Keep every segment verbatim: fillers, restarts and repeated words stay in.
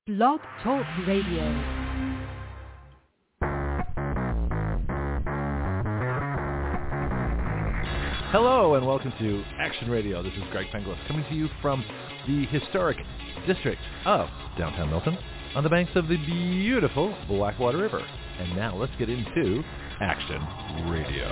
Blog Talk Radio. Hello and welcome to Action Radio. This is Greg Penglis coming to you from the historic district of downtown Milton on the banks of the beautiful Blackwater River. And now let's get into Action Radio.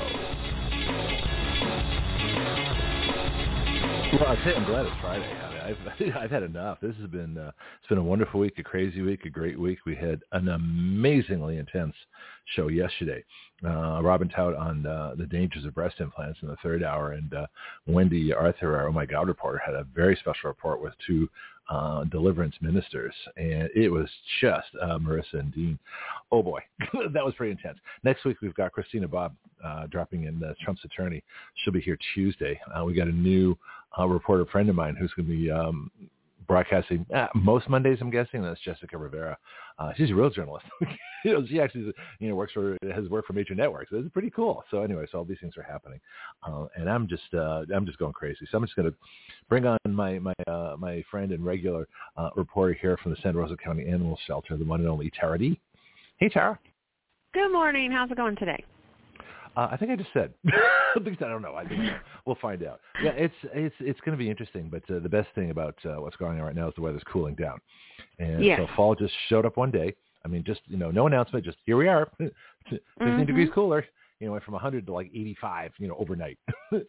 Well, I'll say I'm glad it's Friday. I mean, I've, I've had enough. This has been uh, it's been a wonderful week, a crazy week, a great week. We had an amazingly intense show yesterday. Uh, Robin Tout on uh, the dangers of breast implants in the third hour, and uh, Wendy Arthur, our Oh My God reporter, had a very special report with two uh, deliverance ministers, and it was just uh, Marissa and Dean. Oh boy, that was pretty intense. Next week we've got Christina Bobb uh, dropping in, uh, Trump's attorney. She'll be here Tuesday. Uh, we got a new uh, reporter friend of mine who's going to be um, broadcasting uh, most Mondays, I'm guessing. That's Jessica Rivera. Uh, she's a real journalist. you know, she actually, you know, works for has worked for major networks. It's pretty cool. So anyway, so all these things are happening, uh, and I'm just uh, I'm just going crazy. So I'm just going to bring on my my uh, my friend and regular uh, reporter here from the Santa Rosa County Animal Shelter, the one and only Tara D. Hey, Tara. Good morning. How's it going today? Uh, I think I just said. I don't know. I think so. We'll find out. Yeah, it's it's it's going to be interesting. But uh, the best thing about uh, what's going on right now is the weather's cooling down, and yes. so fall just showed up one day. I mean, just you know, no announcement. Just here we are, fifteen mm-hmm. degrees cooler. You know, went from one hundred to like eighty-five. You know, overnight.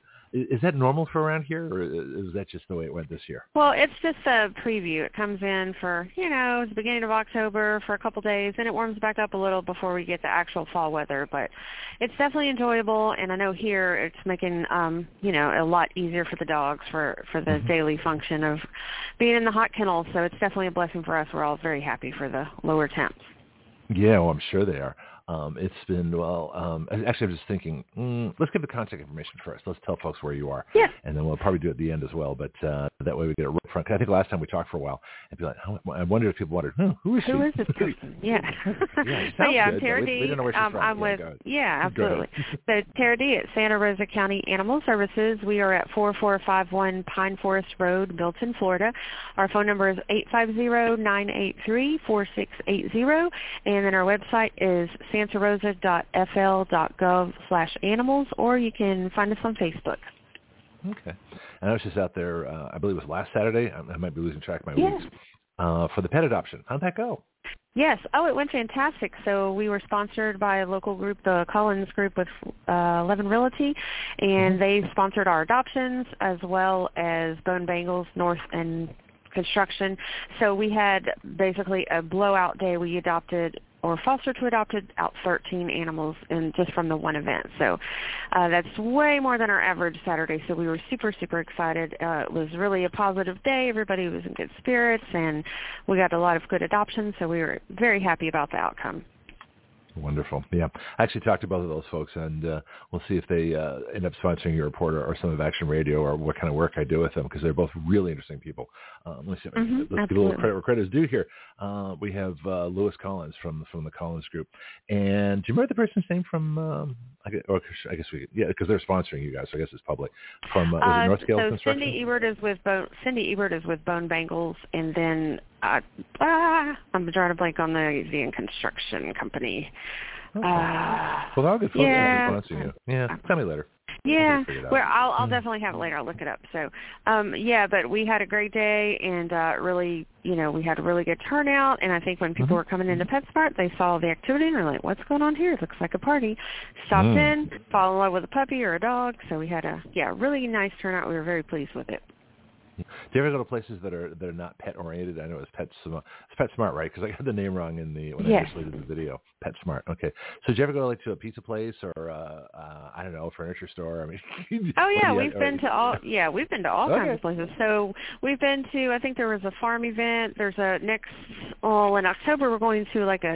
Is that normal for around here, or is that just the way it went this year? Well, it's just a preview. It comes in for, you know, it's the beginning of October for a couple days, and it warms back up a little before we get the actual fall weather. But it's definitely enjoyable, and I know here it's making, um, you know, a lot easier for the dogs for, for the mm-hmm. daily function of being in the hot kennel. So it's definitely a blessing for us. We're all very happy for the lower temps. Yeah, well, I'm sure they are. Um, it's been, well, um, actually, I'm just thinking, mm, let's give the contact information first. Let's tell folks where you are. Yeah. And then we'll probably do it at the end as well. But uh, that way we get it right front. I think last time we talked for a while, and be like, oh, I wondered if people wondered, hmm, who is she? Who is this person? Yeah. yeah, so, yeah, good, I'm Tara D. We, we don't know where she's um, from. I'm yeah, with, yeah, absolutely. so, Tara D. at Santa Rosa County Animal Services. We are at four four five one Pine Forest Road, Milton, Florida. Our phone number is eight five zero, nine eight three, four six eight zero. And then our website is santa rosa dot f l dot gov slash animals, or you can find us on Facebook. Okay. And I was just out there, uh, I believe it was last Saturday. I, I might be losing track of my yeah. weeks. Uh, for the pet adoption. How'd that go? Yes. Oh, it went fantastic. So we were sponsored by a local group, the Collins Group with uh, Levin Realty, and mm-hmm. they sponsored our adoptions as well as Bone Bangles North and Construction. So we had basically a blowout day. We adopted or fostered to adopted out thirteen animals in just from the one event. So uh, that's way more than our average Saturday. So we were super, super excited. Uh, it was really a positive day. Everybody was in good spirits, and we got a lot of good adoptions. So we were very happy about the outcome. Wonderful. Yeah. I actually talked to both of those folks, and uh, we'll see if they uh, end up sponsoring your reporter or some of Action Radio or what kind of work I do with them, because they're both really interesting people. Um, let's see, mm-hmm, let's give a little credit where credit is due here. Uh, we have uh, Lewis Collins from from the Collins Group. And do you remember the person's name from, um, I guess, or I guess we, yeah, because they're sponsoring you guys, so I guess it's public. From, uh, was uh, it North Scale so Construction? Cindy Ebert is with Bone, Cindy Ebert is with Bone Bangles, and then uh, ah, I'm trying to blank on the the construction company. Okay. Uh, well, that'll get fun. Yeah. You. Yeah. Tell me later. Yeah. Well, I'll, I'll definitely have it later. I'll look it up. So, um, yeah, but we had a great day, and uh, really, you know, we had a really good turnout. And I think when people mm-hmm. were coming into PetSmart, they saw the activity and were like, "What's going on here? It looks like a party." Stopped mm. in, fall in love with a puppy or a dog. So we had a yeah, really nice turnout. We were very pleased with it. Do you ever go to places that are that are not pet oriented? I know it's Pet Smart, it's PetSmart, right? Because I got the name wrong in the when yes. I just did the video. PetSmart. Okay. So did you ever go like to a pizza place or uh, uh, I don't know, a furniture store? I mean. oh yeah, you, we've or, been to all yeah we've been to all okay. kinds of places. So we've been to I think there was a farm event. There's a next oh in October we're going to like a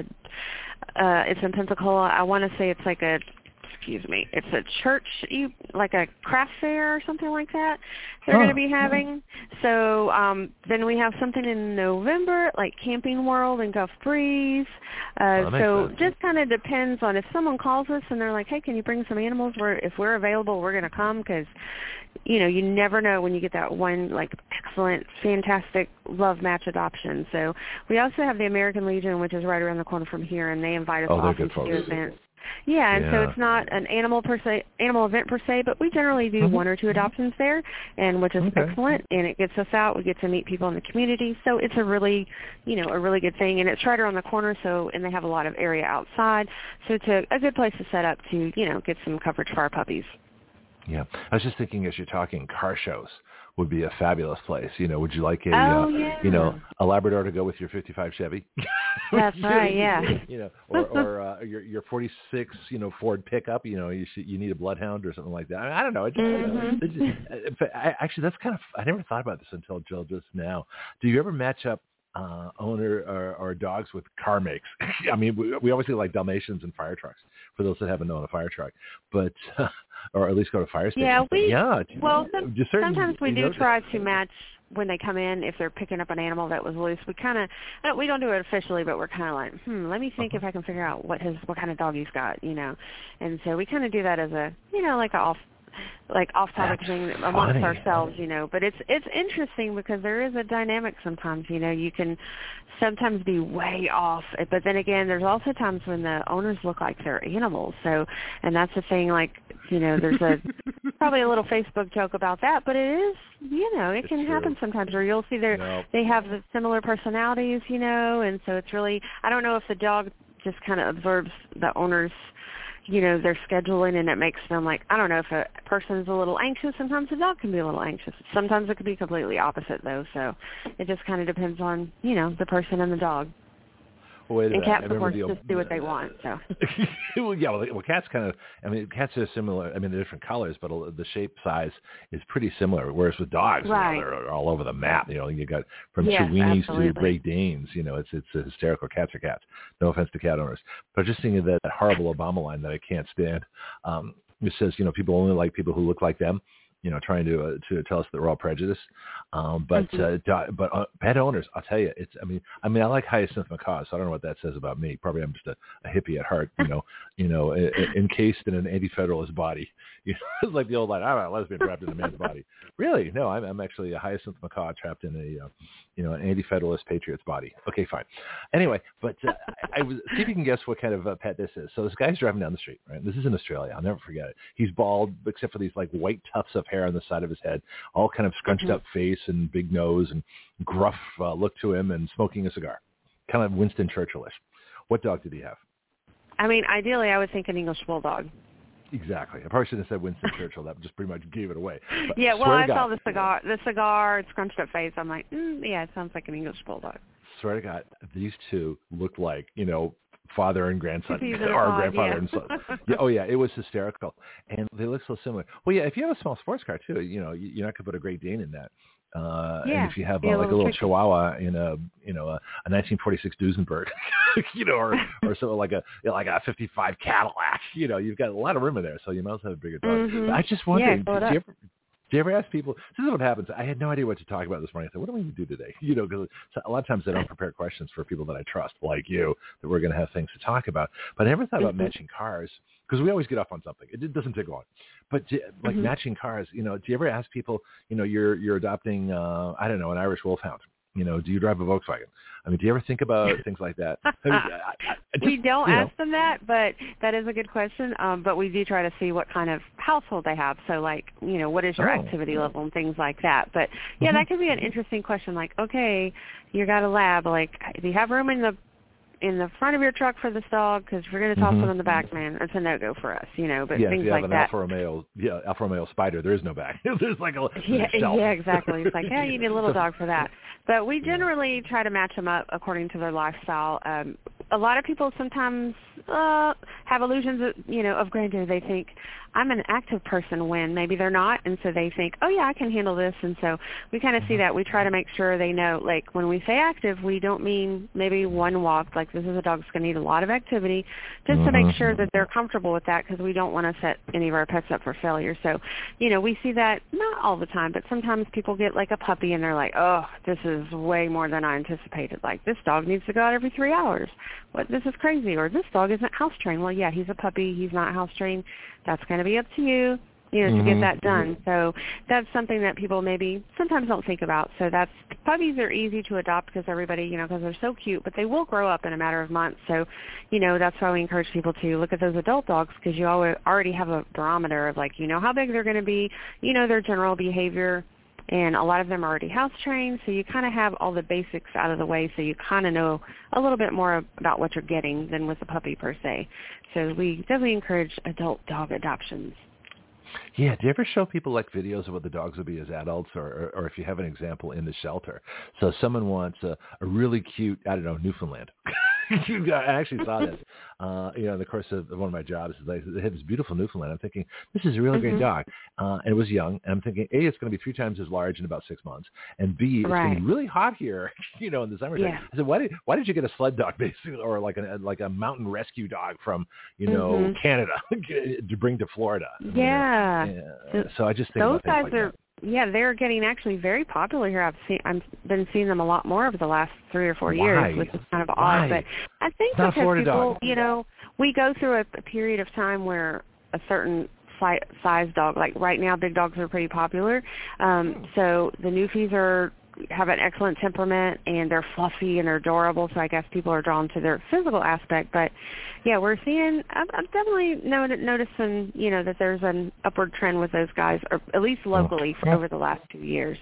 uh, it's in Pensacola. I want to say it's like a. Excuse me. It's a church, like a craft fair or something like that they're huh. going to be having. So um, then we have something in November, like Camping World and Gulf Breeze. Uh, oh, so sense. just kind of depends on if someone calls us and they're like, hey, can you bring some animals? We're, if we're available, we're going to come because you know, you never know when you get that one, like, excellent, fantastic love match adoption. So we also have the American Legion, which is right around the corner from here, and they invite us oh, often to do events. Yeah, and yeah. so it's not an animal per se, animal event per se, but we generally do mm-hmm. one or two adoptions there, and which is okay. excellent, and it gets us out. We get to meet people in the community, so it's a really, you know, a really good thing, and it's right around the corner. So, and they have a lot of area outside, so it's a, a good place to set up to, you know, get some coverage for our puppies. Yeah, I was just thinking as you're talking, car shows would be a fabulous place. You know, would you like a, oh, uh, yeah. you know, a Labrador to go with your fifty-five Chevy? That's right, yeah. You know, or, or uh, your your forty-six, you know, Ford pickup. You know, you should, you need a bloodhound or something like that. I, mean, I don't know. It just, mm-hmm. it just, I, actually, that's kind of. I never thought about this until Jill just now. Do you ever match up uh, owner or, or dogs with car makes? I mean, we, we obviously like Dalmatians and fire trucks for those that haven't known a fire truck, but. Uh, or at least go to fire stations. Yeah, we, yeah, well, some, certain, sometimes we do know, try to match when they come in if they're picking up an animal that was loose. We kind of, we don't do it officially, but we're kind of like, hmm, let me think uh-huh. if I can figure out what his, what kind of dog he's got, you know. And so we kind of do that as a, you know, like a off, like off-topic That's thing amongst funny. ourselves, you know. But it's it's interesting because there is a dynamic sometimes, you know. You can sometimes be way off, but then again, there's also times when the owners look like they're animals. So, and that's the thing, like, you know, there's a probably a little Facebook joke about that, but it is, you know, it it's can true. happen sometimes where you'll see their no. they have the similar personalities, you know, and so it's really, I don't know if the dog just kind of absorbs the owner's, you know, their scheduling, and it makes them like, I don't know if a person's a little anxious. Sometimes the dog can be a little anxious. Sometimes it could be completely opposite, though. So it just kind of depends on, you know, the person and the dog. Well, wait a and cats, of course, the, just do what they want. So. well, yeah, well, well, cats kind of, I mean, cats are similar. I mean, they're different colors, but the shape, size is pretty similar. Whereas with dogs, right. you know, they're all over the map. You know, you got from yes, Chihuahuas absolutely. to Great Danes. You know, it's it's a hysterical. Cats are cats. No offense to cat owners, but just thinking of that, that horrible Obama line that I can't stand. Um, it says, you know, people only like people who look like them. You know, trying to uh, to tell us that we're all prejudiced, um, but mm-hmm. uh, but uh, pet owners, I'll tell you, it's. I mean, I mean, I like hyacinth macaws, so I don't know what that says about me. Probably I'm just a, a hippie at heart, you know, you know, encased in an anti-federalist body. You know, it's like the old line, I'm a lesbian trapped in a man's body. Really? No, I'm, I'm actually a hyacinth macaw trapped in a, uh, you know, an anti-federalist patriot's body. Okay, fine. Anyway, but uh, I, I was see if you can guess what kind of uh, pet this is. So this guy's driving down the street, right? This is in Australia. I'll never forget it. He's bald, except for these like white tufts of hair on the side of his head, all kind of scrunched mm-hmm. up face and big nose and gruff uh, look to him, and smoking a cigar, kind of Winston Churchill-ish. What dog did he have? I mean, ideally, I would think an English bulldog. Exactly. I probably shouldn't have said Winston Churchill. That just pretty much gave it away. But yeah, well, I God, saw the cigar, the cigar, scrunched up face. I'm like, mm, yeah, it sounds like an English bulldog. Swear to God, these two looked like, you know, father and grandson, and or odd, grandfather yeah. and son. Yeah, oh yeah, it was hysterical, and they look so similar. Well, yeah, if you have a small sports car too, you know, you're not gonna put a Great Dane in that. Uh, yeah, and if you have uh, yeah, like a little little tricky. Chihuahua in a, you know, a, a nineteen forty-six Duesenberg, you know, or or something like a you know, like a fifty-five Cadillac, you know, you've got a lot of room in there, so you might as well have a bigger dog. Mm-hmm. But I just wondered, yeah, do you ever? Do you ever ask people, this is what happens, I had no idea what to talk about this morning. I said, what do we do today? You know, because a lot of times I don't prepare questions for people that I trust, like you, that we're going to have things to talk about. But I never thought about mm-hmm. matching cars, because we always get off on something. It doesn't take long. But do, like mm-hmm. matching cars, you know, do you ever ask people, you know, you're you're adopting, uh, I don't know, an Irish Wolfhound. You know, do you drive a Volkswagen? I mean, do you ever think about things like that? I mean, I, I just, we don't you know. ask them that, but that is a good question. Um, but we do try to see what kind of household they have. So, like, you know, what is your oh. activity level and things like that. But, yeah, mm-hmm. that could be an interesting question. Like, okay, you got a lab. Like, do you have room in the in the front of your truck for this dog? Because if we're going to toss mm-hmm. them in the back, man, it's a no-go for us, you know, but yeah, things if you like have an that. Alfa Romeo, yeah, Alfa Romeo Spider, there is no back. There's like a yeah, shelf. yeah, exactly. It's like, yeah, you need a little dog for that. But we generally try to match them up according to their lifestyle. Um, a lot of people sometimes uh, have illusions, of, you know, of grandeur. They think, I'm an active person when maybe they're not, and so they think, oh, yeah, I can handle this. And so we kind of see that. We try to make sure they know, like, when we say active, we don't mean maybe one walk. Like, this is a dog that's going to need a lot of activity, just mm-hmm. to make sure that they're comfortable with that, because we don't want to set any of our pets up for failure. So, you know, we see that not all the time, but sometimes people get, like, a puppy, and they're like, oh, this is way more than I anticipated. Like, this dog needs to go out every three hours. What? This is crazy. Or this dog isn't house trained. Well, yeah, he's a puppy. He's not house trained. That's going to be up to you. you know, mm-hmm. to get that done. So that's something that people maybe sometimes don't think about. So that's, puppies are easy to adopt because everybody, you know, because they're so cute, but they will grow up in a matter of months. So, you know, that's why we encourage people to look at those adult dogs, because you already have a barometer of, like, you know how big they're going to be, you know, their general behavior, and a lot of them are already house trained, so you kind of have all the basics out of the way, so you kind of know a little bit more about what you're getting than with a puppy per se. So we definitely encourage adult dog adoptions. Yeah, do you ever show people like videos of what the dogs would be as adults, or, or, or if you have an example in the shelter? So someone wants a, a really cute, I don't know, Newfoundland. I actually saw this, uh, you know, in the course of one of my jobs. They, they had this beautiful Newfoundland. I'm thinking, this is a really mm-hmm. great dog. Uh, and it was young. And I'm thinking, A, it's going to be three times as large in about six months. And B, it's right. going to be really hot here, you know, in the summertime. Yeah. I said, why did, why did you get a sled dog, basically, or like a, like a mountain rescue dog from, you know, mm-hmm. Canada to bring to Florida? Yeah. You know? Yeah. So I just think those about things guys like are, that. yeah, they're getting actually very popular here. I've seen, I've been seeing them a lot more over the last three or four Why? years, which is kind of Why? odd. But I think Not because people, dog. you know, we go through a, a period of time where a certain si- size dog, like right now, big dogs are pretty popular. Um, so the Newfies are have an excellent temperament, and they're fluffy and they're adorable, so I guess people are drawn to their physical aspect. But yeah, we're seeing, I'm, I'm definitely not- noticing, you know, that there's an upward trend with those guys, or at least locally, for over the last two years.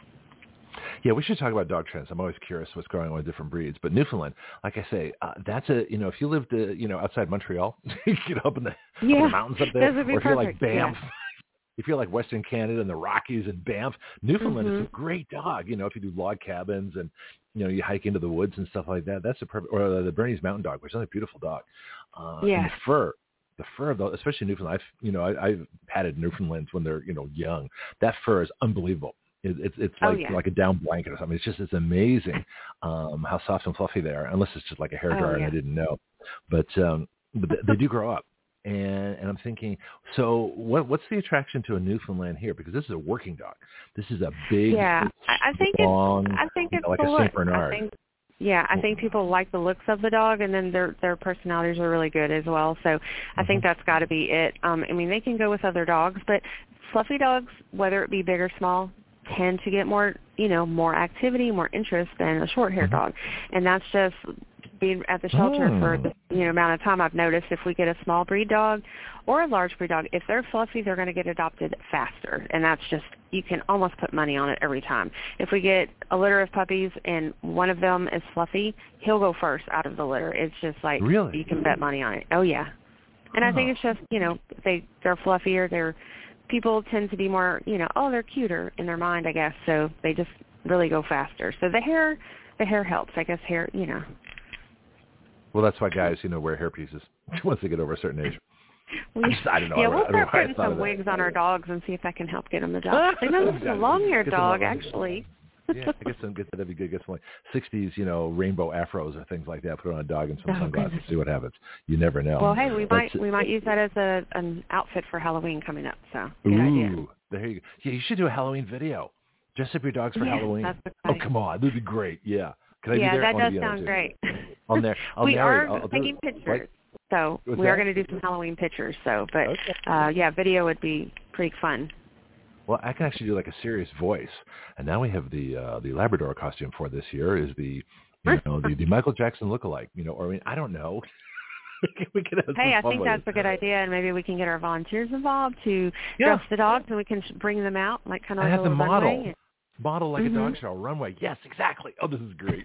Yeah, we should talk about dog trends. I'm always curious what's going on with different breeds. But Newfoundland, like I say, uh, that's a, you know, if you lived, uh, you know, outside Montreal, you get up in the, yeah, up in the mountains up there, those would be or if you're like perfect. Banff, Yeah. if you're like Western Canada and the Rockies and Banff, Newfoundland mm-hmm. is a great dog. You know, if you do log cabins and, you know, you hike into the woods and stuff like that, that's a perfect, or the Bernese Mountain Dog, which is another beautiful dog. Uh, yeah. And the fur, the fur of those, especially Newfoundland, I've, you know, I, I've patted Newfoundlands when they're, you know, young. That fur is unbelievable. It, it's it's like oh, yeah. like a down blanket or something. It's just, it's amazing um, how soft and fluffy they are, unless it's just like a hairdryer oh, yeah. and I didn't know. But, um, but they, they do grow up. And, and I'm thinking, so what, what's the attraction to a Newfoundland here? Because this is a working dog. This is a big, yeah. I, I think long, it's, I think it's you know, like the a look. Saint Bernard. I think, yeah, I think people like the looks of the dog, and then their their personalities are really good as well. So I mm-hmm. think that's got to be it. Um, I mean, they can go with other dogs, but fluffy dogs, whether it be big or small, tend to get more, you know, more activity, more interest than a short-haired mm-hmm. dog. And that's just being at the shelter oh. for the you know amount of time. I've noticed if we get a small breed dog or a large breed dog, if they're fluffy, they're going to get adopted faster. And that's just, you can almost put money on it every time. If we get a litter of puppies and one of them is fluffy, he'll go first out of the litter. It's just like, really? You can bet money on it. Oh, yeah. And oh. I think it's just, you know, they, they're fluffier. They're, people tend to be more, you know, oh, they're cuter in their mind, I guess. So they just really go faster. So the hair, the hair helps. I guess hair, you know. Well, that's why guys, you know, wear hair pieces once they get over a certain age. We, I, just, I don't know. Yeah, I, we'll I start putting some of wigs on our dogs and see if that can help get them the job. Like, no, this is a long-haired dog, actually. Yeah, I guess some, get, that'd be good. Get some like sixties, you know, rainbow afros or things like that. Put on a dog and some oh, sunglasses. Goodness. See what happens. You never know. Well, hey, we but, might we might use that as a an outfit for Halloween coming up. So good ooh, idea. There you go. Yeah, you should do a Halloween video. Dress up your dogs for yeah, Halloween. That's oh, come on, that'd be great. Yeah. Can I yeah, be there? that does be sound great. On there, I'll we are I'll taking do, pictures, what? so What's we that? are going to do some Halloween pictures. So, but okay. uh, yeah, video would be pretty fun. Well, I can actually do like a serious voice, and now we have the uh, the Labrador costume for this year is the you know the, the Michael Jackson lookalike. You know, or I mean, I don't know. we could have hey, I fun think with that's it. a good idea, and maybe we can get our volunteers involved to yeah. dress the dogs, and we can bring them out like kind of I like have a the little model. runway. Model like mm-hmm. a dog show runway. Yes, exactly. Oh, this is great.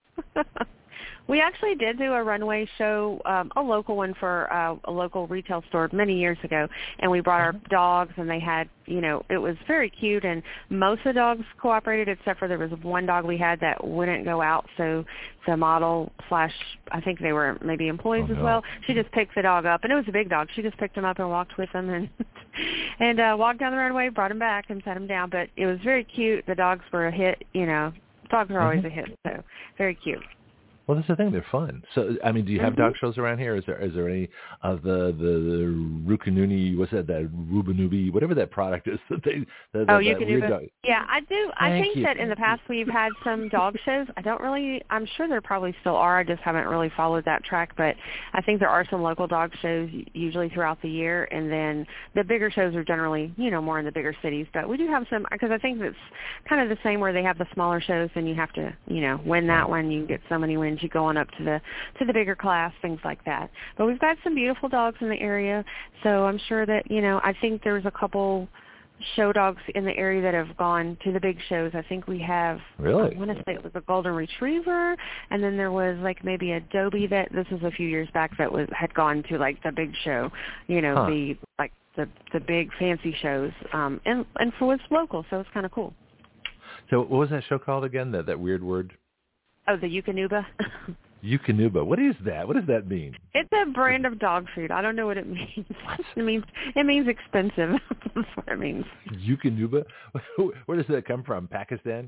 We actually did do a runway show, um, a local one for uh, a local retail store many years ago, and we brought our dogs, and they had, you know, it was very cute, and most of the dogs cooperated except for there was one dog we had that wouldn't go out, so the model slash, I think they were maybe employees oh, as no. well, she just picked the dog up, and it was a big dog. She just picked him up and walked with him and and uh, walked down the runway, brought him back, and set him down, but it was very cute. The dogs were a hit, you know. Dogs are always mm-hmm. a hit, so very cute. Well, that's the thing. They're fun. So, I mean, do you have Mm-hmm. dog shows around here? Is there is there any of the the, the Rukununi? What's that? That Rubanubi? Whatever that product is that they that, Oh, that, you that can do weird that. dog. Yeah, I do. I Thank think you. that in the past we've had some dog shows. I don't really. I'm sure there probably still are. I just haven't really followed that track. But I think there are some local dog shows usually throughout the year, and then the bigger shows are generally, you know, more in the bigger cities. But we do have some because I think it's kind of the same where they have the smaller shows, and you have to, you know, win that one. You get so many wins. You go on up to the to the bigger class, things like that. But we've got some beautiful dogs in the area, so I'm sure that, you know, I think there's a couple show dogs in the area that have gone to the big shows. I think we have, Really? I want to say it was a golden retriever, and then there was like maybe a Dobie that, this was a few years back, that was had gone to like the big show, you know, Huh. the like the the big fancy shows, um, and and for it's local, so it's kind of cool. So, what was that show called again? That that weird word. Oh, the Eukanuba. Eukanuba. What is that? What does that mean? It's a brand of dog food. I don't know what it means. It means it means expensive. That's what it means. Eukanuba? Where does that come from? Pakistan?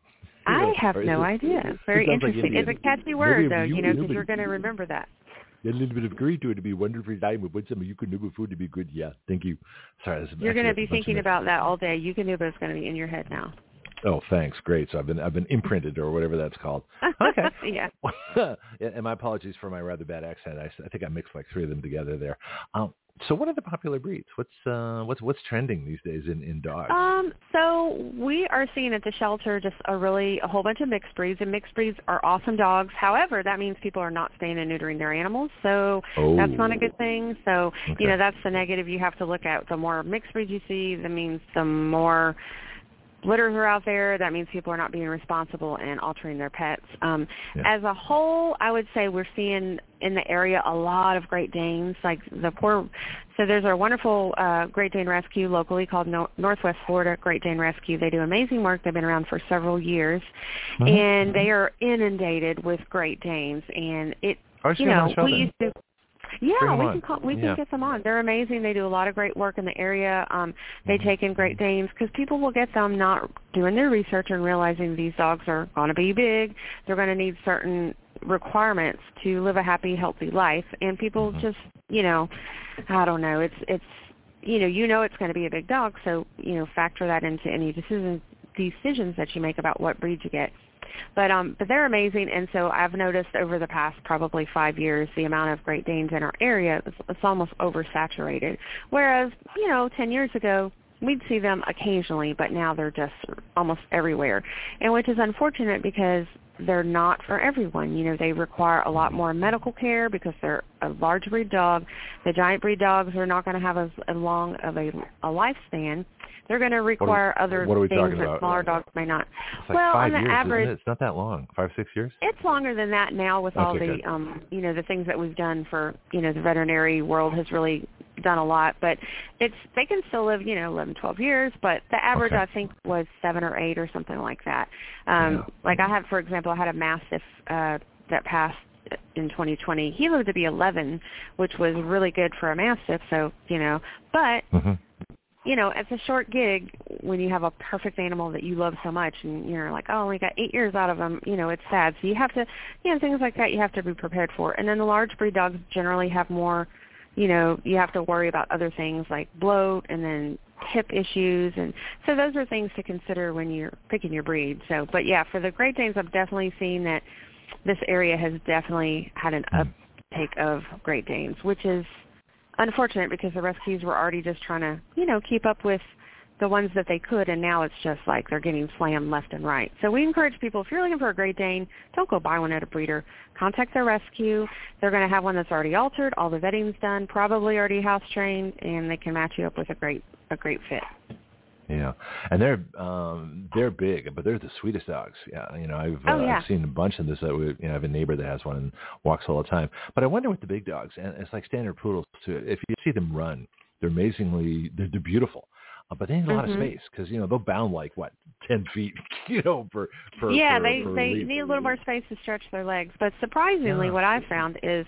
I have Or is no it- idea. it Very sounds like interesting. Indian. It's a catchy Maybe word, a though, you know, because Eukanuba. you're going to remember that. A little bit of curry to it to be wonderful time. We put some Eukanuba food to be good. Yeah, thank you. Sorry, this is You're going to be that's a bunch of thinking mess. about that all day. Eukanuba is going to be in your head now. Oh, thanks. Great. So I've been I've been imprinted or whatever that's called. Okay. Yeah. And my apologies for my rather bad accent. I, I think I mixed like three of them together there. Um, so what are the popular breeds? What's uh, what's what's trending these days in, in dogs? Um, so we are seeing at the shelter just a really a whole bunch of mixed breeds, and mixed breeds are awesome dogs. However, that means people are not staying and neutering their animals, so Oh. that's not a good thing. So Okay. you know, that's the negative you have to look at. The more mixed breeds you see, that means the more litters are out there. That means people are not being responsible and altering their pets. Um, Yeah. As a whole, I would say we're seeing in the area a lot of Great Danes. Like the poor, so there's a wonderful uh, Great Dane rescue locally called no- Northwest Florida Great Dane Rescue. They do amazing work. They've been around for several years, Mhm. and they are inundated with Great Danes. And it, I should you get them on know, the show we then. used to. Bring Yeah, 'em we on. can call, we Yeah. can get them on. They're amazing. They do a lot of great work in the area. Um, they Mhm. take in Great Danes because people will get them not doing their research and realizing these dogs are going to be big. They're going to need certain requirements to live a happy, healthy life. And people Mhm. just, you know, I don't know. It's it's you know you know it's going to be a big dog, so you know factor that into any decisions decisions that you make about what breed you get. But um, but they're amazing, and so I've noticed over the past probably five years the amount of Great Danes in our area, it's, it's almost oversaturated. Whereas, you know, ten years ago, we'd see them occasionally, but now they're just almost everywhere, and which is unfortunate because they're not for everyone. You know, they require a lot more medical care because they're a large breed dog. The giant breed dogs are not going to have as, as long of a, a lifespan. They're going to require What are, other what are we things talking that about? smaller dogs may not. It's like well, five on the years, average, isn't it? It's not that long. Five, six years? it's longer than that now with all Okay, the, good. um, you know, the things that we've done for, you know, the veterinary world has really done a lot. But it's they can still live, you know, eleven, twelve years. But the average, Okay. I think, was seven or eight or something like that. Um, Yeah. Like I had, for example, I had a Mastiff uh, that passed in twenty twenty. He lived to be eleven, which was really good for a Mastiff. So, you know, but Mm-hmm. you know, it's a short gig when you have a perfect animal that you love so much and you're like, oh, we got eight years out of them. You know, it's sad. So you have to, you know, things like that you have to be prepared for. And then the large breed dogs generally have more, you know, you have to worry about other things like bloat and then hip issues. And so those are things to consider when you're picking your breed. So, but yeah, for the Great Danes, I've definitely seen that this area has definitely had an uptake of Great Danes, which is unfortunate because the rescues were already just trying to, you know, keep up with the ones that they could, and now it's just like they're getting slammed left and right. So we encourage people, if you're looking for a Great Dane, don't go buy one at a breeder. Contact their rescue. They're going to have one that's already altered, all the vetting's done, probably already house-trained, and they can match you up with a great a great fit. Yeah, and they're um, they're big, but they're the sweetest dogs. Yeah, you know, I've Oh, uh, yeah. I've seen a bunch of this. That we, you know, I have a neighbor that has one and walks all the time. But I wonder with the big dogs, and it's like standard poodles too. If you see them run, they're amazingly they're, they're beautiful, uh, but they need a lot Mhm. of space because you know they'll bound like what ten feet, you know, per per Yeah, per, they per they leap. need a little more space to stretch their legs. But surprisingly, Yeah. what I found is,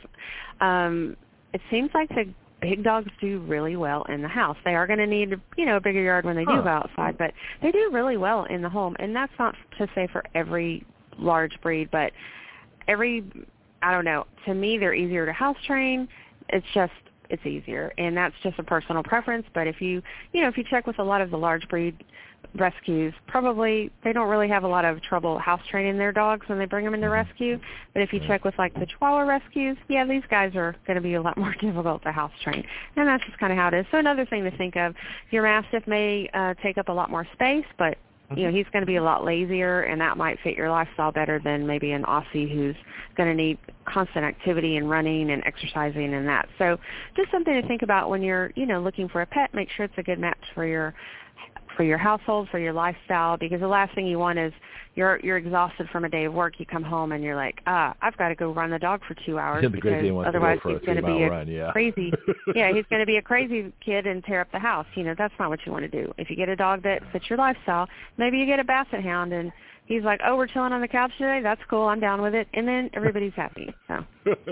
um, it seems like the big dogs do really well in the house. They are going to need, you know, a bigger yard when they do Huh. go outside, but they do really well in the home. And that's not to say for every large breed, but every, I don't know, to me they're easier to house train. It's just, it's easier. And that's just a personal preference. But if you, you know, if you check with a lot of the large breed rescues, probably they don't really have a lot of trouble house training their dogs when they bring them into rescue. But if you check with like the Chihuahua rescues, yeah, these guys are going to be a lot more difficult to house train. And that's just kind of how it is. So another thing to think of, your Mastiff may uh, take up a lot more space, but you know, he's going to be a lot lazier, and that might fit your lifestyle better than maybe an Aussie who's going to need constant activity and running and exercising and that. So just something to think about when you're, you know, looking for a pet. Make sure it's a good match for your for your household, for your lifestyle, because the last thing you want is you're you're exhausted from a day of work. You come home and you're like, ah, I've got to go run the dog for two hours yeah, because otherwise go he's going to be a run, yeah. crazy. yeah, he's going to be a crazy kid and tear up the house. You know, that's not what you want to do. If you get a dog that fits your lifestyle, maybe you get a Basset Hound and he's like, oh, we're chilling on the couch today. That's cool. I'm down with it. And then everybody's happy. So.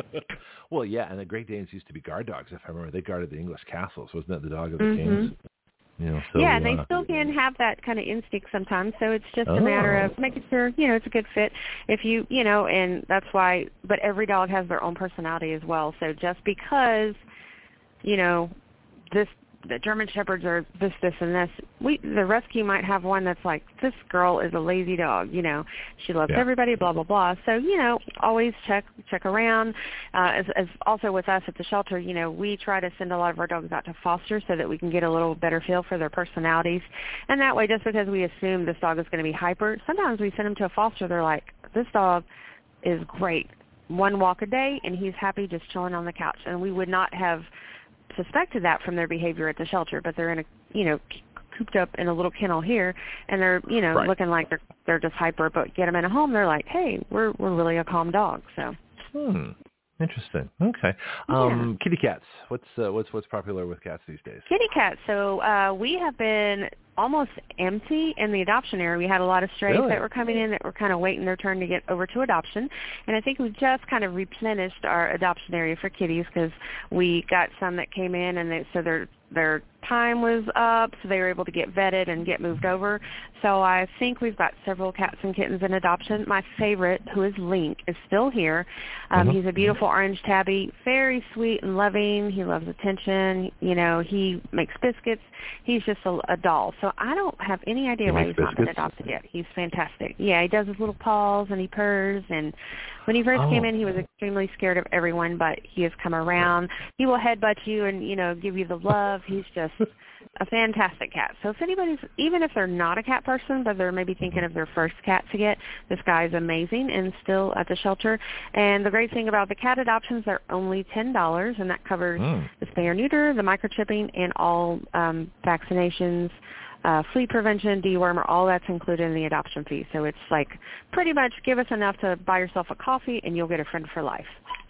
Well, yeah, and the Great Danes used to be guard dogs. If I remember, they guarded the English castles. Wasn't that the dog of the mm-hmm. kings? You know, so, yeah, and they uh, still can have that kind of instinct sometimes. So it's just oh. a matter of making sure, you know, it's a good fit. If you, you know, and that's why, but every dog has their own personality as well. So just because, you know, this, the German Shepherds are this, this, and this, we, the rescue might have one that's like, this girl is a lazy dog, you know, she loves yeah. everybody, blah, blah, blah. So, you know, always check, check around. Uh, as, as also with us at the shelter, you know, we try to send a lot of our dogs out to foster so that we can get a little better feel for their personalities. And that way, just because we assume this dog is going to be hyper, sometimes we send them to a foster, they're like, this dog is great. One walk a day, and he's happy just chilling on the couch. And we would not have suspected that from their behavior at the shelter, but they're in a, you know, cooped up in a little kennel here, and they're, you know, right. looking like they're they're just hyper. But get them in a home, they're like, hey, we're we're really a calm dog. So. Hmm. Interesting. Okay. Um, yeah. Kitty cats. What's uh, what's what's popular with cats these days? Kitty cats. So uh, we have been almost empty in the adoption area. We had a lot of strays really? that were coming in that were kind of waiting their turn to get over to adoption. And I think we just kind of replenished our adoption area for kitties because we got some that came in, and they, so their their time was up, so they were able to get vetted and get moved over. So I think we've got several cats and kittens in adoption. My favorite, who is Link, is still here. Um, mm-hmm. He's a beautiful orange tabby, very sweet and loving. He loves attention. You know, he makes biscuits. He's just a, a doll. So I don't have any idea he why he's biscuits? not been adopted yet. He's fantastic. Yeah, he does his little paws and he purrs. And when he first oh. came in, he was extremely scared of everyone, but he has come around. He will headbutt you and, you know, give you the love. He's just a fantastic cat. So if anybody's, even if they're not a cat person, but they're maybe thinking of their first cat to get, this guy is amazing and still at the shelter. And the great thing about the cat adoptions, they're only ten dollars, and that covers mm. the spay or neuter, the microchipping, and all um, vaccinations, uh, flea prevention, dewormer, all that's included in the adoption fee. So it's like pretty much give us enough to buy yourself a coffee, and you'll get a friend for life.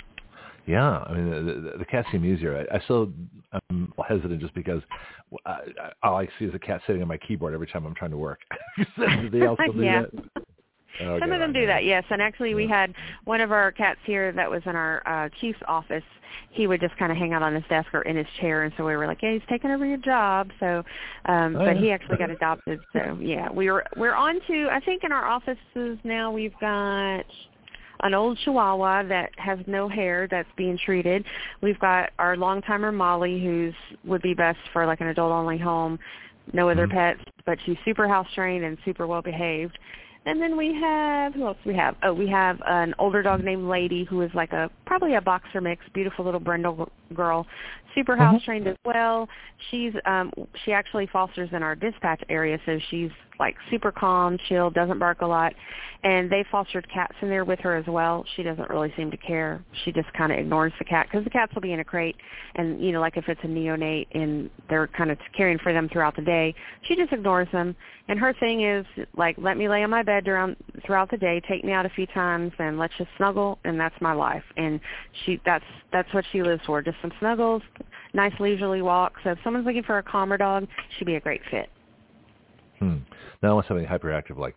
Yeah, I mean, the, the, the cats seem easier. I, I still am hesitant just because I, I, all I see is a cat sitting on my keyboard every time I'm trying to work. Do they also do yeah. that? Oh, Some of them do that, yes. And actually, yeah. we had one of our cats here that was in our uh, chief's office. He would just kind of hang out on his desk or in his chair, and so we were like, "Yeah, he's taking over your job." So, um, oh, but yeah. he actually got adopted. So, yeah, we were we're on to. I think in our offices now we've got an old Chihuahua that has no hair that's being treated. We've got our long-timer Molly, who's would be best for like an adult-only home, no other mm-hmm. pets, but she's super house-trained and super well-behaved. And then we have, who else do we have? Oh, we have an older dog named Lady, who is like a, probably a boxer mix, beautiful little brindle girl, super mm-hmm. house-trained as well. She's, um, she actually fosters in our dispatch area, so she's like super calm, chill, doesn't bark a lot. And they fostered cats in there with her as well. She doesn't really seem to care. She just kind of ignores the cat because the cats will be in a crate. And, you know, like if it's a neonate and they're kind of caring for them throughout the day, she just ignores them. And her thing is, like, let me lay on my bed around, throughout the day, take me out a few times, and let's just snuggle, and that's my life. And she that's that's what she lives for, just some snuggles, nice leisurely walk. So if someone's looking for a calmer dog, she'd be a great fit. Hmm. Now I want something hyperactive like me.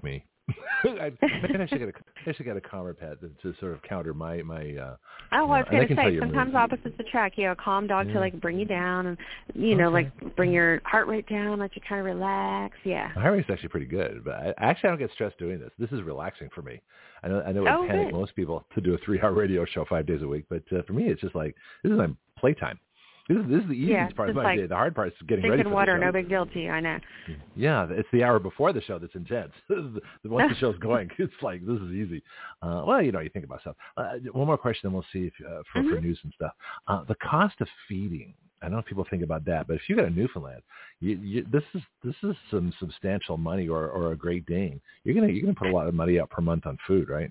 I, maybe I should get a I should get a calmer pet to, to sort of counter my my. Uh, oh, well, I was you know, going to say sometimes moods. opposites attract. You know, a calm dog yeah. to like bring you down and you know okay. like bring your heart rate down, let you kind of relax. Yeah. My heart rate's actually pretty good, but I, actually I don't get stressed doing this. This is relaxing for me. I know I know it would oh, panic good. most people to do a three-hour radio show five days a week, but uh, for me it's just like this is my playtime. This is, this is the easiest yeah, part of my like day. The hard part is getting ready for water, the show. no big deal to you, I know. Yeah, it's the hour before the show that's intense. Once the show's going, it's like, this is easy. Uh, well, you know, you think about stuff. Uh, one more question, then we'll see if uh, for, mm-hmm. for news and stuff. Uh, the cost of feeding. I don't know if people think about that, but if you got a Newfoundland, you, you, this is this is some substantial money, or, or a Great Dane. You're gonna you're gonna put a lot of money out per month on food, right?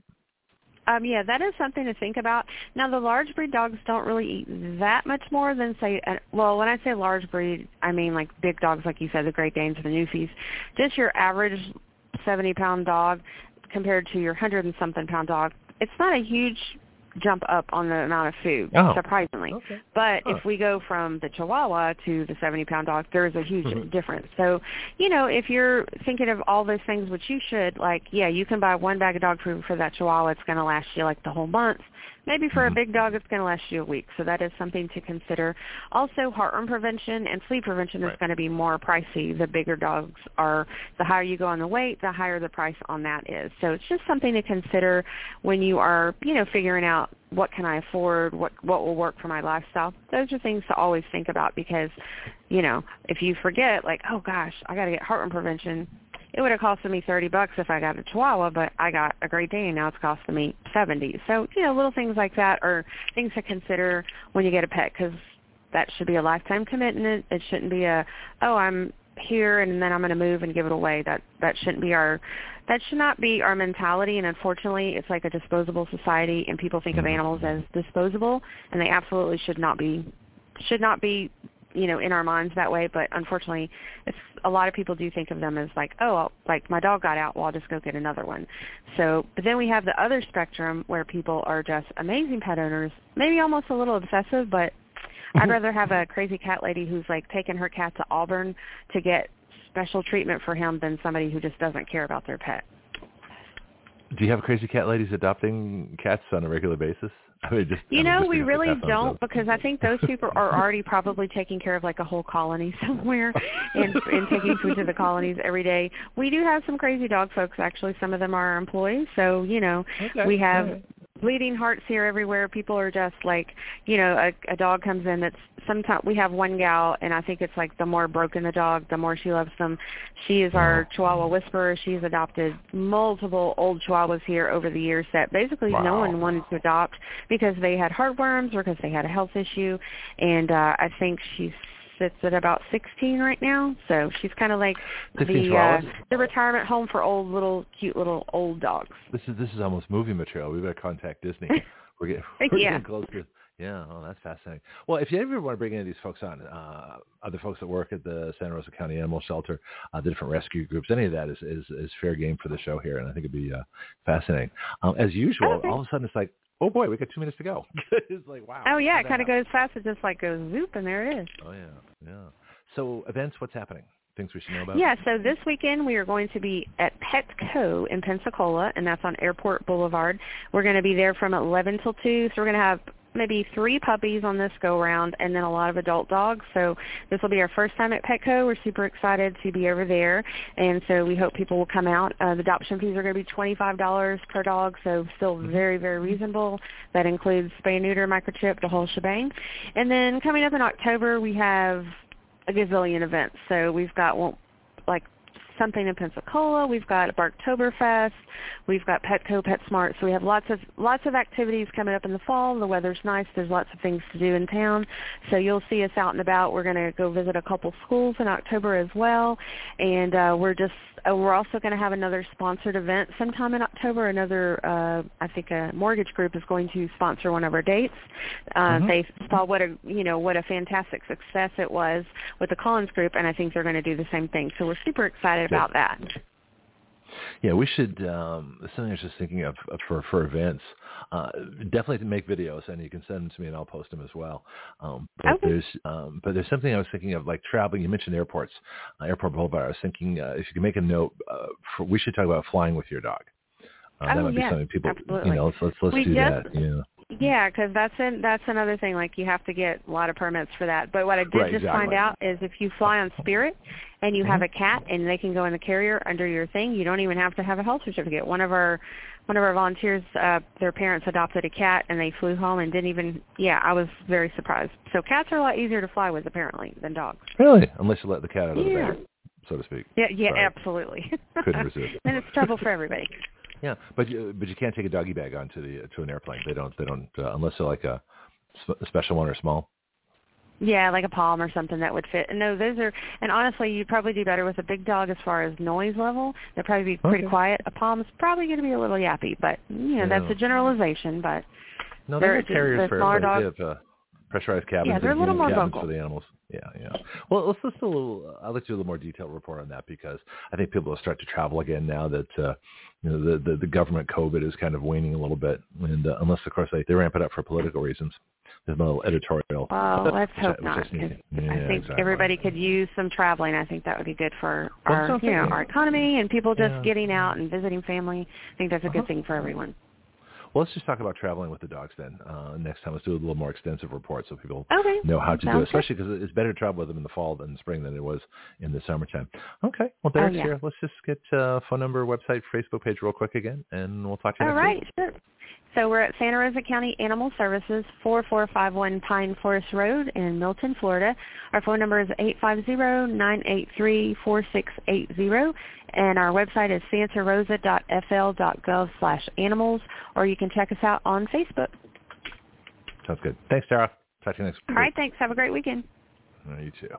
Um, yeah, that is something to think about. Now, the large breed dogs don't really eat that much more than, say, uh, well, when I say large breed, I mean like big dogs, like you said, the Great Danes or the Newfies. Just your average seventy-pound dog compared to your hundred and something pound dog, it's not a huge jump up on the amount of food, oh. surprisingly. Okay. But huh. if we go from the Chihuahua to the seventy-pound dog, there's a huge mm-hmm. difference. So, you know, if you're thinking of all those things, which you should, like, yeah, you can buy one bag of dog food for that Chihuahua. It's going to last you, like, the whole month. Maybe for mm-hmm. a big dog, it's going to last you a week. So that is something to consider. Also, heartworm prevention and flea prevention right. is going to be more pricey. The bigger dogs are, the higher you go on the weight, the higher the price on that is. So it's just something to consider when you are, you know, figuring out what can I afford, what what will work for my lifestyle. Those are things to always think about because, you know, if you forget, like, oh, gosh, I got to get heartworm prevention, it would have costed me thirty bucks if I got a Chihuahua, but I got a Great Dane. Now it's costing me seventy. So, you know, little things like that are things to consider when you get a pet because that should be a lifetime commitment. It shouldn't be a, oh, I'm here and then I'm going to move and give it away. That that shouldn't be our, that should not be our mentality. And unfortunately, it's like a disposable society, and people think of animals as disposable, and they absolutely should not be, should not be. you know, in our minds that way, but unfortunately, it's a lot of people do think of them as like, oh, I'll, like my dog got out, well, I'll just go get another one. So, but then we have the other spectrum where people are just amazing pet owners, maybe almost a little obsessive, but I'd rather have a crazy cat lady who's like taking her cat to Auburn to get special treatment for him than somebody who just doesn't care about their pet. Do you have crazy cat ladies adopting cats on a regular basis? I mean, just, you I mean, know, just we really don't themselves. because I think those people are already probably taking care of like a whole colony somewhere and, and taking food to the colonies every day. We do have some crazy dog folks, actually. Some of them are our employees. So, you know, okay. we have right. bleeding hearts here everywhere. People are just like, you know, a, a dog comes in that's sometimes we have one gal, and I think it's like the more broken the dog, the more she loves them. She is our Chihuahua whisperer. She's adopted multiple old Chihuahuas here over the years that basically wow. no one wanted to adopt because they had heartworms or because they had a health issue. And uh, I think she sits at about sixteen right now. So she's kind of like the uh, the retirement home for old little cute little old dogs. This is this is almost movie material. We've got to contact Disney. We're getting, we're yeah. getting close to. Yeah, oh, that's fascinating. Well, if you ever want to bring any of these folks on, uh, other folks that work at the Santa Rosa County Animal Shelter, uh, the different rescue groups, any of that is, is, is fair game for the show here, and I think it'd be uh, fascinating. Um, as usual, okay. all of a sudden it's like, oh boy, we got two minutes to go. It's like, wow. Oh, yeah, it kind of goes fast. It just like goes zoop, and there it is. Oh, yeah, yeah. So events, what's happening? Things we should know about? Yeah, so this weekend we are going to be at Petco in Pensacola, and that's on Airport Boulevard. We're going to be there from eleven till two, so we're going to have maybe three puppies on this go-round and then a lot of adult dogs. So this will be our first time at Petco. We're super excited to be over there, and so we hope people will come out. Uh, the adoption fees are going to be twenty-five dollars per dog, so still very, very reasonable. That includes spay and neuter, microchip, the whole shebang. And then coming up in October, we have a gazillion events. So we've got well, like something in Pensacola. We've got Barktoberfest. We've got Petco, PetSmart. So we have lots of lots of activities coming up in the fall. The weather's nice. There's lots of things to do in town. So you'll see us out and about. We're going to go visit a couple schools in October as well. And uh, we're just uh, we're also going to have another sponsored event sometime in October. Another, uh, I think, a mortgage group is going to sponsor one of our dates. Uh, mm-hmm. They saw what a you know what a fantastic success it was with the Collins Group, and I think they're going to do the same thing. So we're super excited about that. Yeah, we should. Um, something I was just thinking of uh, for for events. Uh, definitely to make videos, and you can send them to me, and I'll post them as well. Um, but Okay. there's um, but there's something I was thinking of, like traveling. You mentioned airports, uh, Airport Boulevard. I was thinking uh, if you can make a note, uh, for, we should talk about flying with your dog. Uh, that Oh might be yes, something people, absolutely. you know, let's let's, let's We do just that. Yeah. Yeah, because that's an, that's another thing. Like you have to get a lot of permits for that. But what I did Right, just exactly. find out is if you fly on Spirit and you Mm-hmm. have a cat and they can go in the carrier under your thing, you don't even have to have a health certificate. One of our one of our volunteers, uh, their parents adopted a cat and they flew home and didn't even. Yeah, I was very surprised. So cats are a lot easier to fly with apparently than dogs. Really, unless you let the cat out of the Yeah. bag, so to speak. Yeah, yeah, Sorry. absolutely. Couldn't resist. And it's trouble for everybody. Yeah, but you, but you can't take a doggy bag onto the to an airplane. They don't they don't uh, unless they're like a, a special one or small. Yeah, like a palm or something that would fit. And no, those are, and honestly, you'd probably do better with a big dog as far as noise level. They'd probably be pretty Okay. quiet. A palm's probably going to be a little yappy, but, you know, Yeah. that's a generalization, but No, they they're have carriers the for smaller everybody. dogs. They have uh, pressurized cabins. Yeah, they're a and little heated more cabins vocal. for the animals. Yeah, yeah. Well, let's let's do a little. I'll let you do a little more detailed report on that because I think people will start to travel again now that uh, you know the, the the government COVID is kind of waning a little bit, and uh, unless of course they they ramp it up for political reasons. There's no editorial. Well, let's which hope I, not. which I, 'Cause yeah, I think exactly. everybody could use some traveling. I think that would be good for Well, our, sounds you know, good. our economy and people just Yeah. getting out and visiting family. I think that's a Uh-huh. good thing for everyone. Well, let's just talk about traveling with the dogs then. Uh, next time, let's do a little more extensive report so people Okay. know how to do it, Sounds especially because it's better to travel with them in the fall than the spring than it was in the summertime. Okay. Well, Derek's Oh, yeah. here. Let's just get uh, phone number, website, Facebook page real quick again, and we'll talk to you All next right, week. sure. So we're at Santa Rosa County Animal Services, four four five one Pine Forest Road in Milton, Florida. Our phone number is eight five zero, nine eight three, four six eight zero, and our website is santarosa.fl.gov slash animals, or you can check us out on Facebook. Sounds good. Thanks, Tara. Talk to you next week. All right, thanks. Have a great weekend. Uh, you too.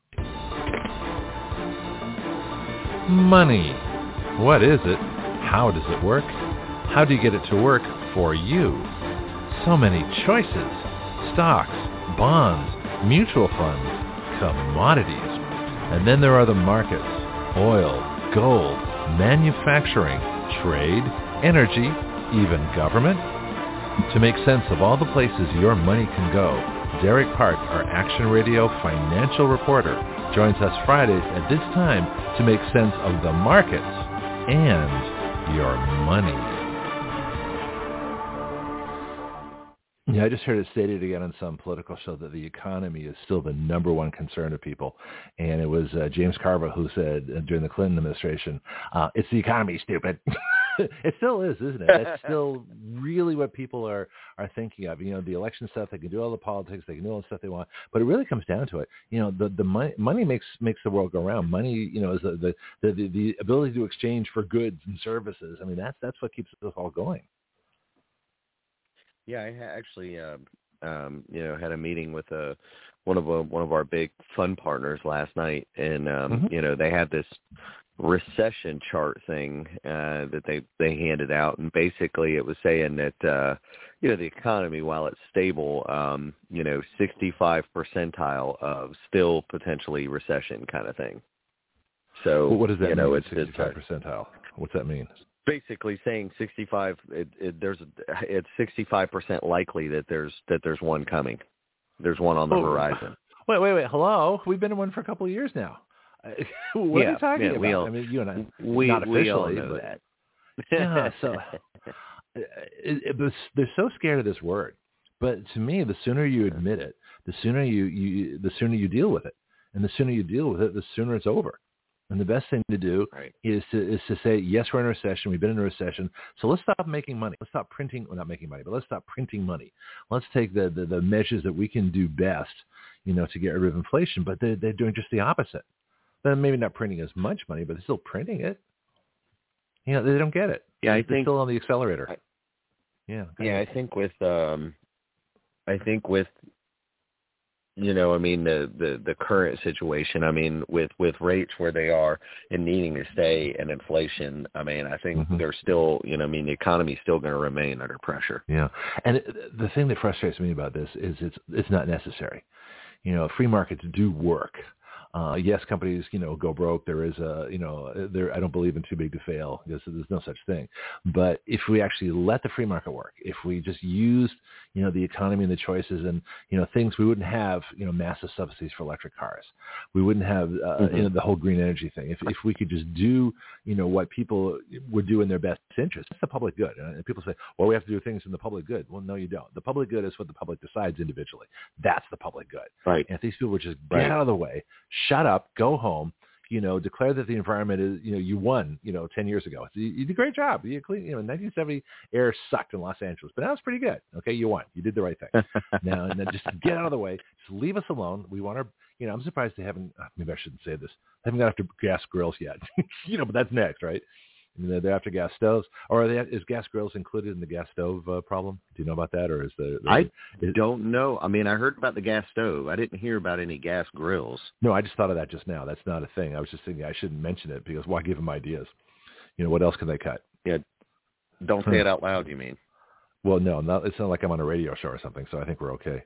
Money. What is it? How does it work? How do you get it to work for you? So many choices. Stocks, bonds, mutual funds, commodities. And then there are the markets. Oil, gold, manufacturing, trade, energy, even government. To make sense of all the places your money can go, Derek Hart, our Action Radio financial reporter, joins us Fridays at this time to make sense of the markets and your money. Yeah, I just heard it stated again on some political show that the economy is still the number one concern of people. And it was uh, James Carville who said uh, during the Clinton administration, uh, it's the economy, stupid. It still is, isn't it? That's still really what people are, are thinking of. You know, the election stuff, they can do all the politics, they can do all the stuff they want. But it really comes down to it. You know, the, the money, money makes makes the world go round. Money, you know, is the, the, the, the ability to exchange for goods and services. I mean, that's, that's what keeps us all going. Yeah, I ha- actually, uh, um, you know, had a meeting with a one of a, one of our big fund partners last night, and um, Mm-hmm. you know, they had this recession chart thing uh, that they they handed out, and basically it was saying that uh, you know, the economy, while it's stable, um, you know, sixty-five percentile of still potentially recession kind of thing. So Well, what does that you mean? know, it's sixty-five it's, percentile. What's that mean? basically saying sixty-five. It, it, there's it's sixty-five percent likely that there's that there's one coming. There's one on the Oh, horizon. Wait, wait, wait. Hello. We've been in one for a couple of years now. What yeah, are you talking yeah, about? we all, I mean, you and I, we, not officially, we all know but that. yeah. So it, it, it, they're so scared of this word, but to me, the sooner you admit it, the sooner you, you, the sooner you deal with it, and the sooner you deal with it, the sooner it's over. And the best thing to do Right. is to is to say, yes, we're in a recession. We've been in a recession. So let's stop making money. Let's stop printing. Well, not making money, but let's stop printing money. Let's take the, the, the measures that we can do best, you know, to get rid of inflation. But they're, they're doing just the opposite. They're maybe not printing as much money, but they're still printing it. You know, they don't get it. Yeah, I they're think still on the accelerator. I, yeah. yeah, I think with um, I think with you know, I mean, the, the, the current situation, I mean, with, with rates where they are and needing to stay and inflation, I mean, I think Mm-hmm. they're still, you know, I mean, the economy's still going to remain under pressure. Yeah. And it, the thing that frustrates me about this is it's it's not necessary. You know, free markets do work. Uh, yes, companies, you know, go broke. There is a, you know, there. I don't believe in too big to fail because there's no such thing. But if we actually let the free market work, if we just used, you know, the economy and the choices and, you know, things, we wouldn't have, you know, massive subsidies for electric cars. We wouldn't have, uh, mm-hmm. you know, the whole green energy thing. If if we could just do, you know, what people would do in their best interest, it's the public good. And people say, well, we have to do things in the public good. Well, no, you don't. The public good is what the public decides individually. That's the public good. Right. And if these people would just get right. out of the way, shut up, go home, you know, declare that the environment is, you know, you won, you know, ten years ago. You, you did a great job. You clean, you know, nineteen seventy air sucked in Los Angeles, but that was pretty good. Okay, you won. You did the right thing. Now, and then just get out of the way. Just leave us alone. We want our, you know, I'm surprised they haven't, maybe I shouldn't say this, they haven't got after gas grills yet. You know, but that's next, right? And they're after gas stoves. Or are they, is gas grills included in the gas stove uh, problem? Do you know about that? Or is the... the I is, don't know. I mean, I heard about the gas stove. I didn't hear about any gas grills. No, I just thought of that just now. That's not a thing. I was just thinking I shouldn't mention it because why give them ideas? You know, what else can they cut? Yeah, don't say it out loud, you mean? Well, no, not, it's not like I'm on a radio show or something, so I think we're okay.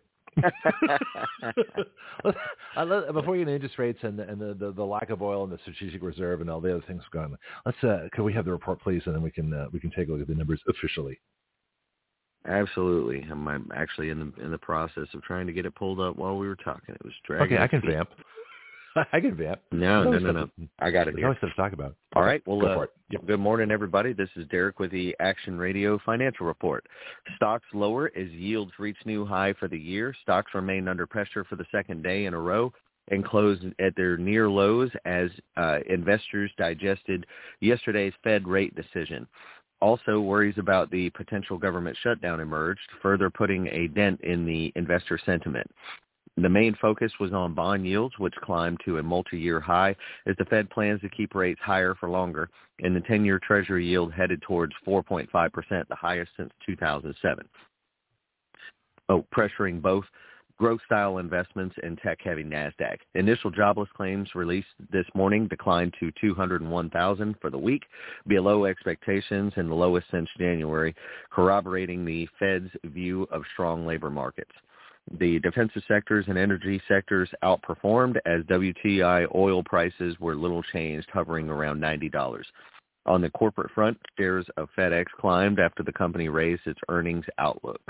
I love, before you get into interest rates and, the, and the, the, the lack of oil and the strategic reserve and all the other things going on, let's uh, can we have the report, please, and then we can uh, we can take a look at the numbers officially. Absolutely, I'm, I'm actually in the in the process of trying to get it pulled up while we were talking. It was dragging. Okay, I can feet. vamp. I can vamp. No, no, no, no. To, I got it here. Always stuff to talk about. All right. Well, Go uh, for it. Yep. Good morning, everybody. This is Derek with the Action Radio Financial Report. Stocks lower as yields reach new high for the year. Stocks remain under pressure for the second day in a row and closed at their near lows as uh, investors digested yesterday's Fed rate decision. Also, worries about the potential government shutdown emerged, further putting a dent in the investor sentiment. The main focus was on bond yields, which climbed to a multi-year high as the Fed plans to keep rates higher for longer, and the ten-year Treasury yield headed towards four point five percent, the highest since two thousand seven. Oh, pressuring both growth-style investments and tech-heavy NASDAQ. Initial jobless claims released this morning declined to two hundred one thousand for the week, below expectations and the lowest since January, corroborating the Fed's view of strong labor markets. The defensive sectors and energy sectors outperformed as W T I oil prices were little changed, hovering around ninety dollars. On the corporate front, shares of FedEx climbed after the company raised its earnings outlook.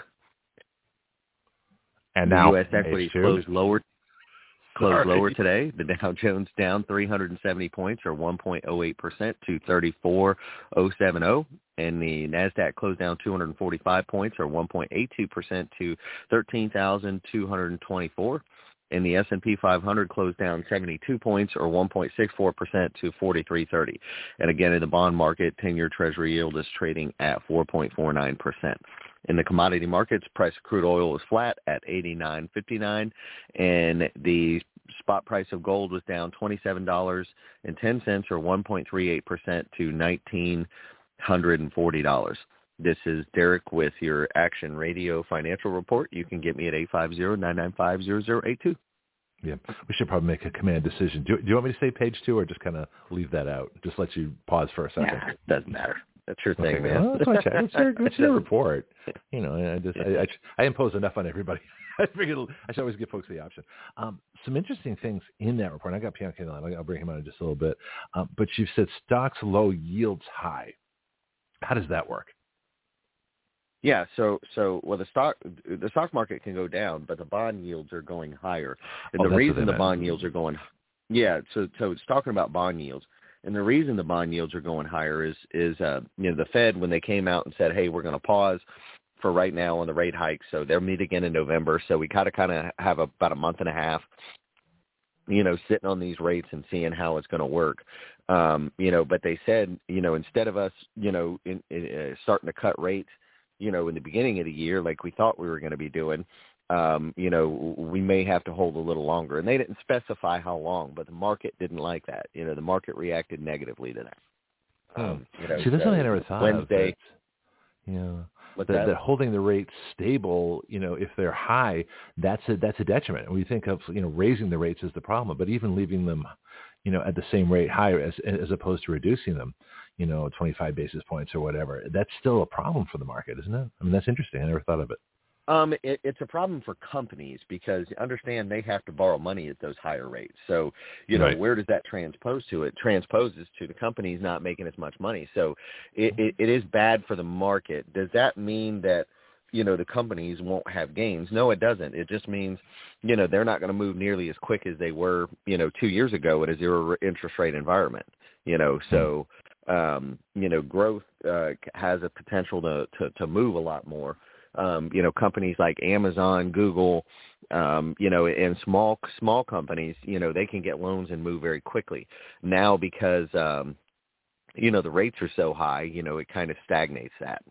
And the now U S equities closed lower closed lower today. The Dow Jones down three hundred seventy points, or one point zero eight percent, to thirty-four thousand seventy. And the NASDAQ closed down two hundred forty-five points, or one point eight two percent, to thirteen thousand two hundred twenty-four. And the S and P five hundred closed down seventy-two points, or one point six four percent, to forty-three thirty. And again, in the bond market, ten-year Treasury yield is trading at four point four nine percent. In the commodity markets, price of crude oil was flat at eighty-nine fifty-nine, and the spot price of gold was down twenty-seven dollars and ten cents, or one point three eight percent, to nineteen forty dollars. This is Derek with your Action Radio Financial Report. You can get me at eight five zero, nine nine five, zero zero eight two. Yeah, we should probably make a command decision. Do, do you want me to say page two or just kind of leave that out? Just let you pause for a second. Nah, doesn't matter. That's your thing, okay, man. Well, that's, my it's, your, it's your report. You know, I just I, I, I impose enough on everybody. I figured I should always give folks the option. Um, some interesting things in that report. I got Bianchi on. I'll bring him on in just a little bit. Um, but you've said stocks low, yields high. How does that work? Yeah, so so well the stock the stock market can go down, but the bond yields are going higher. And oh, the reason the bond yields are going yeah, so so it's talking about bond yields. And the reason the bond yields are going higher is is uh you know the Fed, when they came out and said, hey, we're going to pause for right now on the rate hike. So they'll meet again in November. So we kind of kind of have a, about a month and a half, you know, sitting on these rates and seeing how it's going to work. Um, you know, but they said, you know, instead of us, you know, in, in, uh, starting to cut rates, you know, in the beginning of the year, like we thought we were going to be doing, um, you know, we may have to hold a little longer. And they didn't specify how long, but the market didn't like that. You know, the market reacted negatively to that. Um, you know, See, that's so something I never thought Wednesday, of. That, yeah. That, that? that holding the rates stable, you know, if they're high, that's a that's a detriment. We think of, you know, raising the rates as the problem, but even leaving them, you know, at the same rate higher as as opposed to reducing them, you know, twenty-five basis points or whatever, that's still a problem for the market, isn't it? I mean, that's interesting. I never thought of it. Um, it, it's a problem for companies because understand they have to borrow money at those higher rates. So, you know, Right. where does that transpose to? It transposes to the companies not making as much money. So it, it, it is bad for the market. Does that mean that, you know, the companies won't have gains? No, it doesn't. It just means, you know, they're not going to move nearly as quick as they were, you know, two years ago in a zero interest rate environment, you know, so, um, you know, growth uh, has a potential to, to, to move a lot more. Um, you know, companies like Amazon, Google, um, you know, and small, small companies, you know, they can get loans and move very quickly now because, um, you know, the rates are so high, you know, it kind of stagnates that.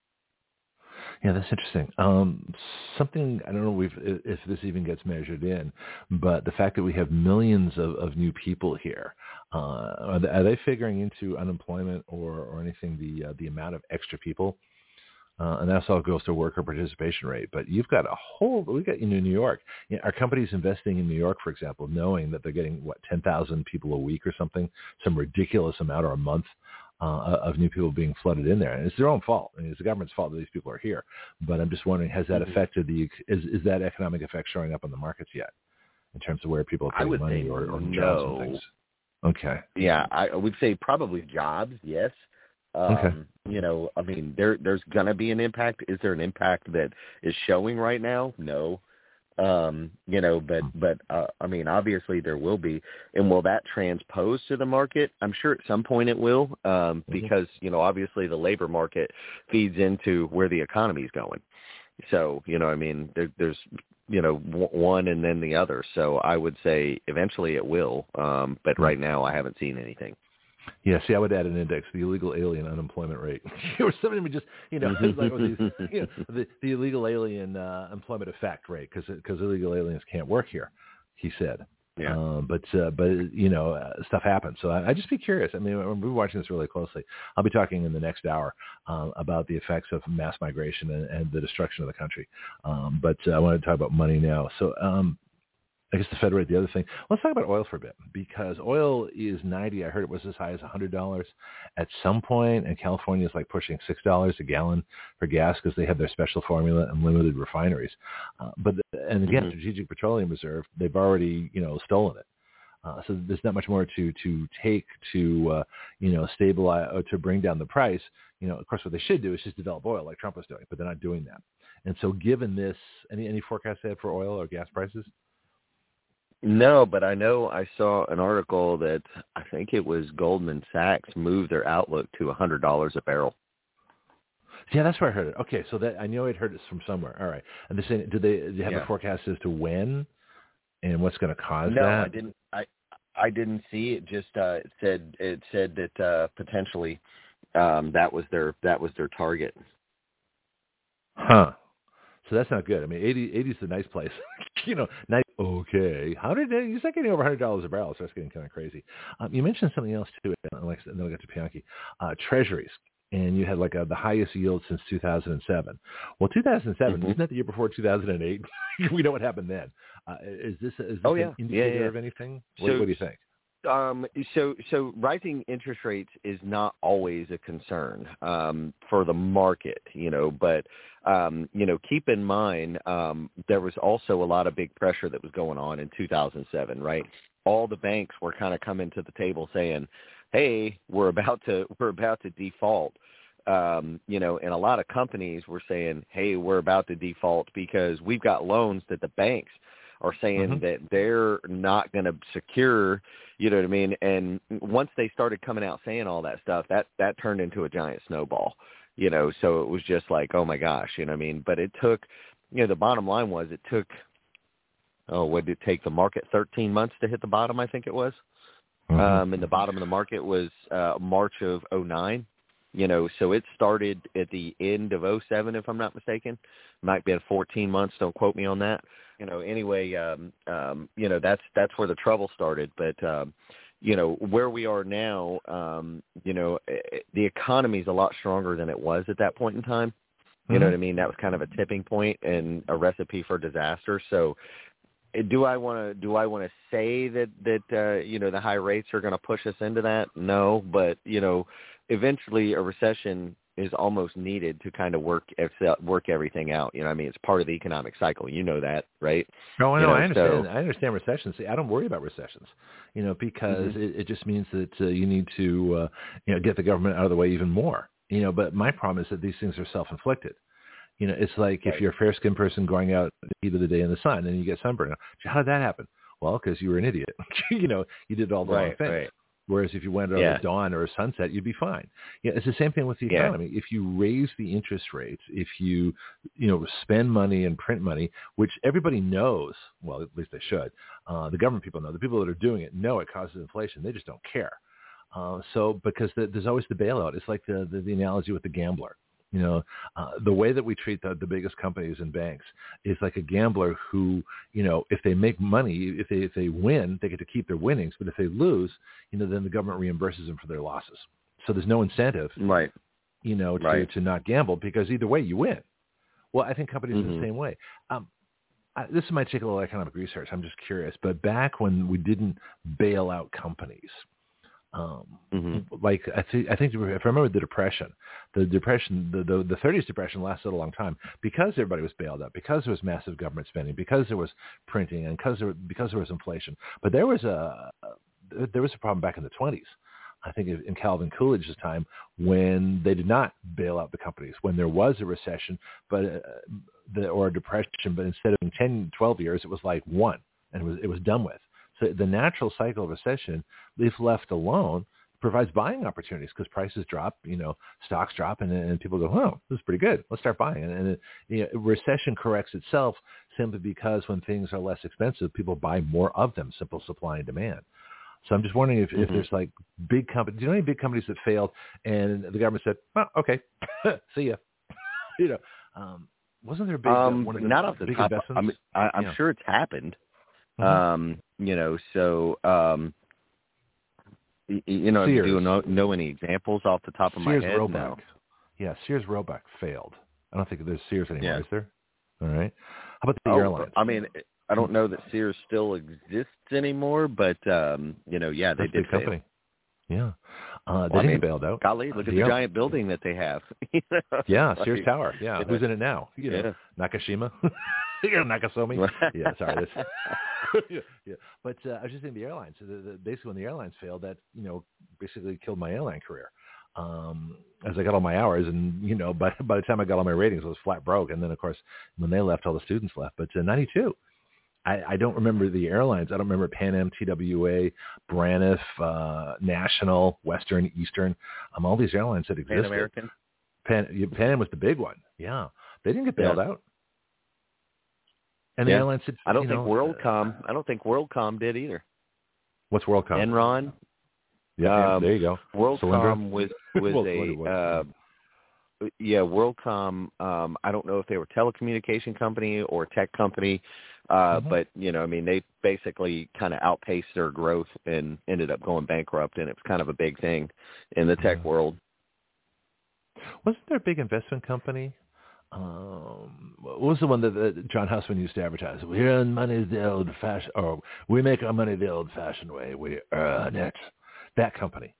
Yeah, that's interesting. Um, something, I don't know if, if this even gets measured in, but the fact that we have millions of, of new people here, uh, are, they, are they figuring into unemployment or, or anything, the uh, the amount of extra people? Uh, and that's all goes to worker participation rate. But you've got a whole, we got in New York. You know, our companies investing in New York, for example, knowing that they're getting, what, ten thousand people a week or something, some ridiculous amount or a month uh, of new people being flooded in there. And it's their own fault. I mean, it's the government's fault that these people are here. But I'm just wondering, has that Mm-hmm. affected the, is, is that economic effect showing up on the markets yet in terms of where people are I putting would money say or, or no. jobs and things? Okay. Yeah, I would say probably jobs, yes. Um, Okay. You know, I mean, there there's going to be an impact. Is there an impact that is showing right now? No. Um, you know, but, but uh, I mean, obviously there will be. And will that transpose to the market? I'm sure at some point it will um, Mm-hmm. because, you know, obviously the labor market feeds into where the economy is going. So, you know, I mean, there, there's, you know, w- one and then the other. So I would say eventually it will. Um, but right now I haven't seen anything. Yeah, see, I would add an index, the illegal alien unemployment rate. Or somebody would just, you know, it's like, or these, you know, the, the illegal alien uh, employment effect rate, because because illegal aliens can't work here, he said. Yeah. Um, but, uh, but you know, uh, stuff happens. So I, I just be curious. I mean, we're watching this really closely. I'll be talking in the next hour uh, about the effects of mass migration and, and the destruction of the country. Um, but uh, I want to talk about money now. So, um, I guess the Fed rate, the other thing. Let's talk about oil for a bit, because oil is ninety. I heard it was as high as one hundred dollars at some point, and California is like pushing six dollars a gallon for gas because they have their special formula and limited refineries. Uh, but and again, Mm-hmm. Strategic Petroleum Reserve, they've already you know stolen it. Uh, so there's not much more to to take to uh, you know stabilize or to bring down the price. You know, of course, what they should do is just develop oil like Trump was doing, but they're not doing that. And so, given this, any any forecasts they have for oil or gas prices? No, but I know I saw an article that I think it was Goldman Sachs moved their outlook to one hundred dollars a barrel. Yeah, that's where I heard it. Okay, so that I know I'd heard it from somewhere. All right, and they're saying, did they, do they have Yeah. a forecast as to when and what's going to cause No, that? I didn't. I I didn't see it. Just uh, it said it said that uh, potentially um, that was their that was their target. Huh. So that's not good. I mean, eighty, eighty is the nice place. you know, nice. Okay. How did they, you start getting over one hundred dollars a barrel, so that's getting kind of crazy. Um, you mentioned something else, too, and like, then we got to Bianchi. Uh, treasuries. And you had like a, the highest yield since two thousand seven. Well, two thousand seven, Mm-hmm. isn't that the year before two thousand eight? We know what happened then. Uh, is this, is this Oh, an yeah. indicator Yeah, yeah. of anything? What, So- what do you think? Um, so, so rising interest rates is not always a concern um, for the market, you know. But um, you know, keep in mind um, there was also a lot of big pressure that was going on in two thousand seven, right? All the banks were kind of coming to the table saying, "Hey, we're about to we're about to default." Um, you know, and a lot of companies were saying, "Hey, we're about to default because we've got loans that the banks are saying Mm-hmm. that they're not going to secure." You know what I mean? And once they started coming out saying all that stuff, that, that turned into a giant snowball, you know, so it was just like, oh my gosh, you know what I mean? But it took, you know, the bottom line was it took, oh, what did it take the market thirteen months to hit the bottom? I think it was. Mm-hmm. Um, and the bottom of the market was uh, March of oh nine, you know, so it started at the end of oh seven, if I'm not mistaken. Might be fourteen months. Don't quote me on that. You know, anyway, um, um, you know, that's, that's where the trouble started. But, um, you know, where we are now, um, you know, the economy is a lot stronger than it was at that point in time. You Mm-hmm. know what I mean? That was kind of a tipping point and a recipe for disaster. So do I want to, do I want to say that, that, uh, you know, the high rates are going to push us into that? No, but, you know, eventually a recession is almost needed to kind of work work everything out. You know, I mean, it's part of the economic cycle. You know that, right? No, I you know. know, I understand. so, I understand recessions. See, I don't worry about recessions, you know, because mm-hmm. it, it just means that uh, you need to, uh, you know, get the government out of the way even more. You know, but my problem is that these things are self-inflicted. You know, it's like right. if you're a fair-skinned person going out in the heat of the day in the sun and you get sunburned. How did that happen? Well, because you were an idiot. you know, you did all the right, wrong things. Right. Whereas if you went out yeah. at dawn or a sunset, you'd be fine. Yeah, it's the same thing with the economy. Yeah. If you raise the interest rates, if you, you know, spend money and print money, which everybody knows, well, at least they should. Uh, the government people know. The people that are doing it know it causes inflation. They just don't care. Uh, so because the, there's always the bailout. It's like the, the, the analogy with the gambler. You know, uh, the way that we treat the, the biggest companies and banks is like a gambler who, you know, if they make money, if they if they win, they get to keep their winnings. But if they lose, you know, then the government reimburses them for their losses. So there's no incentive, right? You know, to, right. to not gamble because either way you win. Well, I think companies mm-hmm. are the same way. Um, I, this might take a little economic research. I'm just curious. But back when we didn't bail out companies. Um, mm-hmm. Like I think I think if I remember the depression, the depression, the, the the thirties depression lasted a long time because everybody was bailed out, because there was massive government spending, because there was printing, and because there because there was inflation. But there was a there was a problem back in the twenties. I think in Calvin Coolidge's time when they did not bail out the companies, when there was a recession, but uh, the or a depression, but instead of ten, twelve years, it was like one, and it was it was done with. So the natural cycle of recession, if left alone, provides buying opportunities because prices drop, you know, stocks drop, and, and people go, oh, this is pretty good. Let's start buying. And, and it, you know, recession corrects itself simply because when things are less expensive, people buy more of them, simple supply and demand. So I'm just wondering if, mm-hmm. if there's like big companies, do you know any big companies that failed and the government said, oh, okay, see ya. you know, um, wasn't there a big, um, uh, one of the not off the big top, investments? I mean, I, I'm yeah. sure it's happened. Mm-hmm. Um, you know, so, um, you, you know, Sears. do you know, know any examples off the top of Sears my head? Roebuck. No. Yeah, Sears Roebuck failed. I don't think there's Sears anymore, yeah. is there? All right. How about the oh, airlines? I mean, I don't know that Sears still exists anymore, but, um, you know, yeah, they That's did a big company. Yeah. Uh, well, they I didn't mean, get bailed out. Golly, look at the the air- giant building that they have. yeah, like, Sears Tower. Yeah. You know. Who's in it now? You know, yeah. Nakashima? yeah, Nakasomi? yeah, sorry. yeah, yeah. But uh, I was just saying the airlines. The, the, basically, when the airlines failed, that, you know, basically killed my airline career. Um, as I got all my hours and, you know, by, by the time I got all my ratings, I was flat broke. And then, of course, when they left, all the students left. But uh, ninety-two. I, I don't remember the airlines. I don't remember Pan Am, T W A, Braniff, uh, National, Western, Eastern, um, all these airlines that existed. Pan American? Pan, Pan Am was the big one. Yeah. They didn't get bailed yeah. out. And yeah. the airlines said, I don't you think know, WorldCom, uh, I don't think WorldCom did either. What's WorldCom? Enron. Yeah, um, there you go. WorldCom was, was well, a, uh, yeah, WorldCom, um, I don't know if they were a telecommunication company or a tech company, uh, mm-hmm. but, you know, I mean, they basically kind of outpaced their growth and ended up going bankrupt, and it was kind of a big thing in the tech yeah. world. Wasn't there a big investment company? Um, what was the one that, that John Houseman used to advertise? We earn money the old-fashioned, or we make our money the old-fashioned way. We earn it. That company.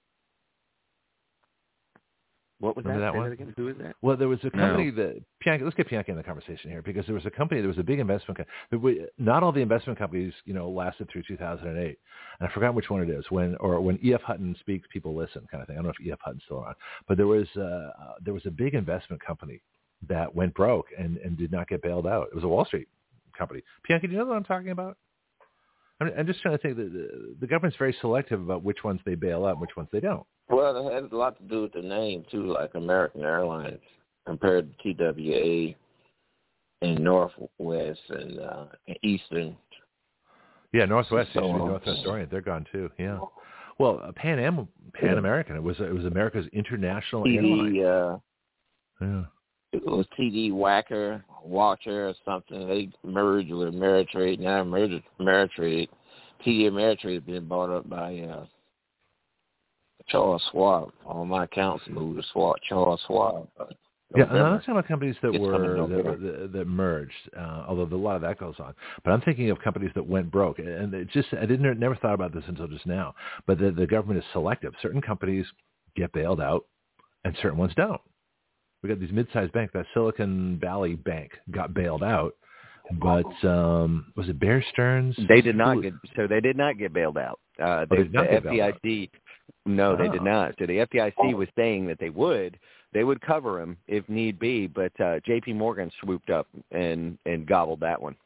What was Remember that? that one? That again? Who is that? Well, there was a company no. that Pianki, let's get Pianki in the conversation here because there was a company, there was a big investment company. Not all the investment companies, you know, lasted through two thousand eight. And I forgot which one it is. When or when E F. Hutton speaks, people listen, kind of thing. I don't know if E F. Hutton's still around, but there was uh, there was a big investment company that went broke and, and did not get bailed out. It was a Wall Street company. Pianki, do you know what I'm talking about? I'm, I'm just trying to think that the, the government's very selective about which ones they bail out and which ones they don't. Well, it has a lot to do with the name, too, like American Airlines compared to T W A and Northwest and, uh, and Eastern. Yeah, Northwest, so, Northwest Orient, they're gone, too, yeah. Well, uh, Pan Am, Pan American, it was it was America's international T D, airline. Uh, yeah. It was T D Wacker, Watcher or something. They merged with Ameritrade. Now merged with Ameritrade. T D Ameritrade has been bought up by uh, Charles Schwab. All my accounts moved to Schwab, Charles Schwab. Yeah, and I'm talking about companies that it's were that, that, that merged, uh, although a lot of that goes on. But I'm thinking of companies that went broke, and it just I didn't never thought about this until just now. But the, the government is selective. Certain companies get bailed out, and certain ones don't. we got these mid-sized banks. That Silicon Valley Bank got bailed out, but um, was it Bear Stearns? They did not get so they did not get bailed out. Uh, oh, they, they the F D I C, no, oh. they did not. So the F D I C was saying that they would. They would cover them if need be, but uh, J P Morgan swooped up and, and gobbled that one.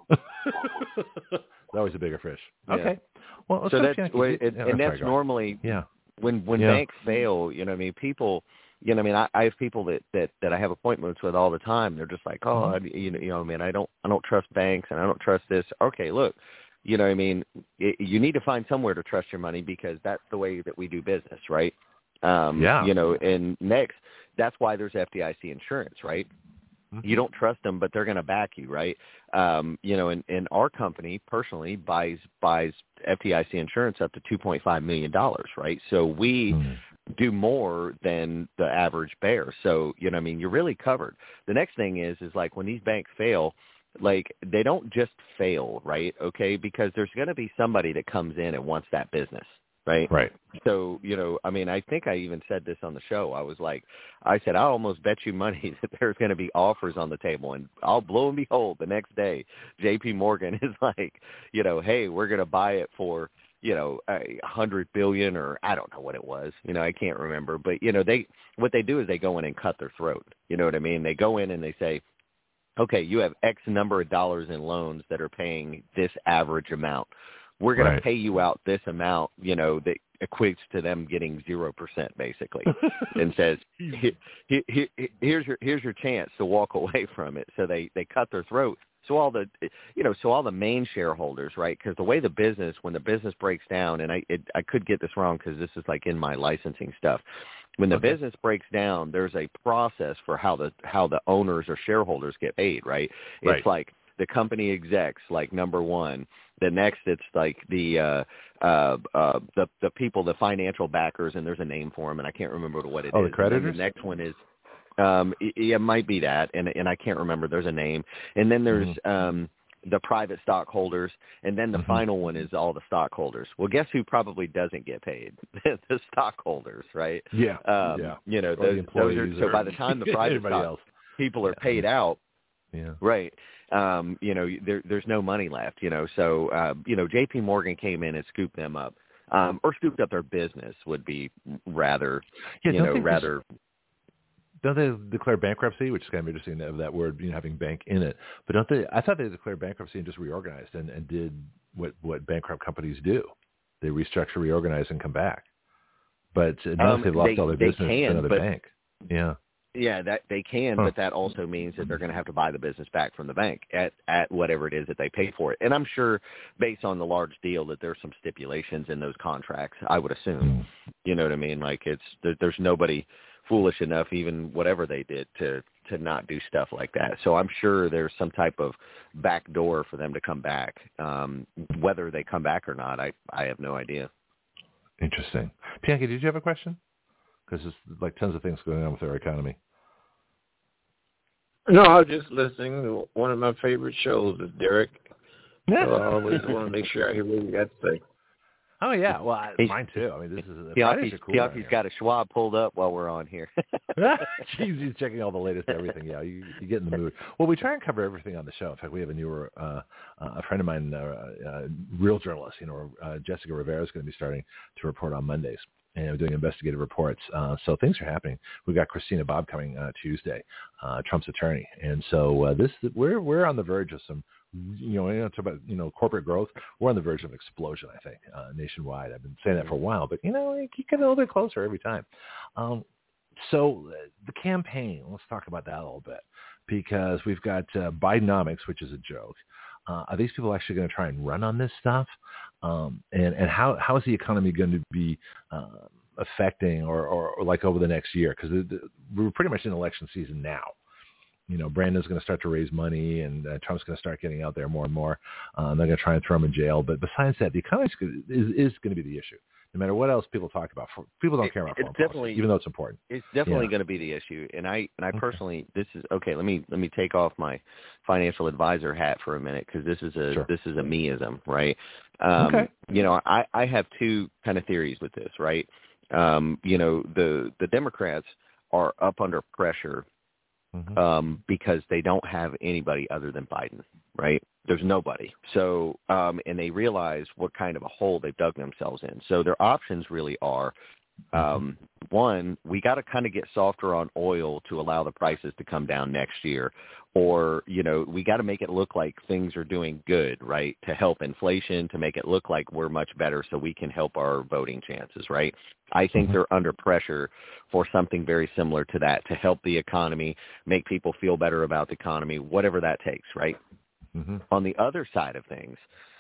That was a bigger fish. Yeah. Okay. Well, let's so that's it, and, yeah, and sorry, that's normally yeah. when when yeah. banks fail. You know, what I mean, people. You know, I mean, I, I have people that, that, that I have appointments with all the time. They're just like, oh, I, you know, you know, man, I don't I don't trust banks and I don't trust this. Okay, look, you know, what I mean, it, you need to find somewhere to trust your money because that's the way that we do business, right? Um, yeah. You know, and next, that's why there's F D I C insurance, right? Mm-hmm. You don't trust them, but they're going to back you, right? Um, you know, and, and our company personally buys buys F D I C insurance up to two point five million dollars, right? So we mm-hmm. do more than the average bear. So, you know, I mean, you're really covered. The next thing is, is like when these banks fail, like they don't just fail, right? Okay, because there's going to be somebody that comes in and wants that business. Right. Right. So, you know, I mean, I think I even said this on the show. I was like, I said, I almost bet you money that there's going to be offers on the table. And I'll blow and behold, the next day, J P Morgan is like, you know, hey, we're going to buy it for, you know, a hundred billion or I don't know what it was. You know, I can't remember. But, you know, they what they do is they go in and cut their throat. You know what I mean? They go in and they say, okay, you have X number of dollars in loans that are paying this average amount. We're going right. to pay you out this amount, you know, that equates to them getting zero percent basically, and says, here, here, here's your here's your chance to walk away from it. So they, they cut their throat. So all the, you know, so all the main shareholders, right? Because the way the business, when the business breaks down, and I it, I could get this wrong because this is like in my licensing stuff. When the okay. business breaks down, there's a process for how the how the owners or shareholders get paid, right? It's right. like the company execs, like number one. The next, it's like the uh, uh, uh, the the people, the financial backers, and there's a name for them, and I can't remember what it oh, is. Oh, the creditors? The next one is, um, it, it might be that, and and I can't remember. There's a name, and then there's mm-hmm. um, the private stockholders, and then the mm-hmm. final one is all the stockholders. Well, guess who probably doesn't get paid? The stockholders, right? Yeah, um, yeah. You know, those, those are so by the time the private stock else. people are yeah. paid out, yeah, right. Um, you know, there, there's no money left, you know, so, uh, you know, J P Morgan came in and scooped them up, um, or scooped up their business would be rather, yeah, you know, rather. Don't they declare bankruptcy, which is kind of interesting of that word, you know, having bank in it, but don't they, I thought they declared bankruptcy and just reorganized and, and did what, what bankrupt companies do. They restructure, reorganize, and come back. But now um, they've lost they, all their business can, to another but- bank. Yeah. Yeah, that they can, huh. but that also means that they're going to have to buy the business back from the bank at, at whatever it is that they pay for it. And I'm sure based on the large deal that there's some stipulations in those contracts, I would assume, you know what I mean? Like it's, there, there's nobody foolish enough, even whatever they did to, to not do stuff like that. So I'm sure there's some type of back door for them to come back. Um, whether they come back or not, I, I have no idea. Interesting. Bianca, did you have a question? Because there's like tons of things going on with our economy. No, I was just listening to one of my favorite shows is Derek. So I always want to make sure I hear what you got to say. Oh, yeah. Well, I, mine too. I mean, this is Pianki's, cool. Pianki's got a Schwab pulled up while we're on here. Jeez, he's checking all the latest everything. Yeah, you, you get in the mood. Well, we try and cover everything on the show. In fact, we have a newer, uh, uh, a friend of mine, uh, uh, real journalist, you know, uh, Jessica Rivera is going to be starting to report on Mondays. And we're doing investigative reports. Uh, so things are happening. We've got Christina Bobb coming uh, Tuesday, uh, Trump's attorney. And so uh, this we're we're on the verge of some, you know, you know, talk about, you know, corporate growth. We're on the verge of explosion, I think, uh, nationwide. I've been saying that for a while, but, you know, you get a little bit closer every time. Um, so uh, the campaign, let's talk about that a little bit, because we've got uh, Bidenomics, which is a joke. Uh, are these people actually going to try and run on this stuff? Um, and, and how, how is the economy going to be uh, affecting or, or, or like over the next year? Because we're pretty much in election season now. You know, Brandon's going to start to raise money and uh, Trump's going to start getting out there more and more. Uh, they're going to try and throw him in jail. But besides that, the economy is, is going to be the issue. No matter what else people talk about, people don't care about foreign policy, even though it's important. It's definitely yeah. going to be the issue. And I and I okay. personally, this is okay. Let me let me take off my financial advisor hat for a minute because this is a sure. this is a meism, right? Um, okay. You know, I, I have two kind of theories with this, right? Um, you know, the the Democrats are up under pressure Mm-hmm. um, because they don't have anybody other than Biden, right? There's nobody. So, um, and they realize what kind of a hole they've dug themselves in. So their options really are, um, one, we got to kind of get softer on oil to allow the prices to come down next year. Or, you know, we got to make it look like things are doing good, right, to help inflation, to make it look like we're much better so we can help our voting chances, right? I think Mm-hmm. they're under pressure for something very similar to that, to help the economy, make people feel better about the economy, whatever that takes, right? Mm-hmm. On the other side of things,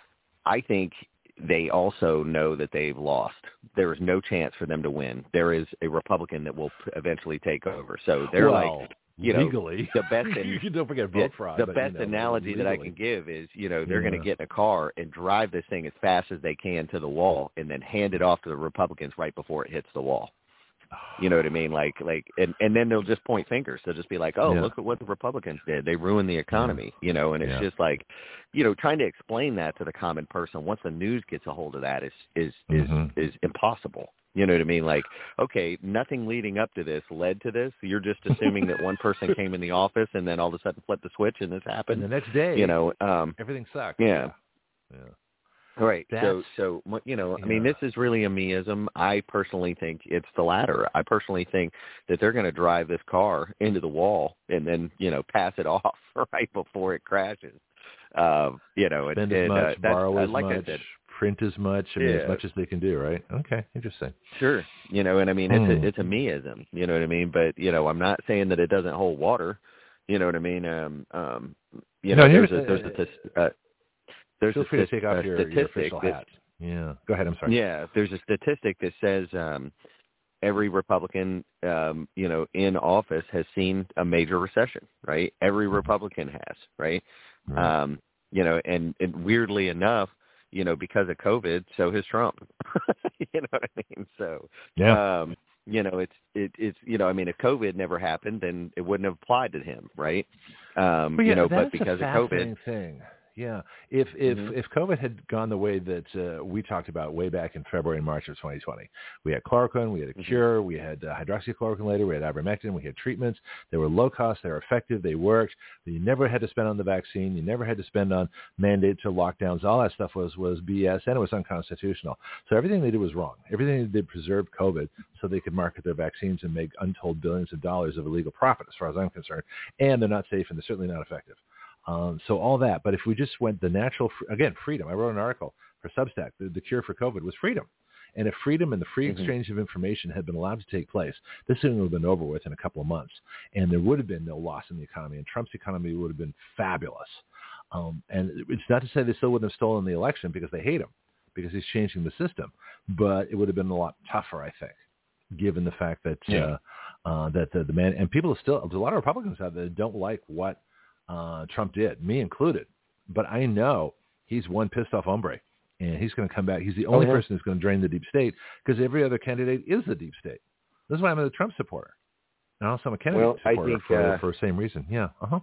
I think they also know that they've lost. There is no chance for them to win. There is a Republican that will eventually take over. So they're well, like, you know, legally. the best in, you don't forget vote yeah, fraud. the but, best you know, analogy legally. that I can give is, you know, they're Yeah. going to get in a car and drive this thing as fast as they can to the wall and then hand it off to the Republicans right before it hits the wall. You know what I mean? Like, like, and, and then they'll just point fingers. They'll just be like, oh, Yeah. look at what the Republicans did. They ruined the economy, you know, and it's Yeah. just like, you know, trying to explain that to the common person once the news gets a hold of that is, is, Mhm. is, is impossible. You know what I mean? Like, okay, nothing leading up to this led to this. You're just assuming that one person came in the office and then all of a sudden flipped the switch and this happened. And the next day, you know, um, everything sucked. yeah. Yeah. yeah. Right. That's, so, so mu- you know, I mean, yeah. this is really a meism. I personally think it's the latter. I personally think that they're going to drive this car into the wall and then, you know, pass it off right before it crashes. Uh, you know, Spend and, as and, much, uh, that's, borrow uh, as like much, I said, print as much. I mean, Yeah. as much as they can do, right? Okay, interesting. Sure. You know, and I mean, it's Hmm. a, it's a meism. You know what I mean? But you know, I'm not saying that it doesn't hold water. You know what I mean? Um, um, you No, know, here's there's a there's a tis- uh, there's Feel a, free to tis- take off a your, your statistic official that hat. Yeah. Go ahead. I'm sorry. Yeah, there's a statistic that says um, every Republican, um, you know, in office has seen a major recession, right? Every Republican has, right? Right. Um, you know, and, and weirdly enough, you know, because of COVID, so has Trump. You know what I mean? So, Yeah. um, you know, it's it, it's you know, I mean, if COVID never happened, then it wouldn't have applied to him, right? Um, Well, yeah, you know, that but is because a of COVID, fascinating thing. Yeah, if if Mhm. if COVID had gone the way that uh, we talked about way back in February and March of twenty twenty, we had chloroquine, we had a Mhm. cure, we had uh, hydroxychloroquine later, we had ivermectin, we had treatments. They were low cost, they were effective, they worked. You never had to spend on the vaccine, you never had to spend on mandates or lockdowns. All that stuff was was B S and it was unconstitutional. So everything they did was wrong. Everything they did preserved COVID so they could market their vaccines and make untold billions of dollars of illegal profit, as far as I'm concerned. And they're not safe and they're certainly not effective. Um, so all that, but if we just went the natural, again, freedom. I wrote an article for Substack. The, the cure for COVID was freedom. And if freedom and the free Mhm. exchange of information had been allowed to take place, this thing would have been over with in a couple of months. And there would have been no loss in the economy. And Trump's economy would have been fabulous. Um, and it's not to say they still wouldn't have stolen the election because they hate him, because he's changing the system. But it would have been a lot tougher, I think, given the fact that Yeah. uh, uh, that the, the man, and people still, there's a lot of Republicans out there that don't like what Uh, Trump did, me included. But I know he's one pissed off hombre, and he's going to come back. He's the only Oh, yeah. person who's going to drain the deep state because every other candidate is the deep state. This is why I'm a Trump supporter. And also I'm a Kennedy Well, I supporter think, for, uh, for the same reason. Yeah. Uh-huh.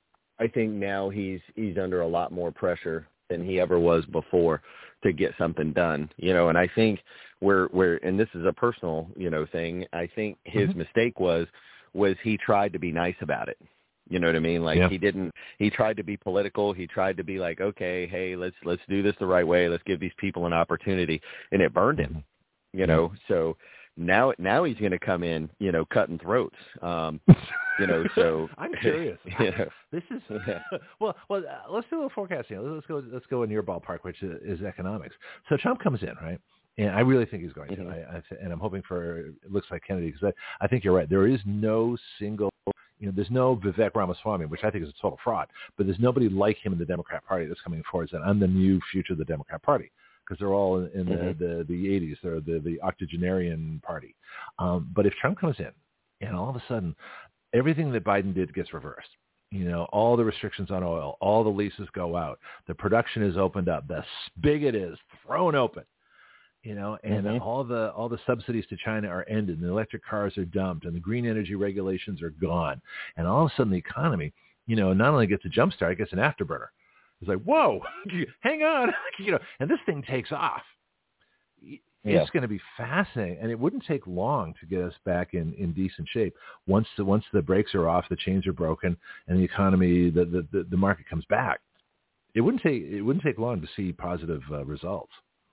I think now he's he's under a lot more pressure than he ever was before to get something done, you know. And I think where where and this is a personal, you know, thing. I think his Mm-hmm. mistake was was he tried to be nice about it. You know what I mean? Like Yeah. he didn't. He tried to be political. He tried to be like, okay, hey, let's let's do this the right way. Let's give these people an opportunity, and it burned him. Mm-hmm. You know, so now now he's going to come in, you know, cutting throats. Um, you know, so I'm curious. You know, This is yeah. well. Well, uh, let's do a little forecasting. Let's go. Let's go in your ballpark, which is, is economics. So Trump comes in, right? And I really think he's going to. Mhm. I, I, and I'm hoping for. It looks like Kennedy, because I, I think you're right. There is no single. You know, there's no Vivek Ramaswamy, which I think is a total fraud. But there's nobody like him in the Democrat Party that's coming forward saying, "I'm the new future of the Democrat Party," because they're all in, in Mhm. the, the the eighties. They're the the octogenarian party. Um, but if Trump comes in, and all of a sudden, everything that Biden did gets reversed. You know, all the restrictions on oil, all the leases go out, the production is opened up, the spigot is thrown open. You know, and Mhm. all the all the subsidies to China are ended, and the electric cars are dumped, and the green energy regulations are gone, and all of a sudden the economy, you know, not only gets a jump start, it gets an afterburner. It's like, whoa, hang on, you know, and this thing takes off. Yeah. It's going to be fascinating, and it wouldn't take long to get us back in, in decent shape. Once the once the brakes are off, the chains are broken, and the economy, the the, the, the market comes back. It wouldn't take it wouldn't take long to see positive uh, results.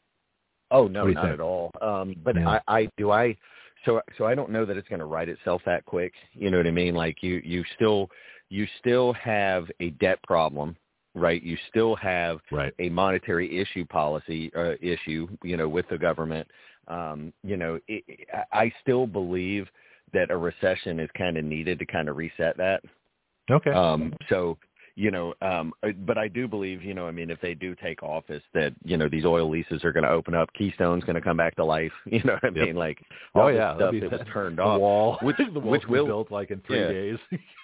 Oh no, not think? at all. Um, but Yeah. I, I do I so so I don't know that it's going to right itself that quick. You know what I mean? Like you you still you still have a debt problem. Right, you still have right. a monetary issue policy uh, issue, you know, with the government. Um, you know, it, I still believe that a recession is kind of needed to kind of reset that. Okay. Um, so, you know, um, but I do believe, you know, I mean, if they do take office, that you know these oil leases are going to open up. Keystone's going to come back to life. You know what I Yep. mean? Like all oh this yeah, stuff be, that was turned the off, wall, which the which will built like in three yeah. days.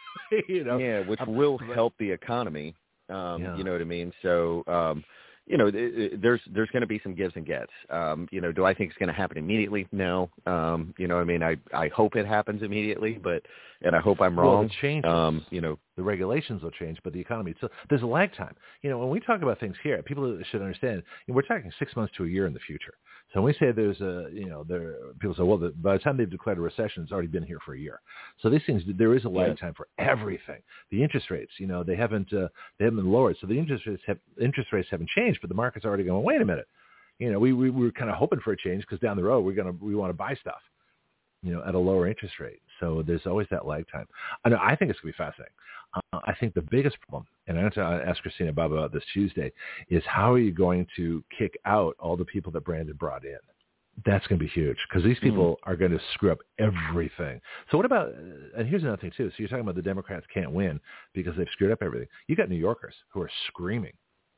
you know, yeah, which um, will but, help the economy. Um, yeah. You know what I mean? So, um, you know, it, it, there's there's going to be some gives and gets. Um, you know, do I think it's going to happen immediately? No. Um, you know, I mean, I, I hope it happens immediately, but and I hope I'm wrong. Well, the changes, um, you know, the regulations will change, but the economy. So there's a lag time. You know, when we talk about things here, people should understand. You know, we're talking six months to a year in the future. So when we say there's a, you know, there people say, well, the, by the time they've declared a recession, it's already been here for a year. So these things, there is a lag yeah. time for everything. The interest rates, you know, they haven't uh, they haven't been lowered, so the interest rates have interest rates haven't changed, but the market's already going, wait a minute, you know, we we, we were kind of hoping for a change because down the road we're gonna we want to buy stuff, you know, at a lower interest rate. So there's always that lag time. I know. I think it's going to be fascinating. Uh, I think the biggest problem, and I'm going to ask Christina Bob about this Tuesday, is how are you going to kick out all the people that Brandon brought in? That's going to be huge because these people mm. are going to screw up everything. So what about, and here's another thing too. So you're talking about the Democrats can't win because they've screwed up everything. You got New Yorkers who are screaming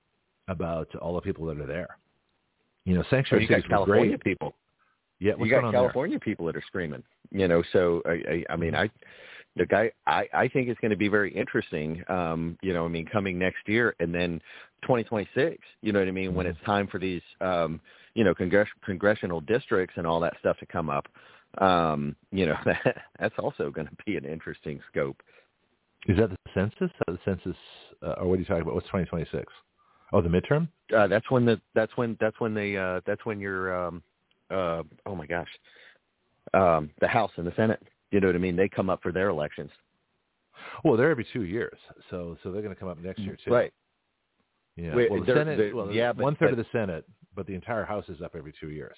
about all the people that are there. You know, sanctuary cities were California great. people. Yeah, what's you got going on California there? people that are screaming. You know, so I, I, I mean, I, the guy, I, I think it's going to be very interesting. Um, you know, I mean, coming next year and then twenty twenty-six. You know what I mean? Mm-hmm. When it's time for these, um, you know, congress- congressional districts and all that stuff to come up. Um, you know, that, that's also going to be an interesting scope. Is that the census? The census, uh, or what are you talking about? What's twenty twenty-six? Oh, the midterm? Uh, that's when the that's when that's when they uh, that's when you're. Um, uh, oh my gosh, um, the House and the Senate. You know what I mean? They come up for their elections. Well, they're every two years, so so they're going to come up next year too. Right. Yeah. Wait, well, the Senate. they're, well, yeah, but, one third but, of the Senate, but the entire House is up every two years.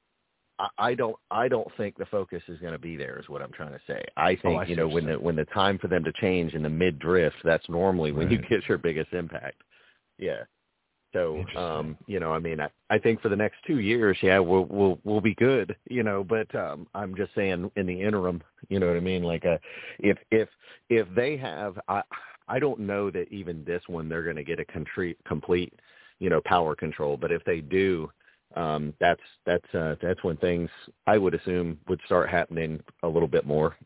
I, I don't. I don't think the focus is going to be there. Is what I'm trying to say. I think oh, I you know when the when the time for them to change in the mid drift, that's normally when right. you get your biggest impact. Yeah. So, um, you know, I mean, I, I think for the next two years, yeah, we'll we'll we'll be good, you know. But um, I'm just saying, in the interim, you know what I mean? Like, uh, if if if they have, I I don't know that even this one they're going to get a complete complete, you know, power control. But if they do, um, that's that's uh, that's when things I would assume would start happening a little bit more.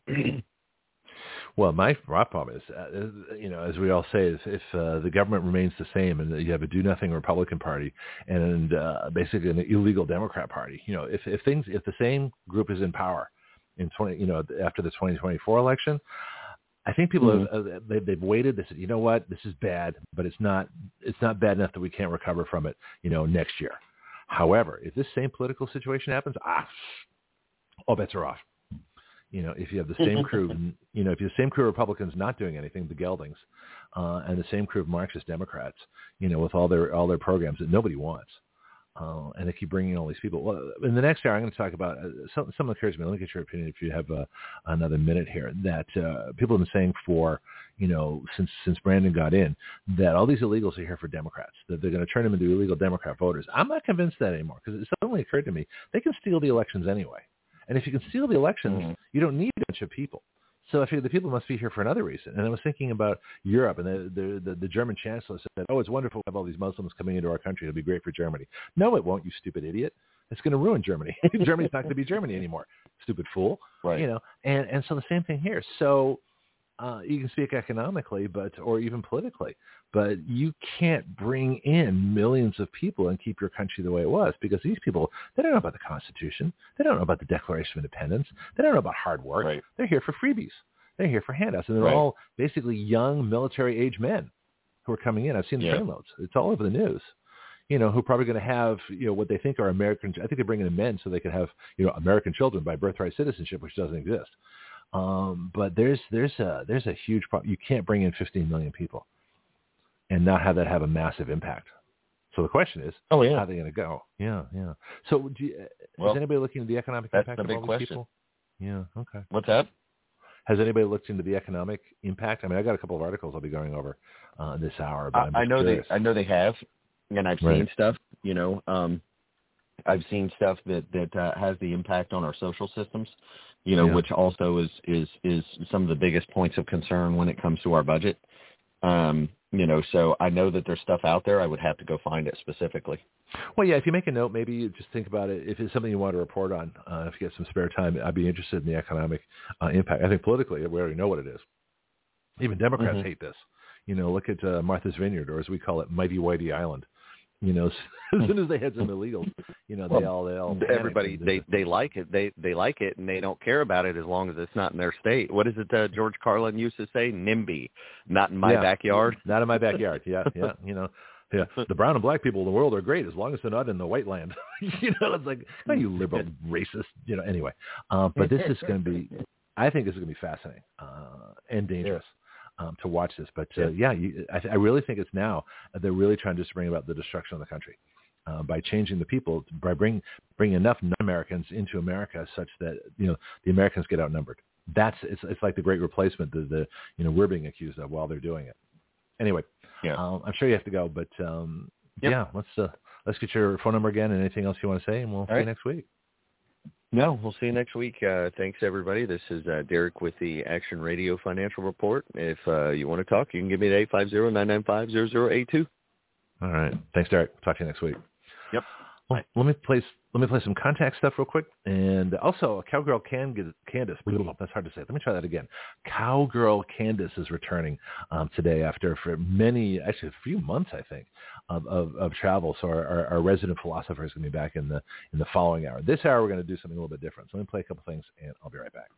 Well, my, my problem is, uh, you know, as we all say, is if uh, the government remains the same and you have a do-nothing Republican Party and uh, basically an illegal Democrat Party, you know, if, if things, if the same group is in power in twenty, you know, after the twenty twenty-four election, I think people mm-hmm. have, uh, they, they've waited. They said, you know what, this is bad, but it's not, it's not bad enough that we can't recover from it, you know, next year. However, if this same political situation happens, ah, all bets are off. You know, if you have the same crew, you know, if you have the same crew of Republicans not doing anything, the geldings, uh, and the same crew of Marxist Democrats, you know, with all their all their programs that nobody wants, uh, and they keep bringing all these people. Well, in the next hour, I'm going to talk about uh, some, something that occurs to me. Let me get your opinion if you have uh, another minute here. That uh, people have been saying for, you know, since since Brandon got in, that all these illegals are here for Democrats, that they're going to turn them into illegal Democrat voters. I'm not convinced of that anymore because it suddenly occurred to me they can steal the elections anyway. And if you can steal the elections, mm. you don't need a bunch of people. So I figured the people must be here for another reason. And I was thinking about Europe, and the the, the, the German chancellor said, oh, it's wonderful to have all these Muslims coming into our country. It'll be great for Germany. No, it won't, you stupid idiot. It's going to ruin Germany. Germany's not going to be Germany anymore. Stupid fool. Right. You know, and, and so the same thing here. So uh, you can speak economically, but or even politically, but you can't bring in millions of people and keep your country the way it was because these people, they don't know about the Constitution. They don't know about the Declaration of Independence. They don't know about hard work. Right. They're here for freebies. They're here for handouts. And they're right. all basically young military-age men who are coming in. I've seen the yeah. trainloads. It's all over the news. you know, who are probably going to have, you know, what they think are American. I think they're bringing in men so they can have, you know, American children by birthright citizenship, which doesn't exist. Um, but there's there's a there's a huge problem. You can't bring in fifteen million people and not have that have a massive impact. So the question is, oh yeah, how are they going to go? Yeah, yeah. So do you, well, is anybody looking at the economic that's impact the of big all these question. people? Yeah. Okay. What's that? Has anybody looked into the economic impact? I mean, I got a couple of articles I'll be going over uh, this hour. But I'm I, I know curious. they, I know they have, and I've Right. seen stuff. You know, um, I've seen stuff that that uh, has the impact on our social systems. You know, Yeah. which also is is is some of the biggest points of concern when it comes to our budget. Um, you know, so I know that there's stuff out there. I would have to go find it specifically. Well, yeah, if you make a note, maybe you just think about it. If it's something you want to report on, uh, if you get some spare time, I'd be interested in the economic uh, impact. I think politically, we already know what it is. Even Democrats Mm-hmm. hate this. You know, look at uh, Martha's Vineyard, or as we call it, Mighty Whitey Island. You know, as soon as they had some illegals, you know, they all, they all Everybody, they they like it. They they like it, and they don't care about it as long as it's not in their state. What is it uh, George Carlin used to say? NIMBY, not in my yeah. backyard. Not in my backyard. Yeah, yeah. You know, yeah. The brown and black people in the world are great as long as they're not in the white land. You know, it's like, oh, you liberal racist. You know, anyway. Uh, but this is going to be, I think this is going to be fascinating uh, and dangerous. Um, to watch this, but uh, yeah, you, I, I really think it's now uh, they're really trying to just bring about the destruction of the country uh, by changing the people, by bring bring enough non-Americans into America such that you know the Americans get outnumbered. That's it's it's like the Great Replacement that the you know we're being accused of while they're doing it. Anyway, yeah, um, I'm sure you have to go, but um, yep. yeah, let's uh, let's get your phone number again and anything else you want to say, and we'll All see right. you next week. No, we'll see you next week. Uh, thanks, everybody. This is uh, Derek with the Action Radio Financial Report. If uh, you want to talk, you can give me at eight five zero, nine nine five, zero zero eight two. All right. Thanks, Derek. Talk to you next week. Yep. Well, let me play. Let me play some contact stuff real quick, and also Cowgirl Can- Candace. That's hard to say. Let me try that again. Cowgirl Candace is returning um, today after for many, actually a few months, I think, of, of, of travel. So our, our, our resident philosopher is going to be back in the in the following hour. This hour we're going to do something a little bit different. So let me play a couple things, and I'll be right back.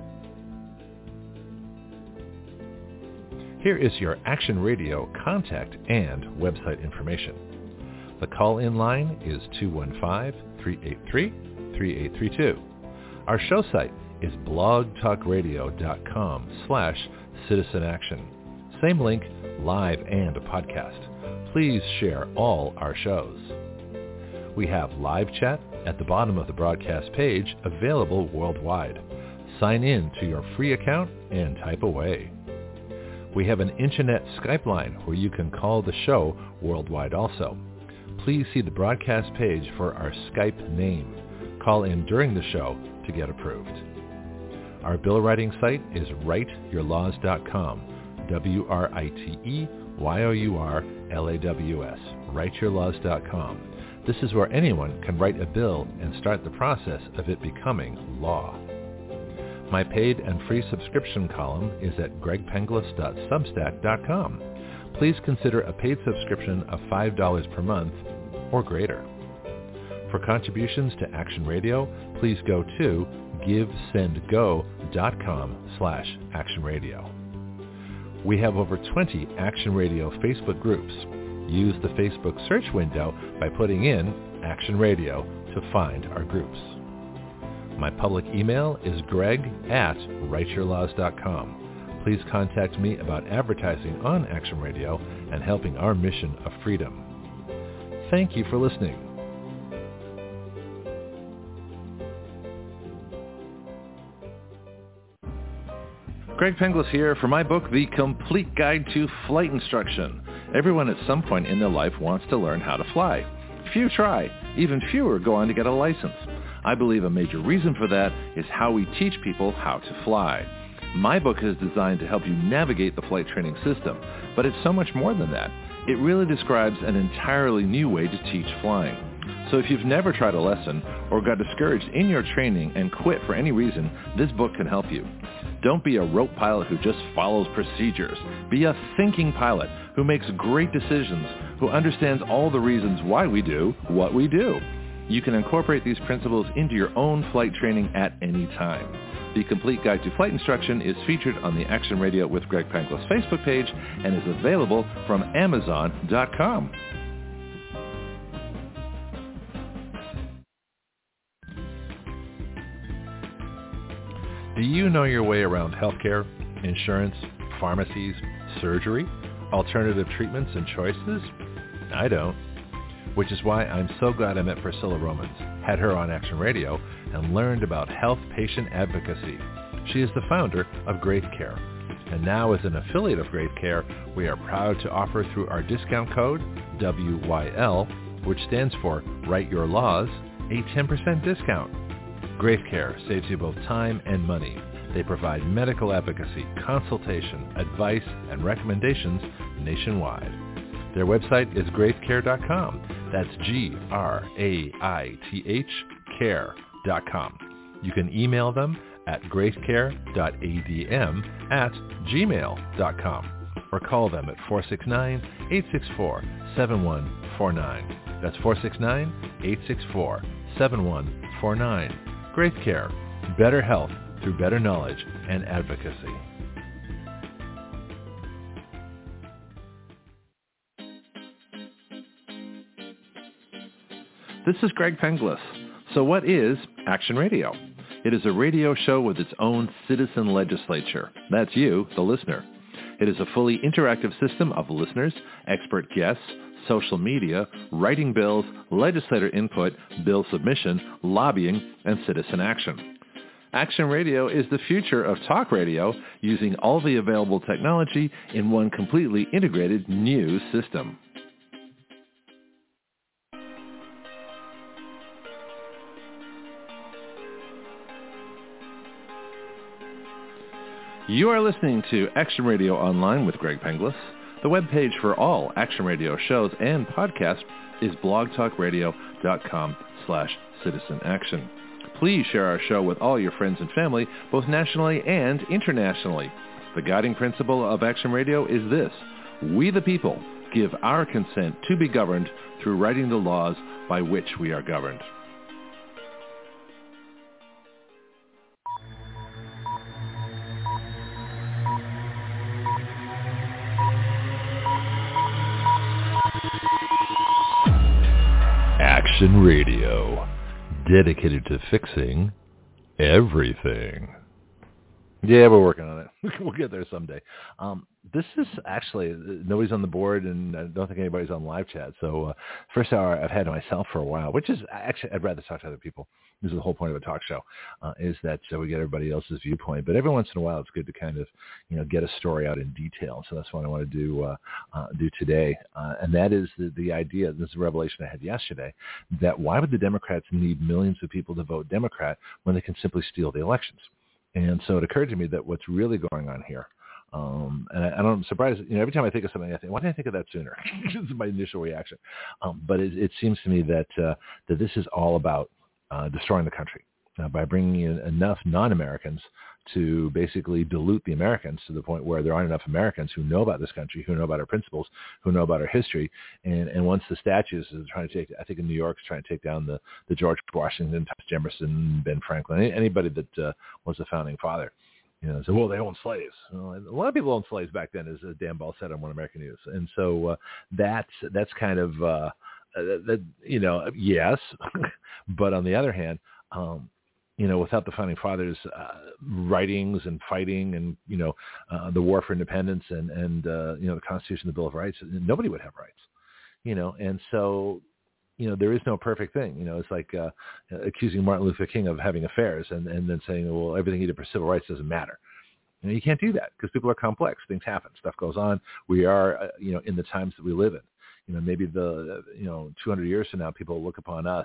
Here is your Action Radio contact and website information. The call-in line is two one five, three eight three, three eight three two. Our show site is blogtalkradio.com slash citizen action. Same link, live and a podcast. Please share all our shows. We have live chat at the bottom of the broadcast page, available worldwide. Sign in to your free account and type away. We have an internet Skype line where you can call the show worldwide also. Please see the broadcast page for our Skype name. Call in during the show to get approved. Our bill writing site is write your laws dot com, W R I T E Y O U R L A W S, write your laws dot com. This is where anyone can write a bill and start the process of it becoming law. My paid and free subscription column is at greg penglis dot substack dot com. Please consider a paid subscription of five dollars per month or greater. For contributions to Action Radio, please go to givesendgo.com slash Action Radio. We have over twenty Action Radio Facebook groups. Use the Facebook search window by putting in Action Radio to find our groups. My public email is greg at write your laws dot com. Please contact me about advertising on Action Radio and helping our mission of freedom. Thank you for listening. Greg Penglis here for my book, The Complete Guide to Flight Instruction. Everyone at some point in their life wants to learn how to fly. Few try. Even fewer go on to get a license. I believe a major reason for that is how we teach people how to fly. My book is designed to help you navigate the flight training system, but it's so much more than that. It really describes an entirely new way to teach flying. So if you've never tried a lesson or got discouraged in your training and quit for any reason, this book can help you. Don't be a rote pilot who just follows procedures. Be a thinking pilot who makes great decisions, who understands all the reasons why we do what we do. You can incorporate these principles into your own flight training at any time. The Complete Guide to Flight Instruction is featured on the Action Radio with Greg Penglis Facebook page and is available from amazon dot com. Do you know your way around healthcare, insurance, pharmacies, surgery, alternative treatments and choices? I don't. Which is why I'm so glad I met Priscilla Romans, had her on Action Radio, and learned about health patient advocacy. She is the founder of Great Care. And now as an affiliate of Great Care, we are proud to offer through our discount code, W Y L, which stands for Write Your Laws, a ten percent discount. Great Care saves you both time and money. They provide medical advocacy, consultation, advice, and recommendations nationwide. Their website is great care dot com. That's G R A I T H care dot com. You can email them at great care dot a d m at gmail dot com or call them at four six nine, eight six four, seven one four nine. That's four six nine, eight six four, seven one four nine. Great Care. Better health through better knowledge and advocacy. This is Greg Penglis. So what is Action Radio? It is a radio show with its own citizen legislature. That's you, the listener. It is a fully interactive system of listeners, expert guests, social media, writing bills, legislator input, bill submission, lobbying, and citizen action. Action Radio is the future of talk radio using all the available technology in one completely integrated new system. You are listening to Action Radio Online with Greg Penglis. The webpage for all Action Radio shows and podcasts is blogtalkradio.com slash citizen action. Please share our show with all your friends and family, both nationally and internationally. The guiding principle of Action Radio is this: we the people give our consent to be governed through writing the laws by which we are governed. Action Radio, dedicated to fixing everything. Yeah, we're working on it. We'll get there someday. Um, this is actually, nobody's on the board, and I don't think anybody's on live chat. So uh, first hour I've had to myself for a while, which is actually, I'd rather talk to other people. This is the whole point of a talk show, uh, is that uh, we get everybody else's viewpoint. But every once in a while, it's good to kind of, you know, get a story out in detail. So that's what I want to do uh, uh, do today. Uh, and that is the, the idea, this is a revelation I had yesterday, that why would the Democrats need millions of people to vote Democrat when they can simply steal the elections? And so it occurred to me that what's really going on here, um, and I, I don't, I'm surprised, you know, every time I think of something, I think, why didn't I think of that sooner? This is my initial reaction. Um, but it, it seems to me that uh, that this is all about uh, destroying the country uh, by bringing in enough non-Americans to basically dilute the Americans to the point where there aren't enough Americans who know about this country, who know about our principles, who know about our history. And, and once the statues are trying to take, I think in New York, trying to take down the, the George Washington, Thomas Jefferson, Ben Franklin, any, anybody that uh, was a founding father. You know, so, well, they owned slaves. Well, a lot of people owned slaves back then, as Dan Ball said on One American News. And so uh, that's, that's kind of, uh, that, you know, yes. But on the other hand, um, you know, without the founding fathers' uh, writings and fighting and, you know, uh, the war for independence and, and uh, you know, the Constitution, the Bill of Rights, nobody would have rights, you know. And so, you know, there is no perfect thing. You know, it's like uh, accusing Martin Luther King of having affairs and, and then saying, well, everything he did for civil rights doesn't matter. You know, you can't do that because people are complex. Things happen. Stuff goes on. We are, uh, you know, in the times that we live in. You know, maybe the, you know, two hundred years from now, people look upon us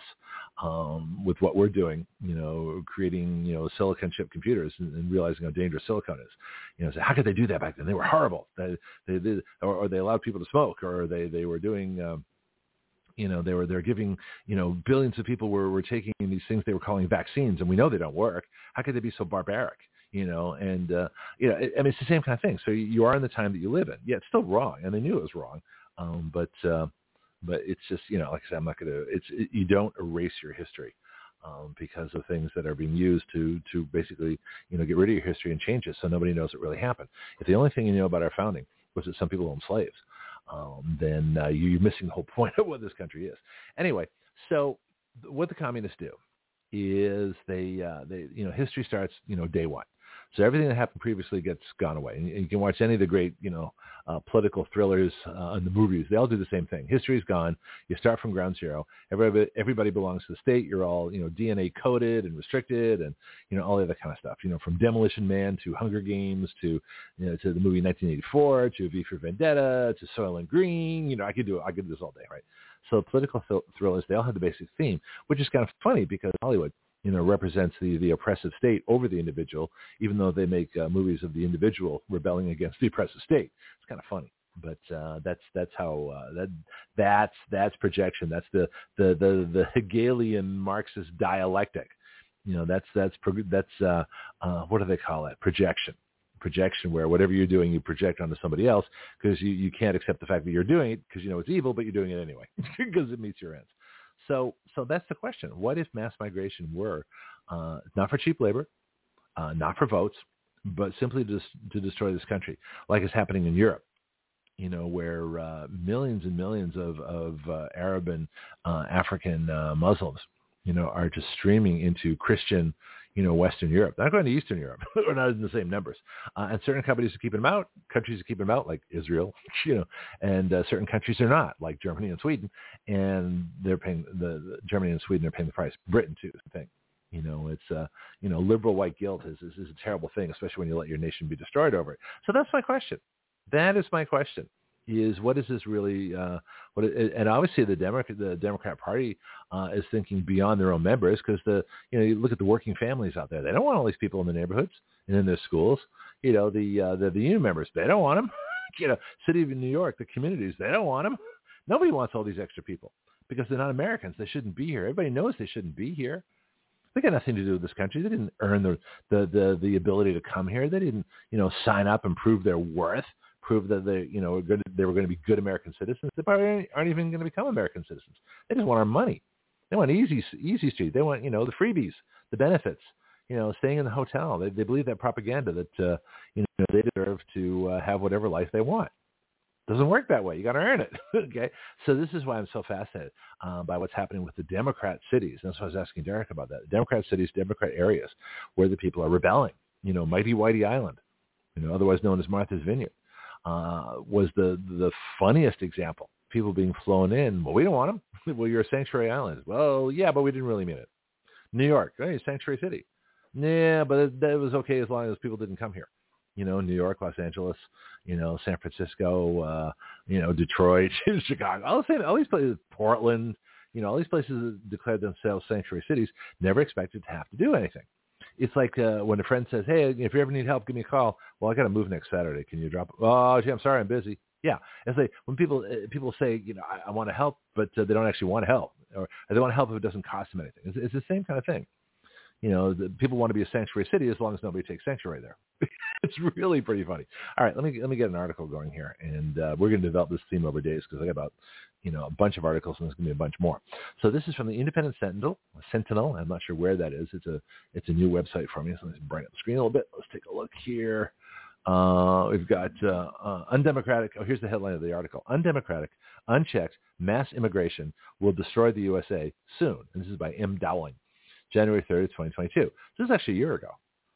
um, with what we're doing, you know, creating, you know, silicon chip computers and, and realizing how dangerous silicon is. You know, so how could they do that back then? They were horrible. They, they did, or, or they allowed people to smoke, or they, they were doing, um, you know, they were, they're giving, you know, billions of people were, were taking these things they were calling vaccines, and we know they don't work. How could they be so barbaric? You know, and, uh, you know, I mean, it's the same kind of thing. So you are in the time that you live in. Yeah, it's still wrong, and they knew it was wrong. Um, but uh, but it's just, you know, like I said, I'm not going to, it's, it, you don't erase your history um, because of things that are being used to, to basically, you know, get rid of your history and change it so nobody knows it really happened. If the only thing you know about our founding was that some people owned slaves, um, then uh, you're missing the whole point of what this country is. Anyway, so what the communists do is they, uh, they, you know, history starts, you know, day one. So everything that happened previously gets gone away. And you can watch any of the great, you know, uh, political thrillers uh, in the movies. They all do the same thing. History is gone. You start from ground zero. Everybody, everybody belongs to the state. You're all, you know, D N A coded and restricted and, you know, all the other kind of stuff. You know, from Demolition Man to Hunger Games to, you know, to the movie nineteen eighty-four to V for Vendetta to Soylent Green. You know, I could do I could do this all day, right? So political th- thrillers, they all have the basic theme, which is kind of funny because Hollywood, you know, represents the, the oppressive state over the individual, even though they make uh, movies of the individual rebelling against the oppressive state. It's kind of funny, but uh, that's that's how uh, that that's that's projection. That's the the the, the Hegelian Marxist dialectic. You know, that's that's that's uh, uh, what do they call it? Projection. Projection, where whatever you're doing, you project onto somebody else because you, you can't accept the fact that you're doing it because you know it's evil, but you're doing it anyway because it meets your ends. So, so that's the question. What if mass migration were uh, not for cheap labor, uh, not for votes, but simply to, to destroy this country, like is happening in Europe? You know, where uh, millions and millions of of uh, Arab and uh, African uh, Muslims, you know, are just streaming into Christian, you know, Western Europe. They're not going to Eastern Europe. We're not in the same numbers. Uh, and certain companies are keeping them out. Countries are keeping them out, like Israel, you know, and uh, certain countries are not, like Germany and Sweden. And they're paying the, the Germany and Sweden are paying the price. Britain too, I think. You know, it's uh, you know, liberal white guilt is, is is a terrible thing, especially when you let your nation be destroyed over it. So that's my question. That is my question. Is what is this really? Uh, what it, and obviously the Democrat the Democrat Party uh, is thinking beyond their own members because the you know you look at the working families out there. They don't want all these people in the neighborhoods and in their schools. You know the uh, the, the union members. They don't want them. you know, city of New York, the communities. They don't want them. Nobody wants all these extra people because they're not Americans. They shouldn't be here. Everybody knows they shouldn't be here. They got nothing to do with this country. They didn't earn the the the, the ability to come here. They didn't you know sign up and prove their worth. Prove that they, you know, were good, they were going to be good American citizens. They probably aren't even going to become American citizens. They just want our money. They want easy, easy street. They want, you know, the freebies, the benefits, you know, staying in the hotel. They, they believe that propaganda that, uh, you know, they deserve to uh, have whatever life they want. Doesn't work that way. You got to earn it. Okay. So this is why I'm so fascinated uh, by what's happening with the Democrat cities. That's why I was asking Derek about that. Democrat cities, Democrat areas where the people are rebelling. You know, Mighty Whitey Island, you know, otherwise known as Martha's Vineyard. Uh, was the the funniest example. People being flown in. Well, we don't want them. Well, you're a sanctuary island. Well, yeah, but we didn't really mean it. New York, hey, sanctuary city. Yeah, but it, that was okay as long as people didn't come here. You know, New York, Los Angeles, you know, San Francisco, uh, you know, Detroit, Chicago. All, the same, all these places, Portland, you know, all these places that declared themselves sanctuary cities never expected to have to do anything. It's like uh, when a friend says, hey, if you ever need help, give me a call. Well, I got to move next Saturday. Can you drop it? Oh, gee, I'm sorry, I'm busy. Yeah. It's like when people uh, people say, you know, I, I want to help, but uh, they don't actually want to help. Or they want to help if it doesn't cost them anything. It's, it's the same kind of thing. You know, the, people want to be a sanctuary city as long as nobody takes sanctuary there. It's really pretty funny. All right, let me let me get an article going here, and uh, we're going to develop this theme over days because I got about you know a bunch of articles, and there's going to be a bunch more. So this is from the Independent Sentinel. Sentinel. I'm not sure where that is. It's a it's a new website for me. So let's brighten up the screen a little bit. Let's take a look here. Uh, we've got uh, uh, undemocratic. Oh, here's the headline of the article: Undemocratic, unchecked mass immigration will destroy the U S A soon. And this is by M. Dowling, January third, twenty twenty-two. This is actually a year ago.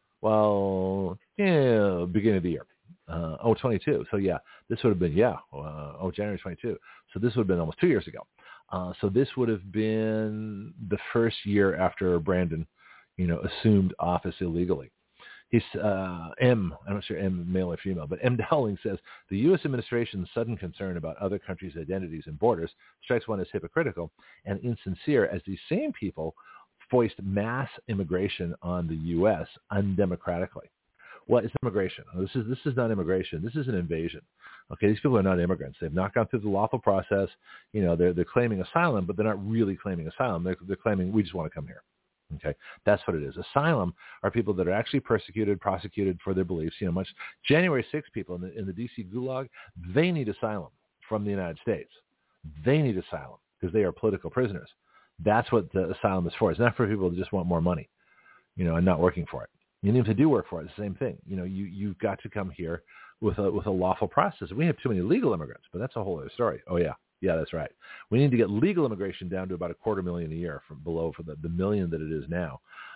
Well, yeah, beginning of the year. Uh, oh, twenty-two. So, yeah, this would have been, yeah, uh, oh, January twenty-two. So this would have been almost two years ago. Uh, so this would have been the first year after Brandon, you know, assumed office illegally. He's uh, M, I'm not sure M, male or female, but M. Dowling says the U S administration's sudden concern about other countries' identities and borders strikes one as hypocritical and insincere as these same people foist mass immigration on the U S undemocratically. What is immigration? This is this is not immigration. This is an invasion. Okay, these people are not immigrants. They've not gone through the lawful process. You know, they're they're claiming asylum, but they're not really claiming asylum. They're they're claiming we just want to come here. Okay, that's what it is. Asylum are people that are actually persecuted, prosecuted for their beliefs. You know, much January sixth people in the in the D C Gulag, they need asylum from the United States. They need asylum because they are political prisoners. That's what the asylum is for. It's not for people that just want more money, you know, and not working for it. You need to do work for it. It's the same thing. You know, you, you've got to come here with a with a lawful process. We have too many legal immigrants, but that's a whole other story. Oh, yeah. Yeah, that's right. We need to get legal immigration down to about a quarter million a year from below for the, the million that it is now.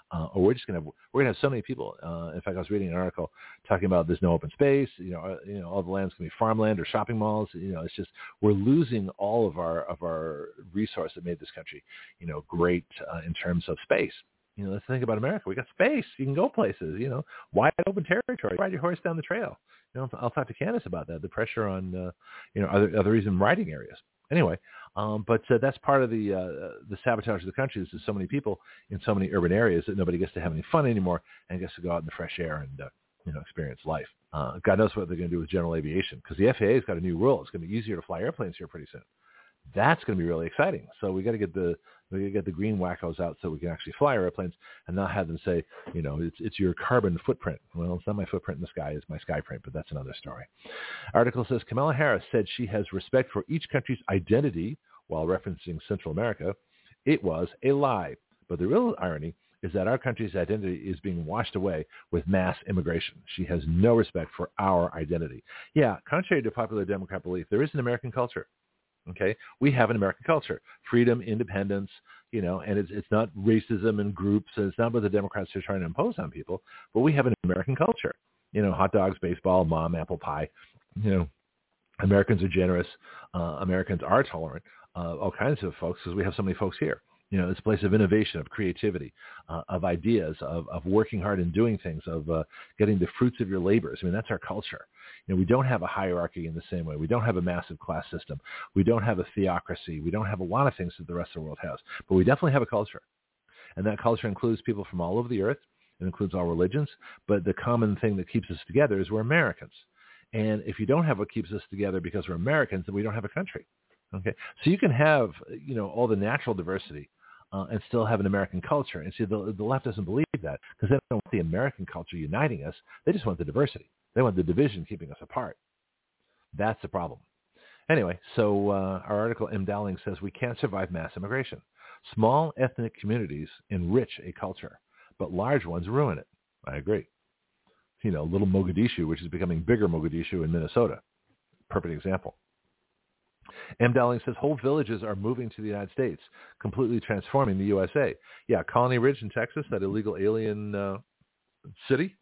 Uh, or we're just going to have, we're going to have so many people. Uh, in fact, I was reading an article talking about there's no open space. You know, uh, you know, all the land's going to be farmland or shopping malls. You know, it's just we're losing all of our of our resource that made this country, you know, great uh, in terms of space. You know, let's think about America. We got space. You can go places. You know, wide open territory. Ride your horse down the trail. You know, I'll talk to Candace about that. The pressure on, uh, you know, other other even riding areas. Anyway, um, but uh, that's part of the uh, the sabotage of the country. Is there's so many people in so many urban areas that nobody gets to have any fun anymore and gets to go out in the fresh air and uh, you know experience life. Uh, God knows what they're going to do with general aviation because the F A A has got a new rule. It's going to be easier to fly airplanes here pretty soon. That's going to be really exciting. So we got to get the we got to get the green wackos out so we can actually fly our airplanes and not have them say, you know, it's it's your carbon footprint. Well, it's not my footprint in the sky; it's my sky print. But that's another story. Article says Kamala Harris said she has respect for each country's identity while referencing Central America. It was a lie. But the real irony is that our country's identity is being washed away with mass immigration. She has no respect for our identity. Yeah, contrary to popular Democrat belief, there is an American culture. Okay, we have an American culture, freedom, independence, you know, and it's it's not racism and groups. And it's not what the Democrats are trying to impose on people, but we have an American culture. You know, hot dogs, baseball, mom, apple pie. You know, Americans are generous. Uh, Americans are tolerant. Uh, all kinds of folks, because we have so many folks here. You know, it's a place of innovation, of creativity, uh, of ideas, of, of working hard and doing things, of uh, getting the fruits of your labors. I mean, that's our culture. You know, we don't have a hierarchy in the same way. We don't have a massive class system. We don't have a theocracy. We don't have a lot of things that the rest of the world has. But we definitely have a culture. And that culture includes people from all over the earth. It includes all religions. But the common thing that keeps us together is we're Americans. And if you don't have what keeps us together because we're Americans, then we don't have a country. Okay, so you can have, you know, all the natural diversity uh, and still have an American culture. And see, the, the left doesn't believe that because they don't want the American culture uniting us. They just want the diversity. They want the division keeping us apart. That's the problem. Anyway, so uh, our article, M. Dowling, says we can't survive mass immigration. Small ethnic communities enrich a culture, but large ones ruin it. I agree. You know, little Mogadishu, which is becoming bigger Mogadishu in Minnesota. Perfect example. M. Dowling says whole villages are moving to the United States, completely transforming the U S A. Yeah, Colony Ridge in Texas, that illegal alien uh, city,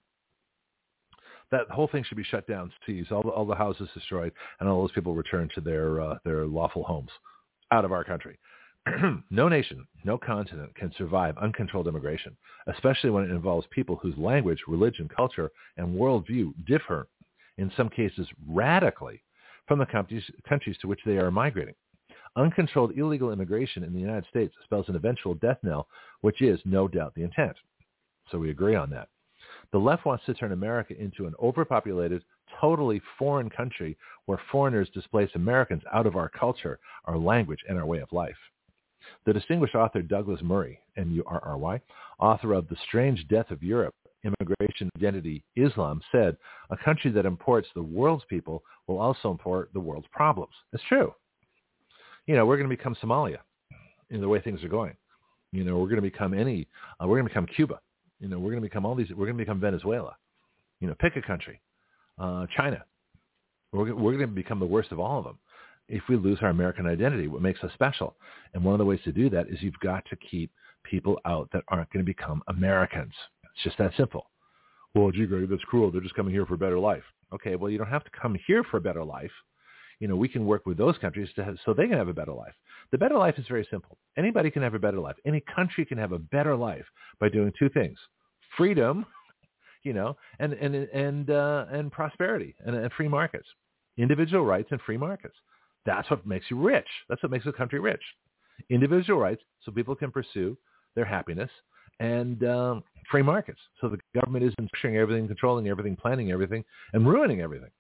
that whole thing should be shut down, seized, all the, all the houses destroyed, and all those people returned to their uh, their lawful homes out of our country. No nation, no continent can survive uncontrolled immigration, especially when it involves people whose language, religion, culture, and worldview differ, in some cases radically, from the countries, countries to which they are migrating. Uncontrolled illegal immigration in the United States spells an eventual death knell, which is no doubt the intent. So we agree on that. The left wants to turn America into an overpopulated, totally foreign country where foreigners displace Americans out of our culture, our language, and our way of life. The distinguished author Douglas Murray, M U R R Y, author of The Strange Death of Europe, Immigration, Identity, Islam, said, a country that imports the world's people will also import the world's problems. It's true. You know, we're going to become Somalia in the way things are going. You know, we're going to become any, uh, we're going to become Cuba. You know, we're going to become all these, we're going to become Venezuela. You know, pick a country. Uh, China. We're, we're going to become the worst of all of them if we lose our American identity, what makes us special. And one of the ways to do that is you've got to keep people out that aren't going to become Americans. It's just that simple. Well, gee, Greg, that's cruel. They're just coming here for a better life. Okay, well, you don't have to come here for a better life. You know, we can work with those countries to have, so they can have a better life. The better life is very simple. Anybody can have a better life. Any country can have a better life by doing two things: freedom, you know, and and and uh, and prosperity and, and free markets, individual rights and free markets. That's what makes you rich. That's what makes a country rich. Individual rights, so people can pursue their happiness, and um, free markets, so the government isn't pushing everything, controlling everything, planning everything, and ruining everything.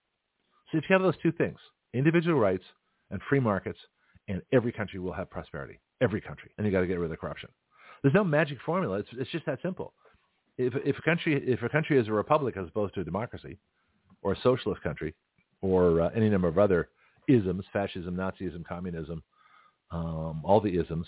So if you have those two things, individual rights and free markets, and every country will have prosperity. Every country. And you got to get rid of the corruption. There's no magic formula. It's, it's just that simple. If, if a country if a country is a republic as opposed to a democracy, or a socialist country, or uh, any number of other isms, fascism, Nazism, communism, um, all the isms,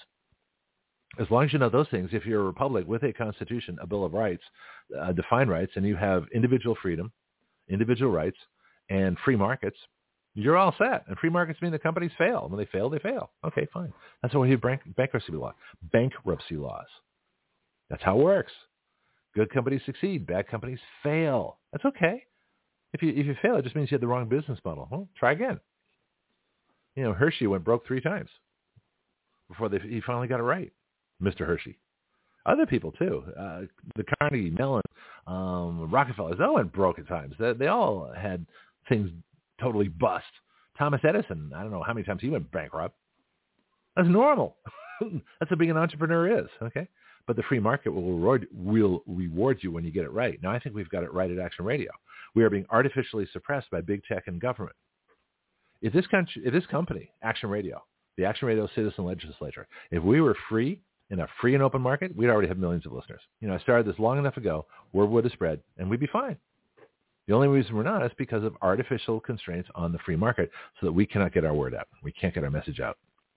as long as you know those things, if you're a republic with a constitution, a Bill of Rights, uh, defined rights, and you have individual freedom, individual rights, and free markets, you're all set. And free markets mean the companies fail. When they fail, they fail. Okay, fine. That's why we have bank- bankruptcy law, bankruptcy laws. That's how it works. Good companies succeed. Bad companies fail. That's okay. If you if you fail, it just means you had the wrong business model. Well, try again. You know, Hershey went broke three times before they, he finally got it right, Mister Hershey. Other people, too. Uh, the Carnegie, Mellon, um, Rockefellers, they all went broke at times. They, they all had things totally bust. Thomas Edison, I don't know how many times he went bankrupt. That's normal. That's how big an entrepreneur is, okay? But the free market will reward, will reward you when you get it right. Now, I think we've got it right at Action Radio. We are being artificially suppressed by big tech and government. If this country, if this company, Action Radio, the Action Radio Citizen Legislature, if we were free in a free and open market, we'd already have millions of listeners. You know, I started this long enough ago, word would have spread, and we'd be fine. The only reason we're not is because of artificial constraints on the free market so that we cannot get our word out. We can't get our message out.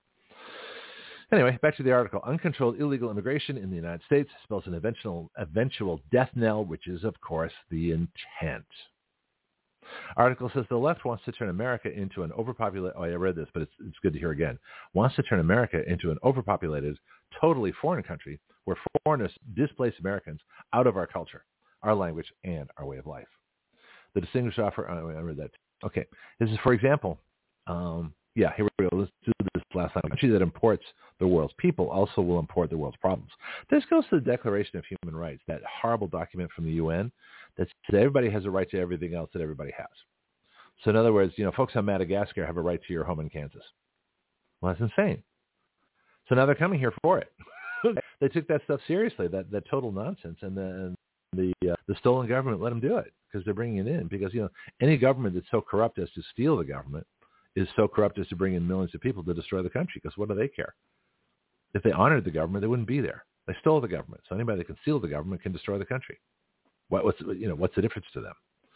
Anyway, back to the article. Uncontrolled illegal immigration in the United States spells an eventual, eventual death knell, which is, of course, the intent. Article says the left wants to turn America into an overpopulated, oh, I read this, but it's, it's good to hear again, wants to turn America into an overpopulated, totally foreign country where foreigners displace Americans out of our culture, our language, and our way of life. The distinguished offer, oh, I read that. Okay, this is, for example, um, yeah, here we go. Let's do this last time. A country that imports the world's people also will import the world's problems. This goes to the Declaration of Human Rights, that horrible document from the U N that says everybody has a right to everything else that everybody has. So in other words, you know, folks on Madagascar have a right to your home in Kansas. Well, that's insane. So now they're coming here for it. They took that stuff seriously, that, that total nonsense, and the and the, uh, the stolen government let them do it because they're bringing it in. Because, you know, any government that's so corrupt as to steal the government is so corrupt as to bring in millions of people to destroy the country, because what do they care? If they honored the government, they wouldn't be there. They stole the government. So anybody that can steal the government can destroy the country. What, what's, you know, what's the difference to them?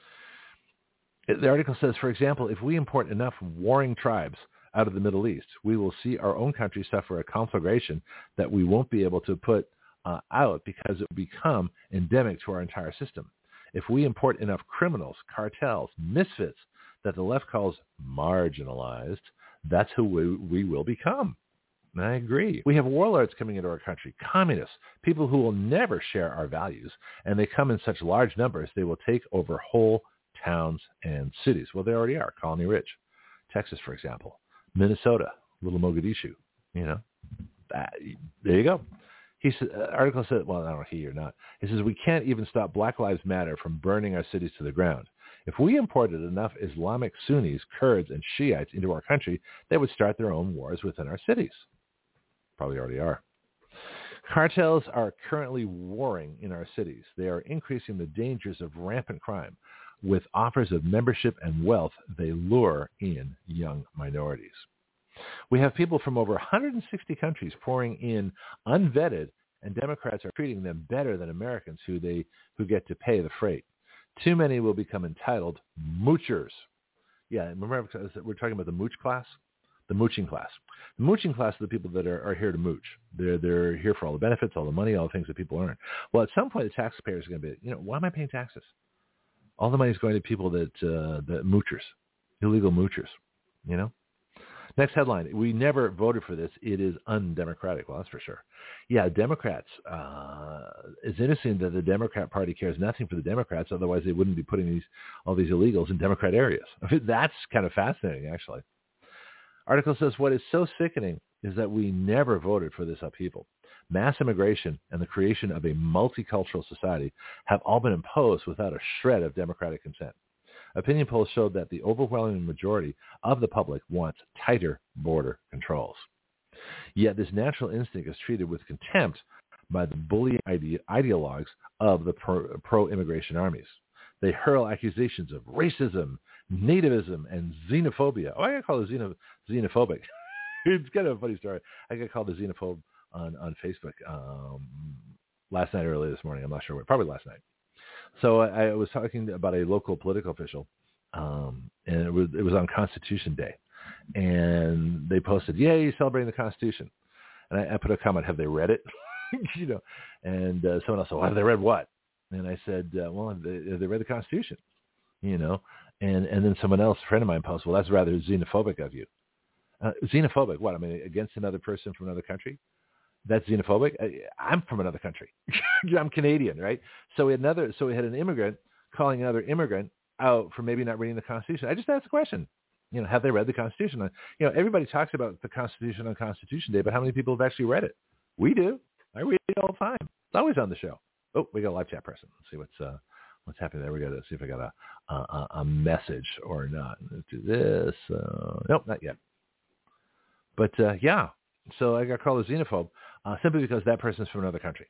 The article says, for example, if we import enough warring tribes out of the Middle East, we will see our own country suffer a conflagration that we won't be able to put uh, out because it will become endemic to our entire system. If we import enough criminals, cartels, misfits that the left calls marginalized, that's who we, we will become. And I agree. We have warlords coming into our country, communists, people who will never share our values, and they come in such large numbers they will take over whole towns and cities. Well, they already are, colony rich. Texas, for example. Minnesota, little Mogadishu, you know. That, there you go. He said, uh, article said, well, I don't know he or not. He says, we can't even stop Black Lives Matter from burning our cities to the ground. If we imported enough Islamic Sunnis, Kurds, and Shiites into our country, they would start their own wars within our cities. Probably already are. Cartels are currently warring in our cities. They are increasing the dangers of rampant crime. With offers of membership and wealth, they lure in young minorities. We have people from over one hundred sixty countries pouring in unvetted, and Democrats are treating them better than Americans who they who get to pay the freight. Too many will become entitled moochers. Yeah, remember we're talking about the mooch class? The mooching class. The mooching class are the people that are, are here to mooch. They're they're here for all the benefits, all the money, all the things that people earn. Well, at some point, the taxpayers are going to be, you know, why am I paying taxes? All the money is going to people that, uh, the moochers, illegal moochers, you know? Next headline, we never voted for this. It is undemocratic. Well, that's for sure. Yeah, Democrats. Uh, it's interesting that the Democrat Party cares nothing for the Democrats. Otherwise, they wouldn't be putting these all these illegals in Democrat areas. That's kind of fascinating, actually. Article says, what is so sickening is that we never voted for this upheaval. Mass immigration and the creation of a multicultural society have all been imposed without a shred of democratic consent. Opinion polls showed that the overwhelming majority of the public wants tighter border controls. Yet this natural instinct is treated with contempt by the bully ide- ideologues of the pro- pro-immigration armies. They hurl accusations of racism, nativism, and xenophobia. Oh, I got called a xeno- xenophobic. It's kind of a funny story. I got called a xenophobe on, on Facebook um, last night or early this morning. I'm not sure what. Probably last night. So I, I was talking about a local political official, um, and it was it was on Constitution Day, and they posted, "Yay, celebrating the Constitution!" And I, I put a comment, "Have they read it?" you know, and uh, someone else said, "Well, have they read what?" And I said, uh, "Well, have they, have they read the Constitution?" You know, and and then someone else, a friend of mine, posted, "Well, that's rather xenophobic of you." Uh, xenophobic? What? I mean, against another person from another country? That's xenophobic. I, I'm from another country. I'm Canadian, right? So we had another. So we had an immigrant calling another immigrant out for maybe not reading the Constitution. I just asked the question. You know, have they read the Constitution? You know, everybody talks about the Constitution on Constitution Day, but how many people have actually read it? We do. I read it all the time. It's always on the show. Oh, we got a live chat person. Let's see what's uh, what's happening there. We got to see if I got a a, a message or not. Let's do this. Uh, nope, not yet. But uh, yeah, so I got called a xenophobe uh, simply because that person's from another country,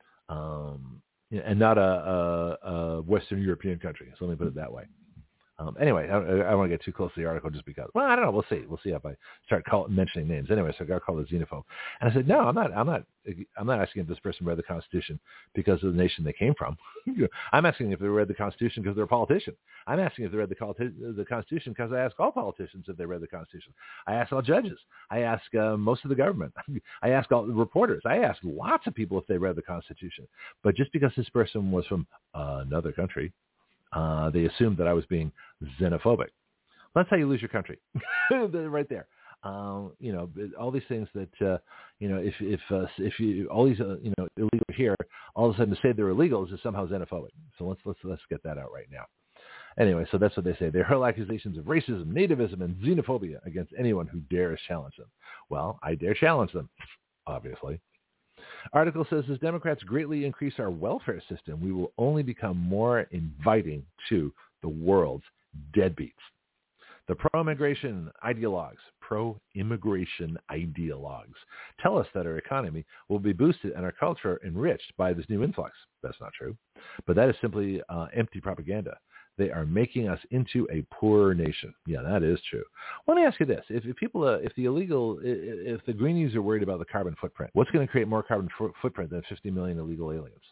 um, and not a, a, a Western European country. So let me put it that way. Um, anyway, I, I don't want to get too close to the article just because. Well, I don't know. We'll see. We'll see if I start call, mentioning names. Anyway, so I got called a xenophobe, and I said, no, I'm not. I'm not. I'm not asking if this person read the Constitution because of the nation they came from. I'm asking if they read the Constitution because they're a politician. I'm asking if they read the, the Constitution because I ask all politicians if they read the Constitution. I ask all judges. I ask uh, most of the government. I ask all the reporters. I ask lots of people if they read the Constitution. But just because this person was from uh, another country, Uh, they assumed that I was being xenophobic. That's how you lose your country, right there. Um, you know, all these things that uh, you know, if if uh, if you all these uh, you know illegal here, all of a sudden to say they're illegal is somehow xenophobic. So let's let's let's get that out right now. Anyway, so that's what they say. They hurl accusations of racism, nativism, and xenophobia against anyone who dares challenge them. Well, I dare challenge them, obviously. Article says, as Democrats greatly increase our welfare system, we will only become more inviting to the world's deadbeats. The pro-immigration ideologues, pro-immigration ideologues tell us that our economy will be boosted and our culture enriched by this new influx. That's not true, but that is simply uh, empty propaganda. They are making us into a poorer nation. Yeah, that is true. Let me ask you this: If, if people, uh, if the illegal, if the greenies are worried about the carbon footprint, what's going to create more carbon f- footprint than fifty million illegal aliens?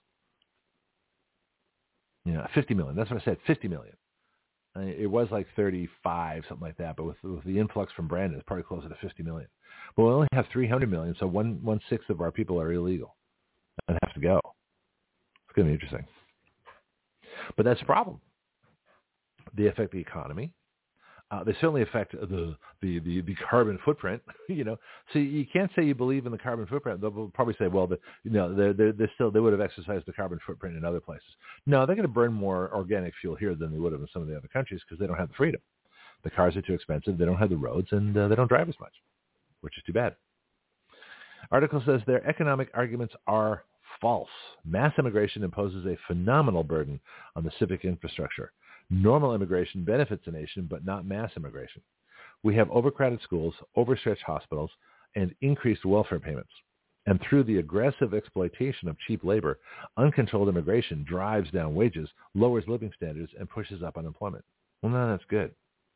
You know, fifty million. That's what I said. fifty million. I mean, it was like thirty-five, something like that. But with, with the influx from Brandon, it's probably closer to fifty million. But we only have three hundred million, so one one sixth of our people are illegal and have to go. It's going to be interesting. But that's a problem. They affect the economy. Uh, they certainly affect the, the, the, the carbon footprint. You know, so you can't say you believe in the carbon footprint. They'll probably say, well, the, you know, they're, they're, they're still they would have exercised the carbon footprint in other places. No, they're going to burn more organic fuel here than they would have in some of the other countries because they don't have the freedom. The cars are too expensive. They don't have the roads, and uh, they don't drive as much, which is too bad. Article says their economic arguments are false. Mass immigration imposes a phenomenal burden on the civic infrastructure. Normal immigration benefits a nation, but not mass immigration. We have overcrowded schools, overstretched hospitals, and increased welfare payments. And through the aggressive exploitation of cheap labor, uncontrolled immigration drives down wages, lowers living standards, and pushes up unemployment. Well, no, that's good.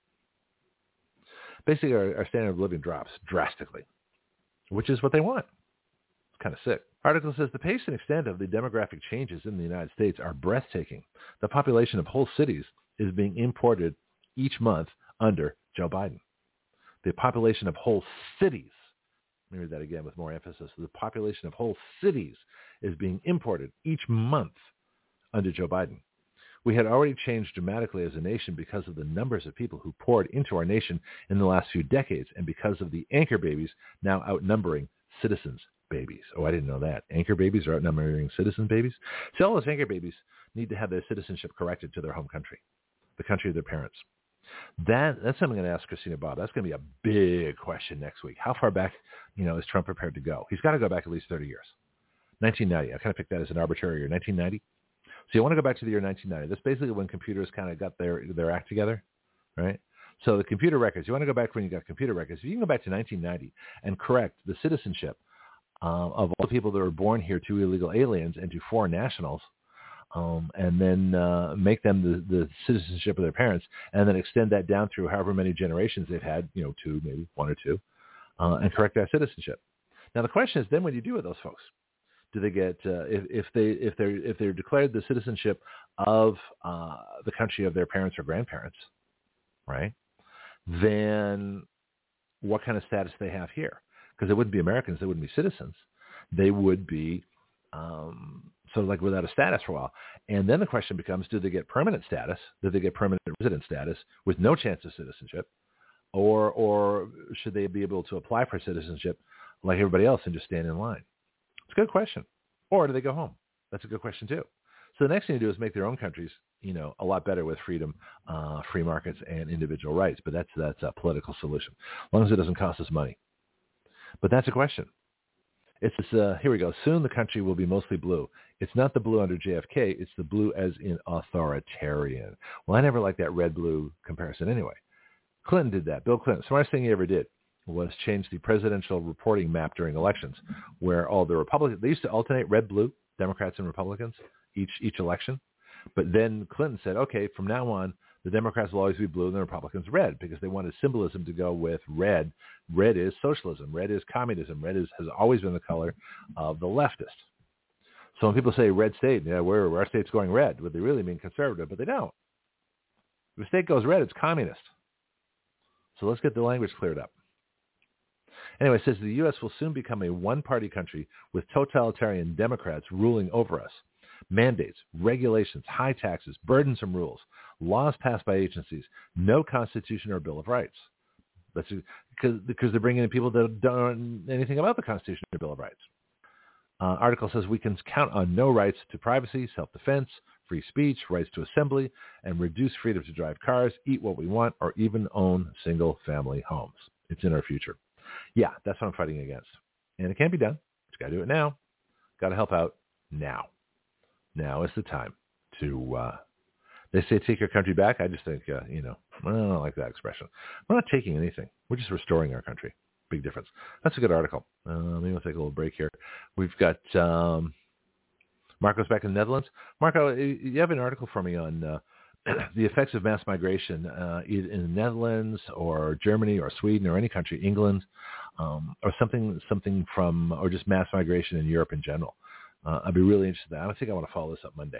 Basically, our, our standard of living drops drastically, which is what they want. It's kind of sick. Article says the pace and extent of the demographic changes in the United States are breathtaking. The population of whole cities is being imported each month under Joe Biden. The population of whole cities, let me read that again with more emphasis. The population of whole cities is being imported each month under Joe Biden. We had already changed dramatically as a nation because of the numbers of people who poured into our nation in the last few decades and because of the anchor babies now outnumbering citizens' babies. Oh, I didn't know that. Anchor babies are outnumbering citizen babies? So all those anchor babies need to have their citizenship corrected to their home country, the country of their parents. That That's something I'm going to ask Christina Bobb. That's going to be a big question next week. How far back, you know, is Trump prepared to go? He's got to go back at least thirty years. nineteen ninety. I kind of picked that as an arbitrary year. nineteen ninety. So you want to go back to the year nineteen ninety. That's basically when computers kind of got their, their act together, right? So the computer records, you want to go back when you got computer records. You can go back to nineteen ninety and correct the citizenship uh, of all the people that were born here to illegal aliens and to foreign nationals, um, and then uh, make them the, the citizenship of their parents, and then extend that down through however many generations they've had, you know, two, maybe one or two, uh, and correct that citizenship. Now the question is, then what do you do with those folks? Do they get uh, if, if they if they're if they're declared the citizenship of uh, the country of their parents or grandparents, right? Then what kind of status they have here? Because they wouldn't be Americans, they wouldn't be citizens. They would be um, sort of like without a status for a while. And then the question becomes: do they get permanent status? Do they get permanent resident status with no chance of citizenship, or or should they be able to apply for citizenship like everybody else and just stand in line? It's a good question. Or do they go home? That's a good question too. So the next thing to do is make their own countries, you know, a lot better with freedom, uh, free markets, and individual rights. But that's that's a political solution, as long as it doesn't cost us money. But that's a question. It's this, uh, here we go. Soon the country will be mostly blue. It's not the blue under J F K. It's the blue as in authoritarian. Well, I never liked that red-blue comparison anyway. Clinton did that. Bill Clinton, smartest thing he ever did was change the presidential reporting map during elections, where all the Republicans, they used to alternate red-blue, Democrats and Republicans, each each election. But then Clinton said, okay, from now on, the Democrats will always be blue and the Republicans red, because they wanted symbolism to go with red. Red is socialism. Red is communism. Red is, has always been the color of the leftist. So when people say red state, yeah, where our state's going red, what they really mean conservative, but they don't. If a state goes red, it's communist. So let's get the language cleared up. Anyway, it says the U S will soon become a one-party country with totalitarian Democrats ruling over us. Mandates, regulations, high taxes, burdensome rules, laws passed by agencies, no Constitution or Bill of Rights. That's because, because they're bringing in people that don't know anything about the Constitution or Bill of Rights. Uh, article says we can count on no rights to privacy, self-defense, free speech, rights to assembly, and reduce freedom to drive cars, eat what we want, or even own single-family homes. It's in our future. Yeah, that's what I'm fighting against. And it can't be done. Just got to do it now. Got to help out now. Now is the time to, uh, they say take your country back. I just think, uh, you know, I don't like that expression. We're not taking anything. We're just restoring our country. Big difference. That's a good article. Uh, maybe we'll take a little break here. We've got um, Marco's back in the Netherlands. Marco, you have an article for me on uh, the effects of mass migration uh, in the Netherlands or Germany or Sweden or any country, England, um, or something, something from, or just mass migration in Europe in general. Uh, I'd be really interested in that. I think I want to follow this up Monday.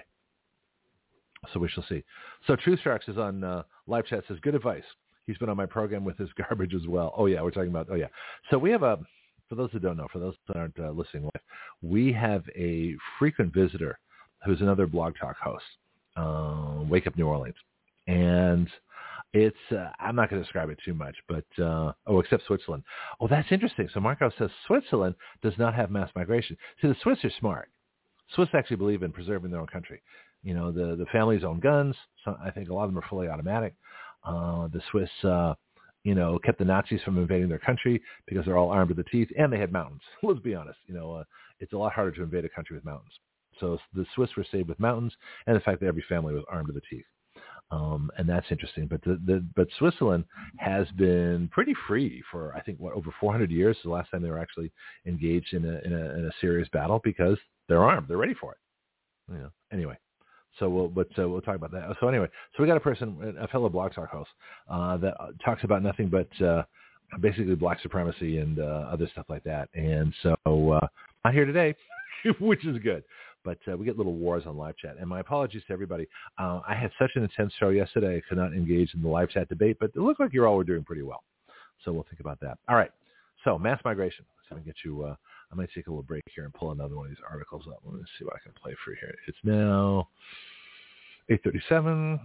So we shall see. So Truth Sharks is on uh, live chat, says, good advice. He's been on my program with his garbage as well. Oh, yeah, we're talking about, oh, yeah. So we have a, for those who don't know, for those that aren't uh, listening live, we have a frequent visitor who's another Blog Talk host, uh, Wake Up New Orleans. And it's, uh, I'm not going to describe it too much, but, uh, oh, except Switzerland. Oh, that's interesting. So Marco says Switzerland does not have mass migration. See, the Swiss are smart. Swiss actually believe in preserving their own country. You know, the, the families own guns. So I think a lot of them are fully automatic. Uh, the Swiss, uh, you know, kept the Nazis from invading their country because they're all armed to the teeth, and they had mountains. Let's be honest. You know, uh, it's a lot harder to invade a country with mountains. So the Swiss were saved with mountains, and the fact that every family was armed to the teeth. Um, and that's interesting. But the, the but Switzerland has been pretty free for, I think, what, over four hundred years. The last time they were actually engaged in a in a, in a serious battle, because they're armed, they're ready for it. You know. Anyway, so we'll but uh, we'll talk about that. So anyway, so we got a person, a fellow Blog Talk host, uh, that talks about nothing but uh, basically black supremacy and uh, other stuff like that. And so uh, not here today, which is good. But uh, we get little wars on live chat. And my apologies to everybody. Uh, I had such an intense show yesterday, I could not engage in the live chat debate, but it looked like you all were doing pretty well. So we'll think about that. All right. So mass migration. So I get you, uh, I might take a little break here and pull another one of these articles up. Let me see what I can play for you here. It's now eight thirty-seven.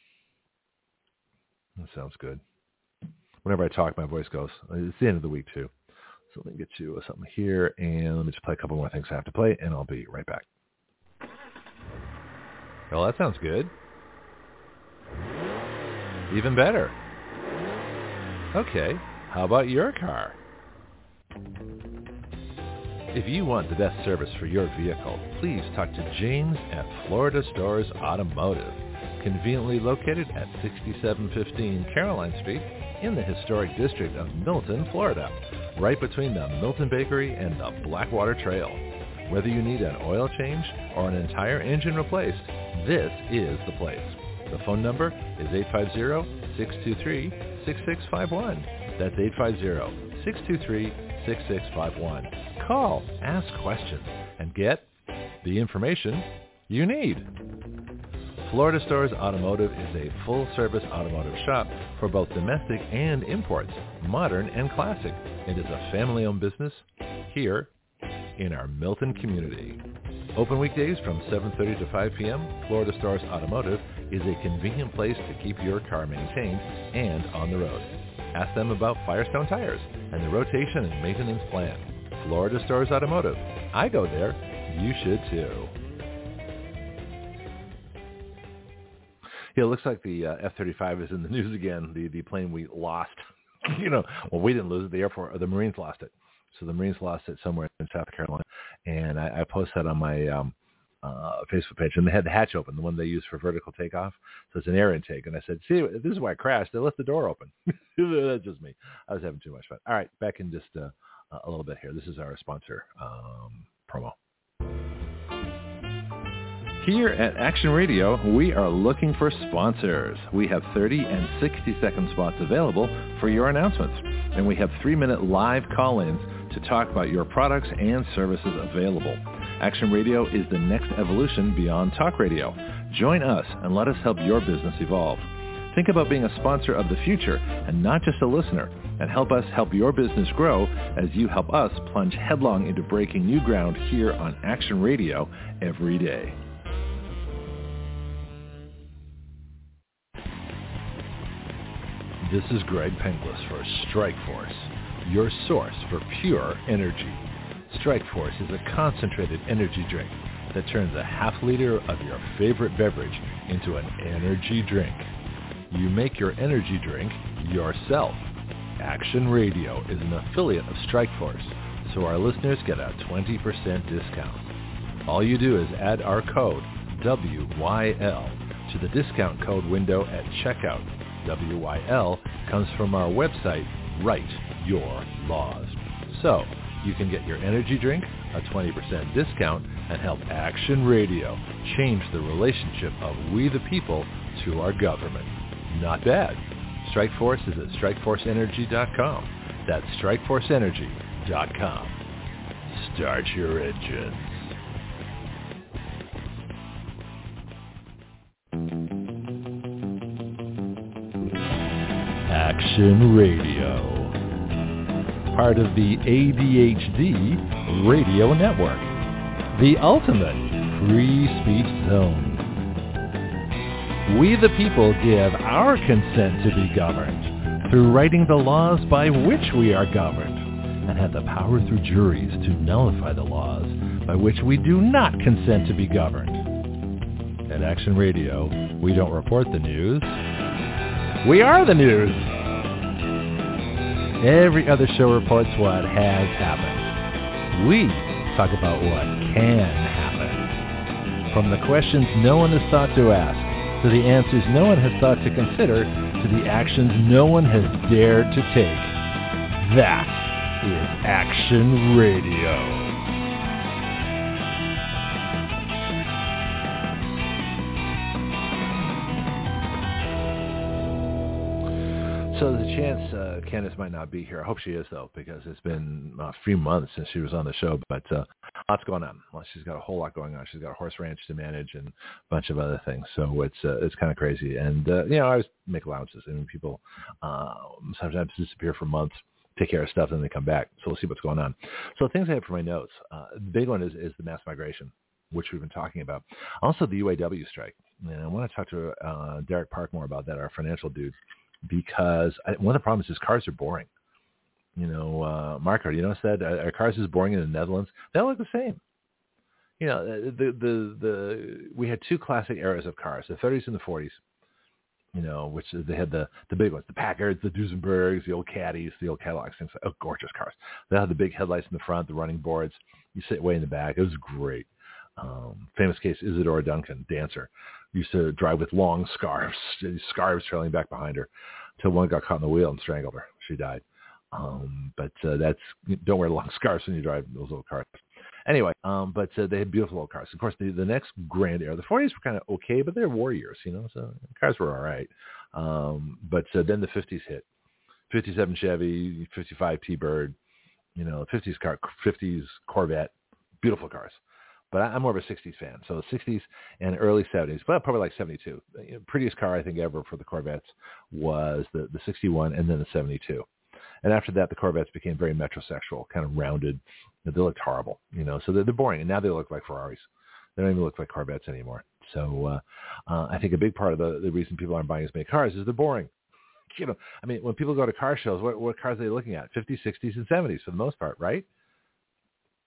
That sounds good. Whenever I talk, my voice goes. It's the end of the week, too. So let me get you something here, and let me just play a couple more things I have to play, and I'll be right back. Well, that sounds good. Even better. Okay, how about your car? If you want the best service for your vehicle, please talk to James at Florida Stores Automotive, conveniently located at sixty-seven fifteen Caroline Street in the historic district of Milton, Florida, right between the Milton Bakery and the Blackwater Trail. Whether you need an oil change or an entire engine replaced, this is the place. The phone number is eight five zero, six two three, six six five one. That's eight five zero, six two three, six six five one. Call, ask questions, and get the information you need. Florida Stores Automotive is a full-service automotive shop for both domestic and imports, modern and classic. It is a family-owned business here in our Milton community. Open weekdays from seven thirty to five p.m., Florida Stars Automotive is a convenient place to keep your car maintained and on the road. Ask them about Firestone tires and the rotation and maintenance plan. Florida Stars Automotive, I go there. You should too. Yeah, it looks like the uh, F thirty-five is in the news again. The the plane we lost. you know, well, we didn't lose it. The Air Force, or the Marines lost it. So the Marines lost it somewhere in South Carolina, and I, I posted that on my um, uh, Facebook page. And they had the hatch open, the one they use for vertical takeoff. So it's an air intake. And I said, "See, this is why I crashed. They left the door open." That's just me. I was having too much fun. All right, back in just uh, a little bit here. This is our sponsor um, promo. Here at Action Radio, we are looking for sponsors. We have thirty and sixty second spots available for your announcements. And we have three minute live call-ins to talk about your products and services available. Action Radio is the next evolution beyond talk radio. Join us and let us help your business evolve. Think about being a sponsor of the future and not just a listener, and help us help your business grow as you help us plunge headlong into breaking new ground here on Action Radio every day. This is Greg Penglis for Strikeforce, your source for pure energy. Strikeforce is a concentrated energy drink that turns a half liter of your favorite beverage into an energy drink. You make your energy drink yourself. Action Radio is an affiliate of Strikeforce, so our listeners get a twenty percent discount. All you do is add our code W Y L to the discount code window at checkout. W Y L comes from our website, Write Your Laws. So you can get your energy drink, a twenty percent discount, and help Action Radio change the relationship of we the people to our government. Not bad. Strikeforce is at strikeforce energy dot com. That's strikeforce energy dot com. Start your engines. Action Radio, part of the A D H D Radio Network, the ultimate free speech zone. We the people give our consent to be governed through writing the laws by which we are governed, and have the power through juries to nullify the laws by which we do not consent to be governed. At Action Radio, we don't report the news. We are the news. Every other show reports what has happened. We talk about what can happen. From the questions no one has thought to ask, to the answers no one has thought to consider, to the actions no one has dared to take. That is Action Radio. So there's a chance uh, Candace might not be here. I hope she is, though, because it's been uh, a few months since she was on the show. But uh, lots going on. Well, she's got a whole lot going on. She's got a horse ranch to manage and a bunch of other things. So it's uh, it's kind of crazy. And, uh, you know, I always make allowances. I mean, people uh, sometimes disappear for months, take care of stuff, and then they come back. So we'll see what's going on. So things I have for my notes. Uh, the big one is, is the mass migration, which we've been talking about. Also, the U A W strike. And I want to talk to uh, Derek Parkmore about that, our financial dude. Because I, one of the problems is cars are boring. You know, uh, Marco, you notice that? Are, are cars as boring in the Netherlands? They all look the same. You know, the, the, the, we had two classic eras of cars, the thirties and the forties, you know, which they had the, the big ones, the Packards, the Duesenbergs, the old Caddies, the old Cadillacs, things like, oh, gorgeous cars. They had the big headlights in the front, the running boards. You sit way in the back. It was great. Um, famous case, Isadora Duncan, dancer, used to drive with long scarves, scarves trailing back behind her, until one got caught in the wheel and strangled her. She died. Um, but uh, that's don't wear long scarves when you drive those little cars. Anyway, um, but uh, they had beautiful old cars. Of course, the, the next grand era, the forties were kind of okay, but they're warriors, you know, so cars were all right. Um, but uh, then the fifties hit. fifty-seven Chevy, fifty-five T-Bird, you know, fifties car, fifties Corvette, beautiful cars. But I'm more of a sixties fan. So the sixties and early seventies, but probably like seventy-two. The prettiest car I think ever for the Corvettes was the, the sixty-one and then the seventy-two. And after that, the Corvettes became very metrosexual, kind of rounded. They looked horrible, you know, so they're, they're boring. And now they look like Ferraris. They don't even look like Corvettes anymore. So uh, uh, I think a big part of the, the reason people aren't buying as many cars is they're boring. You know, I mean, when people go to car shows, what, what cars are they looking at? fifties, sixties, and seventies for the most part, right?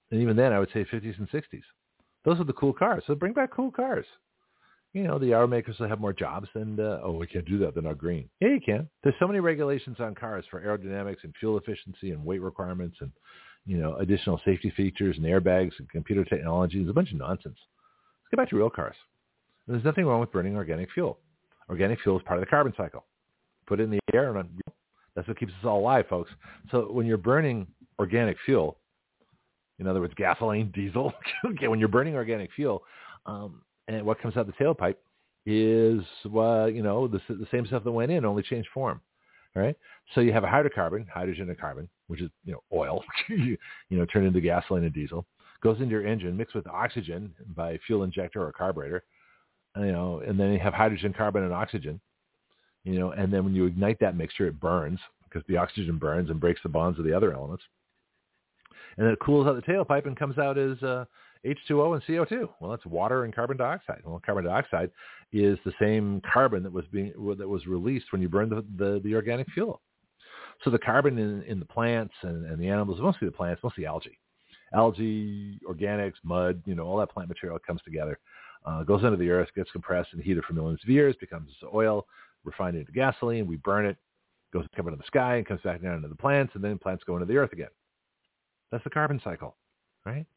And even then, I would say fifties and sixties. Those are the cool cars. So bring back cool cars. You know, the auto makers will have more jobs and, uh, oh, we can't do that. They're not green. Yeah, you can. There's so many regulations on cars for aerodynamics and fuel efficiency and weight requirements and, you know, additional safety features and airbags and computer technology. There's a bunch of nonsense. Let's get back to real cars. There's nothing wrong with burning organic fuel. Organic fuel is part of the carbon cycle. Put it in the air, and that's what keeps us all alive, folks. So when you're burning organic fuel, in other words, gasoline, diesel, okay, when you're burning organic fuel, um, and what comes out the tailpipe is, uh, you know, the, the same stuff that went in, only changed form. All right. So you have a hydrocarbon, hydrogen and carbon, which is, you know, oil, you, you know, turned into gasoline and diesel, goes into your engine, mixed with oxygen by fuel injector or carburetor, you know, and then you have hydrogen, carbon, and oxygen, you know, and then when you ignite that mixture, it burns because the oxygen burns and breaks the bonds of the other elements. And then it cools out the tailpipe and comes out as uh, H two O and C O two. Well, that's water and carbon dioxide. Well, carbon dioxide is the same carbon that was being that was released when you burned the, the, the organic fuel. So the carbon in, in the plants and, and the animals, mostly the plants, mostly algae, algae, organics, mud, you know, all that plant material comes together, uh, goes into the earth, gets compressed and heated for millions of years, becomes oil, refined into gasoline. We burn it, goes up into the sky and comes back down into the plants, and then plants go into the earth again. That's the carbon cycle, right?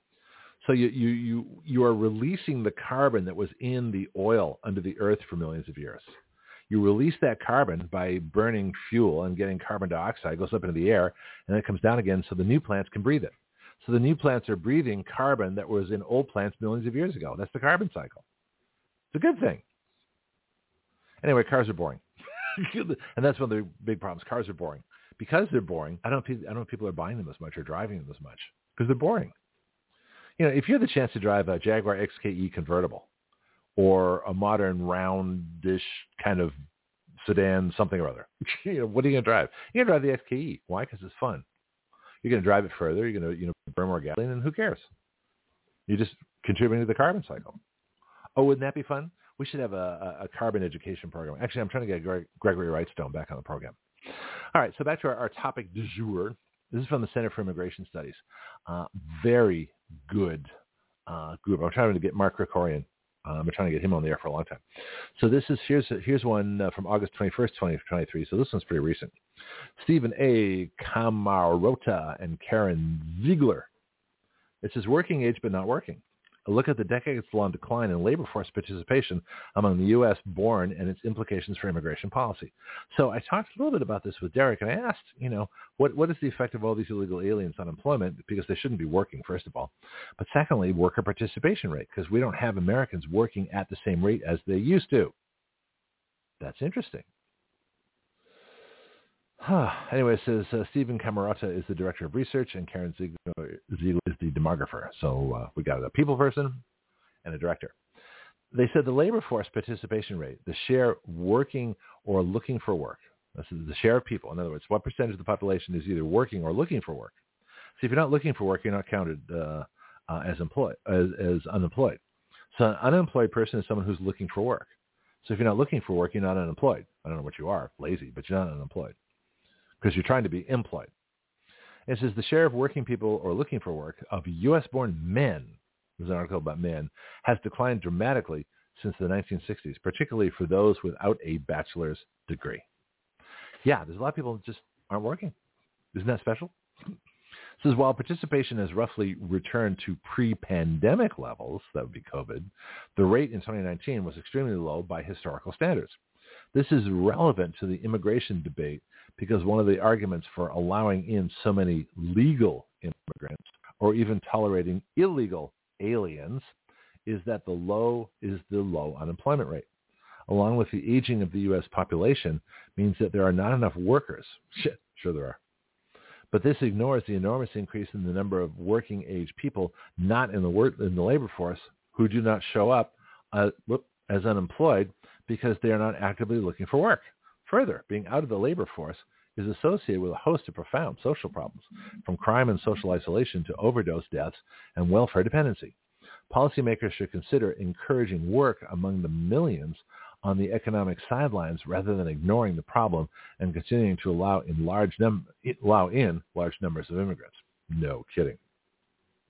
So you, you, you, you are releasing the carbon that was in the oil under the earth for millions of years. You release that carbon by burning fuel and getting carbon dioxide, goes up into the air, and then it comes down again so the new plants can breathe it. So the new plants are breathing carbon that was in old plants millions of years ago. That's the carbon cycle. It's a good thing. Anyway, cars are boring. And that's one of the big problems. Cars are boring. Because they're boring, I don't, I don't know if people are buying them as much or driving them as much because they're boring. You know, if you had the chance to drive a Jaguar X K E convertible or a modern roundish kind of sedan, something or other, you know, what are you going to drive? You're going to drive the X K E. Why? Because it's fun. You're going to drive it further. You're going to, you know, burn more gasoline, and who cares? You're just contributing to the carbon cycle. Oh, wouldn't that be fun? We should have a, a carbon education program. Actually, I'm trying to get Greg, Gregory Wrightstone back on the program. All right, so back to our, our topic du jour. This is from the Center for Immigration Studies. Uh, very good uh, group. I'm trying to get Mark Krikorian. Uh, I've been trying to get him on the air for a long time. So this is here's here's one uh, from August twenty-first, twenty twenty-three. So this one's pretty recent. Stephen A. Camarota and Karen Ziegler. It says working age but not working. A look at the decades-long decline in labor force participation among the U S born and its implications for immigration policy. So I talked a little bit about this with Derek, and I asked, you know, what, what is the effect of all these illegal aliens on employment? Because they shouldn't be working, first of all. But secondly, worker participation rate, because we don't have Americans working at the same rate as they used to. That's interesting. Huh. Anyway, it says uh, Stephen Camarota is the director of research and Karen Ziegler is the demographer. So uh, we got a people person and a director. They said the labor force participation rate, the share working or looking for work, this is the share of people. In other words, what percentage of the population is either working or looking for work? See, if you're not looking for work, you're not counted uh, uh, as employed, as, as unemployed. So an unemployed person is someone who's looking for work. So if you're not looking for work, you're not unemployed. I don't know what you are, lazy, but you're not unemployed, because you're trying to be employed. It says the share of working people or looking for work of U S-born men, there's an article about men, has declined dramatically since the nineteen sixties, particularly for those without a bachelor's degree. Yeah, there's a lot of people that just aren't working. Isn't that special? It says while participation has roughly returned to pre-pandemic levels, that would be COVID, the rate in twenty nineteen was extremely low by historical standards. This is relevant to the immigration debate because one of the arguments for allowing in so many legal immigrants or even tolerating illegal aliens is that the low is the low unemployment rate. Along with the aging of the U S population means that there are not enough workers. Shit, sure there are. But this ignores the enormous increase in the number of working age people not in the work, in the labor force who do not show up uh, as unemployed because they are not actively looking for work. Further, being out of the labor force is associated with a host of profound social problems, from crime and social isolation to overdose deaths and welfare dependency. Policymakers should consider encouraging work among the millions on the economic sidelines rather than ignoring the problem and continuing to allow in large num- allow in large numbers of immigrants. No kidding.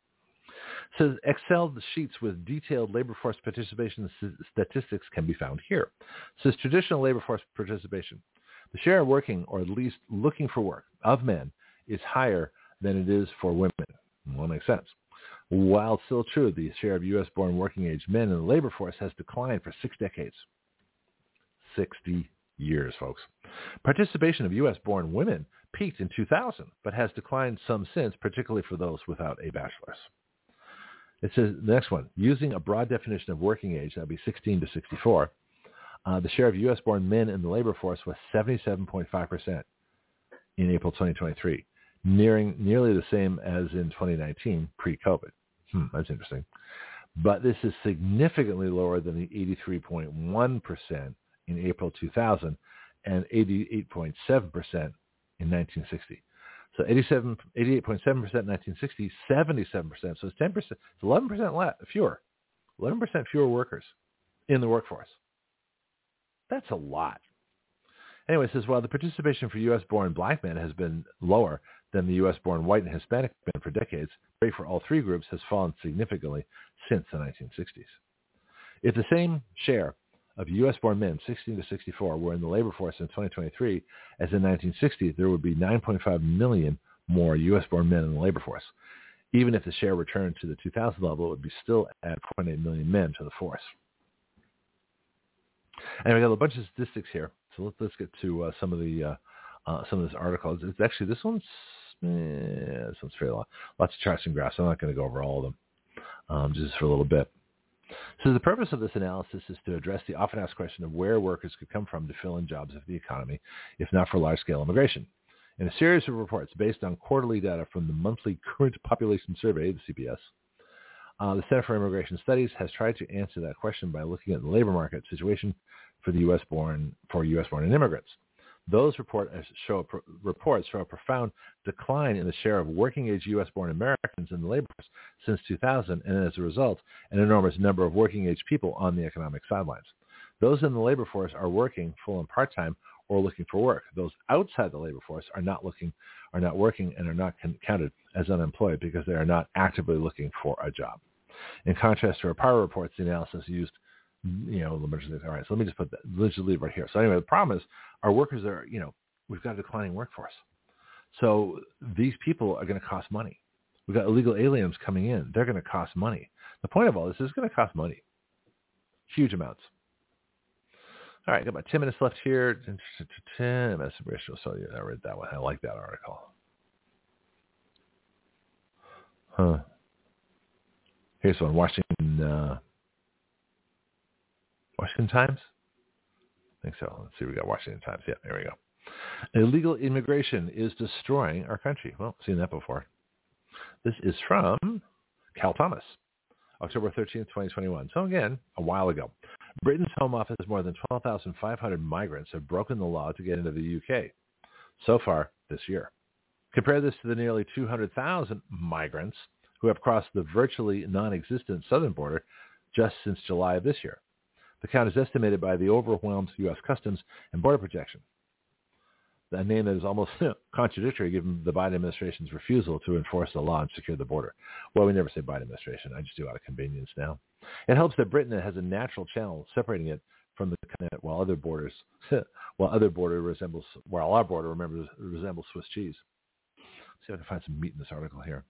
says Excel sheets with detailed labor force participation statistics can be found here. It says traditional labor force participation. The share of working, or at least looking for work, of men is higher than it is for women. Well, that makes sense. While still true, the share of U S-born working-age men in the labor force has declined for six decades. sixty years, folks. Participation of U S-born women peaked in two thousand, but has declined some since, particularly for those without a bachelor's. It says, the next one, using a broad definition of working age, that would be sixteen to sixty-four, uh, the share of U S-born men in the labor force was seventy-seven point five percent in April twenty twenty-three, nearing nearly the same as in twenty nineteen, pre-COVID. Hmm, that's interesting. But this is significantly lower than the eighty-three point one percent in April two thousand and eighty-eight point seven percent in nineteen sixty. So eighty-seven, eighty-eight point seven percent in nineteen sixty, seventy-seven percent. So it's ten percent, it's eleven percent less, fewer, eleven percent fewer workers in the workforce. That's a lot. Anyway, it says, while the participation for U S-born black men has been lower than the U S-born white and Hispanic men for decades, the rate for all three groups has fallen significantly since the nineteen sixties. If the same share of U S-born men, sixteen to sixty-four, were in the labor force in twenty twenty-three as in nineteen sixty, there would be nine point five million more U S-born men in the labor force. Even if the share returned to the two thousand level, it would be still add four point eight million men to the force. And we got a bunch of statistics here, so let's, let's get to uh, some of the uh, uh, some of this article. It's actually, this one's eh, this one's fairly long. Lots of charts and graphs. I'm not going to go over all of them, um, just for a little bit. So the purpose of this analysis is to address the often asked question of where workers could come from to fill in jobs of the economy, if not for large-scale immigration. In a series of reports based on quarterly data from the monthly Current Population Survey, the C P S, uh, the Center for Immigration Studies has tried to answer that question by looking at the labor market situation for the U S-born for U S-born immigrants. Those report show, reports show a profound decline in the share of working-age U S-born Americans in the labor force since two thousand, and as a result, an enormous number of working-age people on the economic sidelines. Those in the labor force are working full and part-time or looking for work. Those outside the labor force are not looking, are not working, and are not counted as unemployed because they are not actively looking for a job. In contrast to our prior reports, the analysis used, you know, all right, so let me just put that, let's just leave it right here. So anyway, the problem is our workers are, you know, we've got a declining workforce. So these people are going to cost money. We've got illegal aliens coming in. They're going to cost money. The point of all this is going to cost money. Huge amounts. All right, got about ten minutes left here. ten minutes of ratio. So yeah, I read that one. I like that article. Huh. Here's one. Washington, uh, Washington Times? I think so. Let's see. We got Washington Times. Yeah, there we go. Illegal immigration is destroying our country. Well, seen that before. This is from Cal Thomas, October thirteenth, twenty twenty-one. So again, a while ago. Britain's Home Office, more than twelve thousand five hundred migrants have broken the law to get into the U K so far this year. Compare this to the nearly two hundred thousand migrants who have crossed the virtually non-existent southern border just since July of this year. The count is estimated by the overwhelmed U S Customs and Border Protection, a name that is almost contradictory given the Biden administration's refusal to enforce the law and secure the border. Well, we never say Biden administration. I just do out of convenience now. It helps that Britain has a natural channel separating it from the continent, while other borders, while other border resembles, while our border remembers, resembles Swiss cheese. Let's see if I can find some meat in this article here.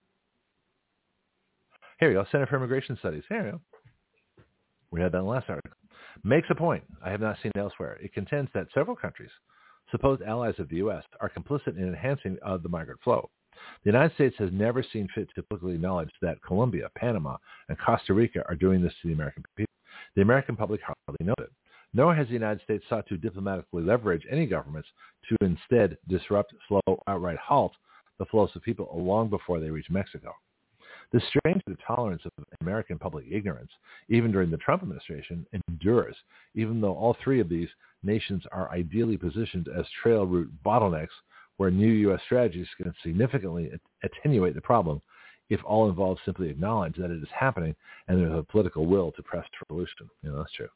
Here we go. Center for Immigration Studies. Here we go. We had that in the last article. Makes a point I have not seen elsewhere. It contends that several countries, supposed allies of the U S, are complicit in enhancing uh, the migrant flow. The United States has never seen fit to publicly acknowledge that Colombia, Panama, and Costa Rica are doing this to the American people. The American public hardly knows it. Nor has the United States sought to diplomatically leverage any governments to instead disrupt, slow, outright halt the flows of people long before they reach Mexico. This strange tolerance of American public ignorance, even during the Trump administration, endures, even though all three of these nations are ideally positioned as trail route bottlenecks where new U S strategies can significantly attenuate the problem if all involved simply acknowledge that it is happening and there's a political will to press for solution. You know, that's true.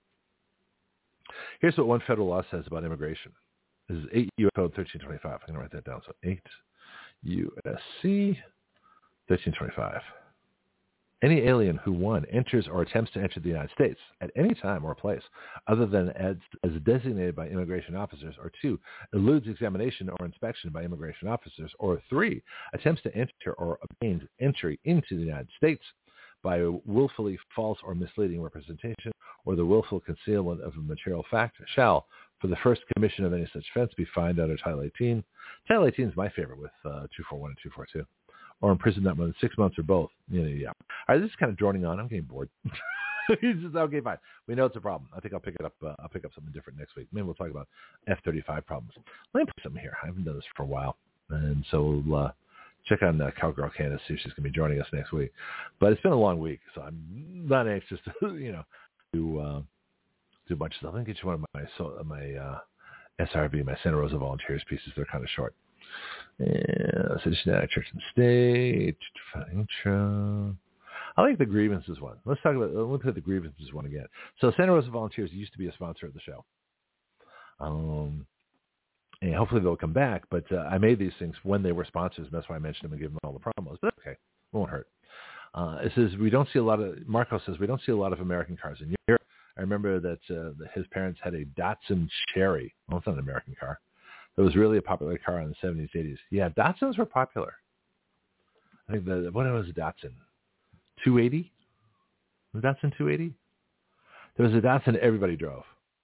Here's what one federal law says about immigration. This is eight U S Code thirteen twenty-five. I'm going to write that down. So eight U S C thirteen twenty-five. Any alien who, one, enters or attempts to enter the United States at any time or place other than as, as designated by immigration officers, or two, eludes examination or inspection by immigration officers, or three, attempts to enter or obtain entry into the United States by a willfully false or misleading representation or the willful concealment of a material fact, shall, for the first commission of any such offense, be fined under Title eighteen. Title eighteen is my favorite with uh, two forty-one and two forty-two. Or imprisoned not more than six months or both. You know, yeah. All right, this is kind of droning on. I'm getting bored. It's just, okay, fine. We know it's a problem. I think I'll pick it up. Uh, I'll pick up something different next week. Maybe we'll talk about F thirty-five problems. Let me put something here. I haven't done this for a while, and so we'll uh, check on uh, Cowgirl Candace, see if she's going to be joining us next week. But it's been a long week, so I'm not anxious to, you know, do uh, do a bunch of stuff. Let me get you one of my so my uh, S R V, my Santa Rosa Volunteers pieces. They're kind of short. Yeah, Cincinnati Church and State. Intro. I like the grievances one. Let's talk about. Let's look at the grievances one again. So Santa Rosa Volunteers used to be a sponsor of the show. Um, and hopefully they'll come back. But uh, I made these things when they were sponsors, and that's why I mentioned them and gave them all the promos. But okay, it won't hurt. Uh, it says we don't see a lot of. Marco says we don't see a lot of American cars in Europe. I remember that, uh, that his parents had a Datsun Cherry. Well, it's not an American car. It was really a popular car in the seventies, eighties. Yeah, Datsuns were popular. I think the what was a Datsun? two eighty? Was Datsun two eighty? There was a Datsun everybody drove.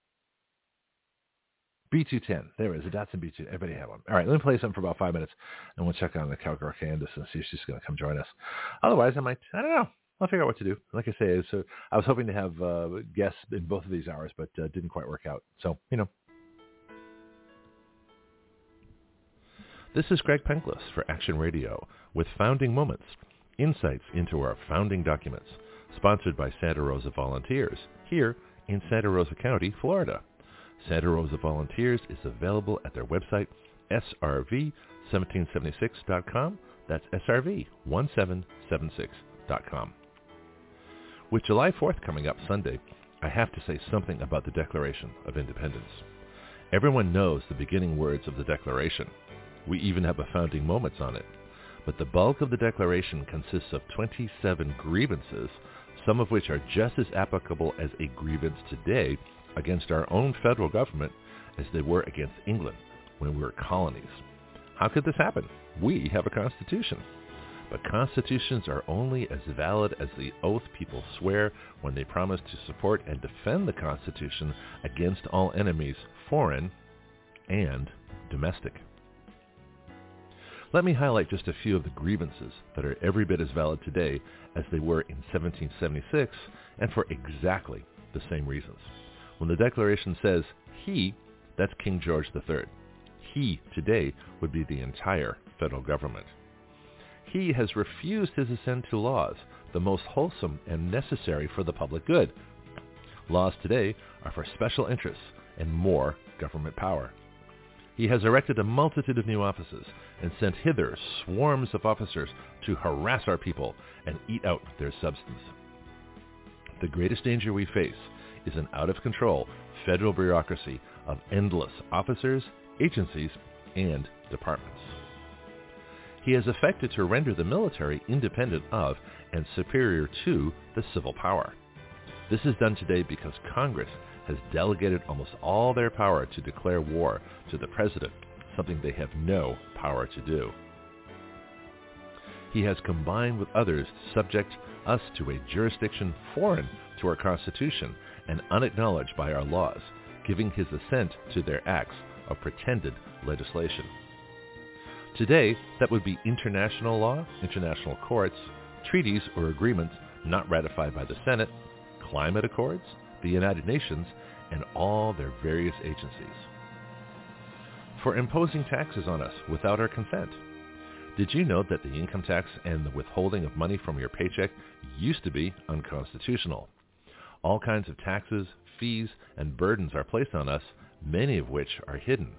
B two ten. There it is, a Datsun B two. Everybody had one. All right, let me play something for about five minutes, and we'll check on the Cowgirl Candace and see if she's going to come join us. Otherwise, I might, I don't know. I'll figure out what to do. Like I say, so I was hoping to have uh, guests in both of these hours, but uh, didn't quite work out. So, you know. This is Greg Penclis for Action Radio with Founding Moments, insights into our founding documents, sponsored by Santa Rosa Volunteers here in Santa Rosa County, Florida. Santa Rosa Volunteers is available at their website, S R V seventeen seventy-six dot com. That's S R V seventeen seventy-six dot com. With July fourth coming up Sunday, I have to say something about the Declaration of Independence. Everyone knows the beginning words of the Declaration. We even have a founding moments on it. But the bulk of the Declaration consists of twenty-seven grievances, some of which are just as applicable as a grievance today against our own federal government as they were against England when we were colonies. How could this happen? We have a constitution. But constitutions are only as valid as the oath people swear when they promise to support and defend the Constitution against all enemies, foreign and domestic. Let me highlight just a few of the grievances that are every bit as valid today as they were in seventeen seventy-six, and for exactly the same reasons. When the Declaration says he, that's King George the Third. He today would be the entire federal government. He has refused his assent to laws, the most wholesome and necessary for the public good. Laws today are for special interests and more government power. He has erected a multitude of new offices and sent hither swarms of officers to harass our people and eat out their substance. The greatest danger we face is an out-of-control federal bureaucracy of endless officers, agencies, and departments. He has affected to render the military independent of and superior to the civil power. This is done today because Congress has delegated almost all their power to declare war to the president, something they have no power to do. He has combined with others to subject us to a jurisdiction foreign to our Constitution and unacknowledged by our laws, giving his assent to their acts of pretended legislation. Today, that would be international law, international courts, treaties or agreements not ratified by the Senate, climate accords, the United Nations, and all their various agencies. For imposing taxes on us without our consent. Did you know that the income tax and the withholding of money from your paycheck used to be unconstitutional? All kinds of taxes, fees, and burdens are placed on us, many of which are hidden.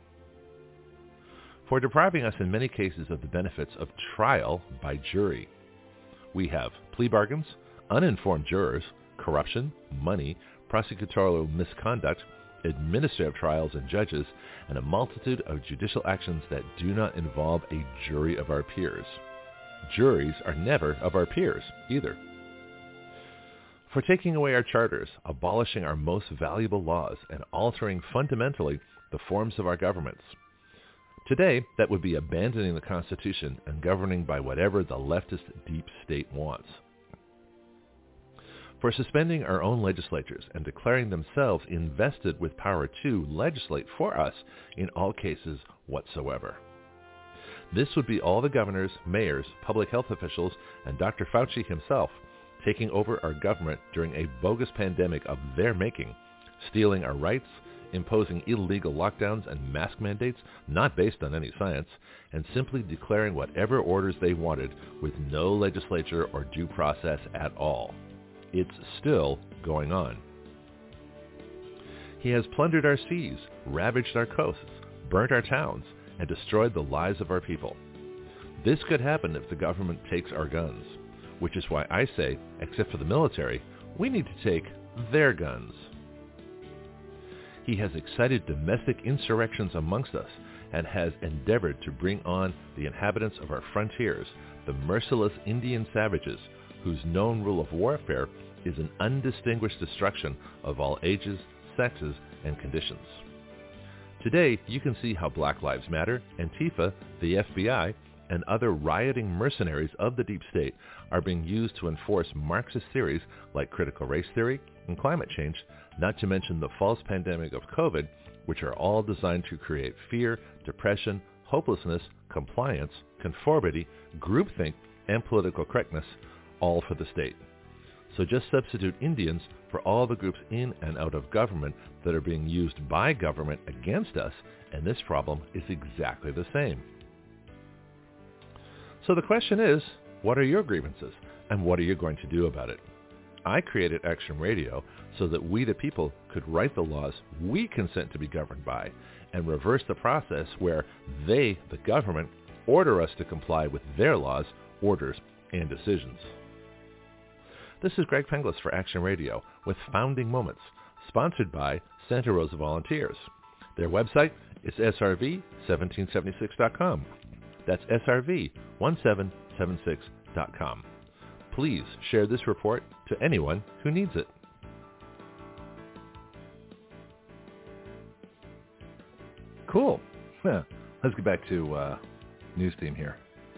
For depriving us in many cases of the benefits of trial by jury. We have plea bargains, uninformed jurors, corruption, money, prosecutorial misconduct, administrative trials and judges, and a multitude of judicial actions that do not involve a jury of our peers. Juries are never of our peers either. for taking away our charters, abolishing our most valuable laws, and altering fundamentally the forms of our governments. Today, that would be abandoning the Constitution and governing by whatever the leftist deep state wants. For suspending our own legislatures and declaring themselves invested with power to legislate for us in all cases whatsoever. This would be all the governors, mayors, public health officials, and Doctor Fauci himself taking over our government during a bogus pandemic of their making, stealing our rights, imposing illegal lockdowns and mask mandates not based on any science, and simply declaring whatever orders they wanted with no legislature or due process at all. It's still going on. He has plundered our seas, ravaged our coasts, burnt our towns, and destroyed the lives of our people. This could happen if the government takes our guns, which is why I say, except for the military, we need to take their guns. He has excited domestic insurrections amongst us and has endeavored to bring on the inhabitants of our frontiers, the merciless Indian savages, whose known rule of warfare is an undistinguished destruction of all ages, sexes, and conditions. Today, you can see how Black Lives Matter, Antifa, the F B I, and other rioting mercenaries of the deep state are being used to enforce Marxist theories like critical race theory and climate change, not to mention the false pandemic of COVID, which are all designed to create fear, depression, hopelessness, compliance, conformity, groupthink, and political correctness, all for the state. So just substitute Indians for all the groups in and out of government that are being used by government against us, and this problem is exactly the same. So the question is, what are your grievances, and what are you going to do about it? I created Action Radio so that we the people could write the laws we consent to be governed by and reverse the process where they, the government, order us to comply with their laws, orders, and decisions. This is Greg Penglis for Action Radio with Founding Moments, sponsored by Santa Rosa Volunteers. Their website is S R V seventeen seventy-six dot com. That's S R V one seven seven six dot com. Please share this report to anyone who needs it. Cool. Yeah. Let's get back to uh, news theme here.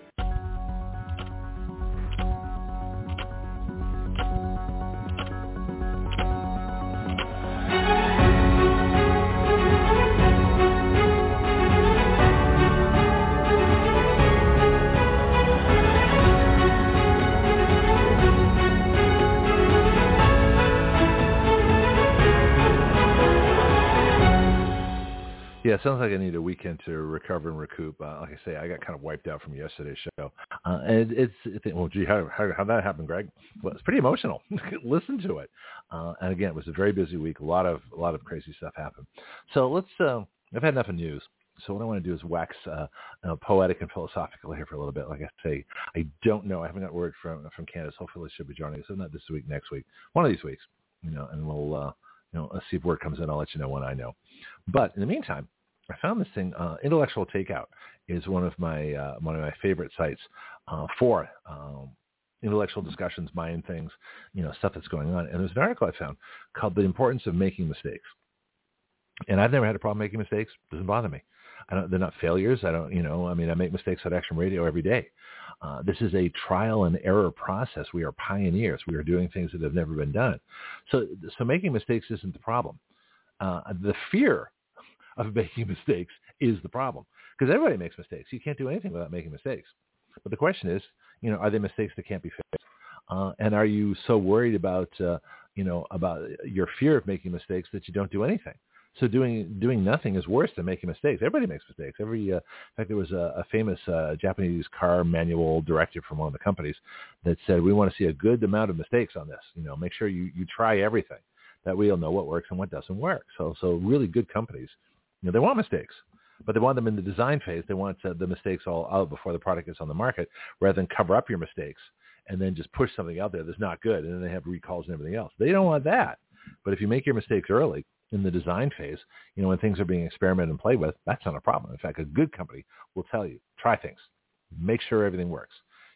Yeah, it sounds like I need a weekend to recover and recoup. Uh, like I say, I got kind of wiped out from yesterday's show. Uh, and it's, it's, well, gee, how, how, how'd that happen, Greg? Well, it's pretty emotional. Listen to it. Uh, and again, it was a very busy week. A lot of, a lot of crazy stuff happened. So let's, uh, I've had enough of news. So what I want to do is wax uh, uh, poetic and philosophical here for a little bit. Like I say, I don't know. I haven't got word from from Candace. Hopefully she'll be joining us. If not this week, next week. One of these weeks, you know, and we'll, uh, you know, let's see if word comes in. I'll let you know when I know. But in the meantime, I found this thing. Uh, Intellectual Takeout is one of my uh, one of my favorite sites uh, for um, intellectual discussions, mind things, you know, stuff that's going on. And there's an article I found called "The Importance of Making Mistakes." And I've never had a problem making mistakes. It doesn't bother me. I don't. They're not failures. I don't. You know. I mean, I make mistakes at Action Radio every day. Uh, this is a trial and error process. We are pioneers. We are doing things that have never been done. So, so making mistakes isn't the problem. Uh, the fear of making mistakes is the problem, because everybody makes mistakes. You can't do anything without making mistakes. But the question is, you know, are they mistakes that can't be fixed? Uh, and are you so worried about, uh, you know, about your fear of making mistakes that you don't do anything? So doing doing nothing is worse than making mistakes. Everybody makes mistakes. Every, uh, in fact, there was a, a famous uh, Japanese car manual directive from one of the companies that said, we want to see a good amount of mistakes on this. You know, make sure you, you try everything. That way you'll know what works and what doesn't work. So so really good companies, you know, they want mistakes, but they want them in the design phase. They want uh, the mistakes all out before the product is on the market, rather than cover up your mistakes and then just push something out there that's not good, and then they have recalls and everything else. They don't want that. But if you make your mistakes early in the design phase, you know, when things are being experimented and played with, that's not a problem. In fact, a good company will tell you, try things, make sure everything works.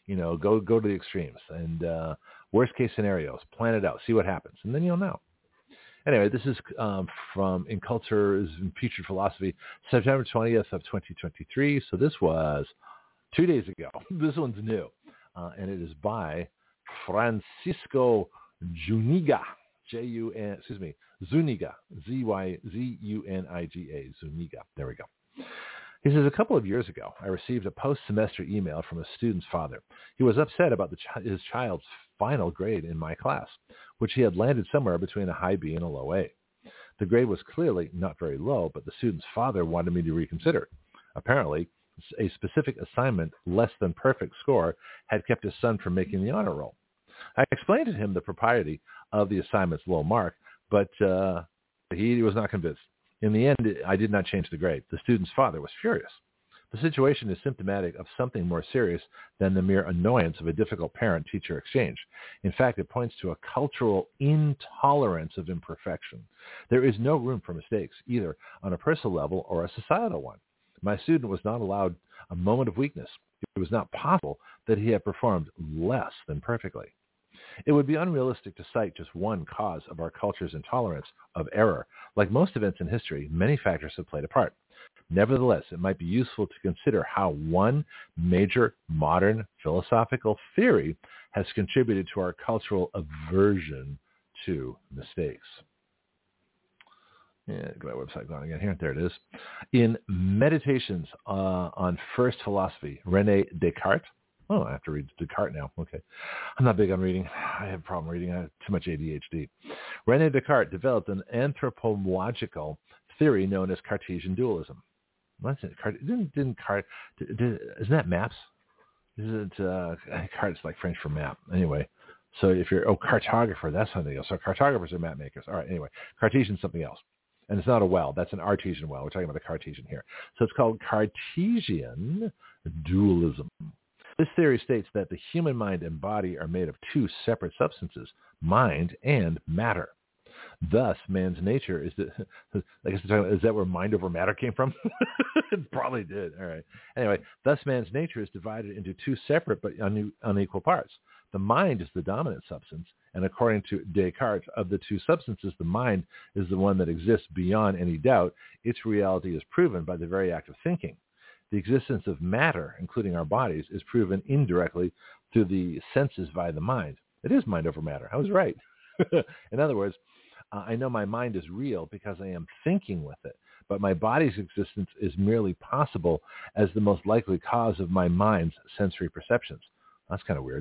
You know, go go to the extremes. And uh, worst case scenarios, plan it out, see what happens, and then you'll know. Anyway, this is um, from In Cultures and Future Philosophy, September twentieth of twenty twenty-three. So this was two days ago. This one's new. Uh, and it is by Francisco Zuniga, J U N, excuse me, Zuniga, Z Y Z U N I G A, Zuniga. There we go. He says, a couple of years ago, I received a post-semester email from a student's father. He was upset about the ch- his child's final grade in my class, which he had landed somewhere between a high B and a low A. The grade was clearly not very low, but the student's father wanted me to reconsider. Apparently, a specific assignment less than perfect score had kept his son from making the honor roll. I explained to him the propriety of the assignment's low mark, but uh, he was not convinced. In the end, I did not change the grade. The student's father was furious. The situation is symptomatic of something more serious than the mere annoyance of a difficult parent-teacher exchange. In fact, it points to a cultural intolerance of imperfection. There is no room for mistakes, either on a personal level or a societal one. My student was not allowed a moment of weakness. It was not possible that he had performed less than perfectly. It would be unrealistic to cite just one cause of our culture's intolerance of error. Like most events in history, many factors have played a part. Nevertheless, it might be useful to consider how one major modern philosophical theory has contributed to our cultural aversion to mistakes. Yeah, get my website going again here. There it is. In Meditations uh, on First Philosophy, René Descartes. Oh, I have to read Descartes now. Okay. I'm not big on reading. I have a problem reading. I have too much A D H D. René Descartes developed an anthropological theory known as Cartesian dualism. What's it? Cart- didn't, didn't Cart- did, did, isn't that maps? Is it, uh, Cart is like French for map. Anyway, so if you're, oh, cartographer, that's something else. So cartographers are map makers. All right, anyway, Cartesian's something else. And it's not a well. That's an artesian well. We're talking about a Cartesian here. So it's called Cartesian dualism. This theory states that the human mind and body are made of two separate substances, mind and matter. Thus, man's nature is the, I guess is that where mind over matter came from? It probably did. All right. Anyway, thus man's nature is divided into two separate but une- unequal parts. The mind is the dominant substance, and according to Descartes, of the two substances, the mind is the one that exists beyond any doubt. Its reality is proven by the very act of thinking. The existence of matter, including our bodies, is proven indirectly through the senses via the mind. It is mind over matter. I was right. In other words, uh, I know my mind is real because I am thinking with it, but my body's existence is merely possible as the most likely cause of my mind's sensory perceptions. That's kind of weird.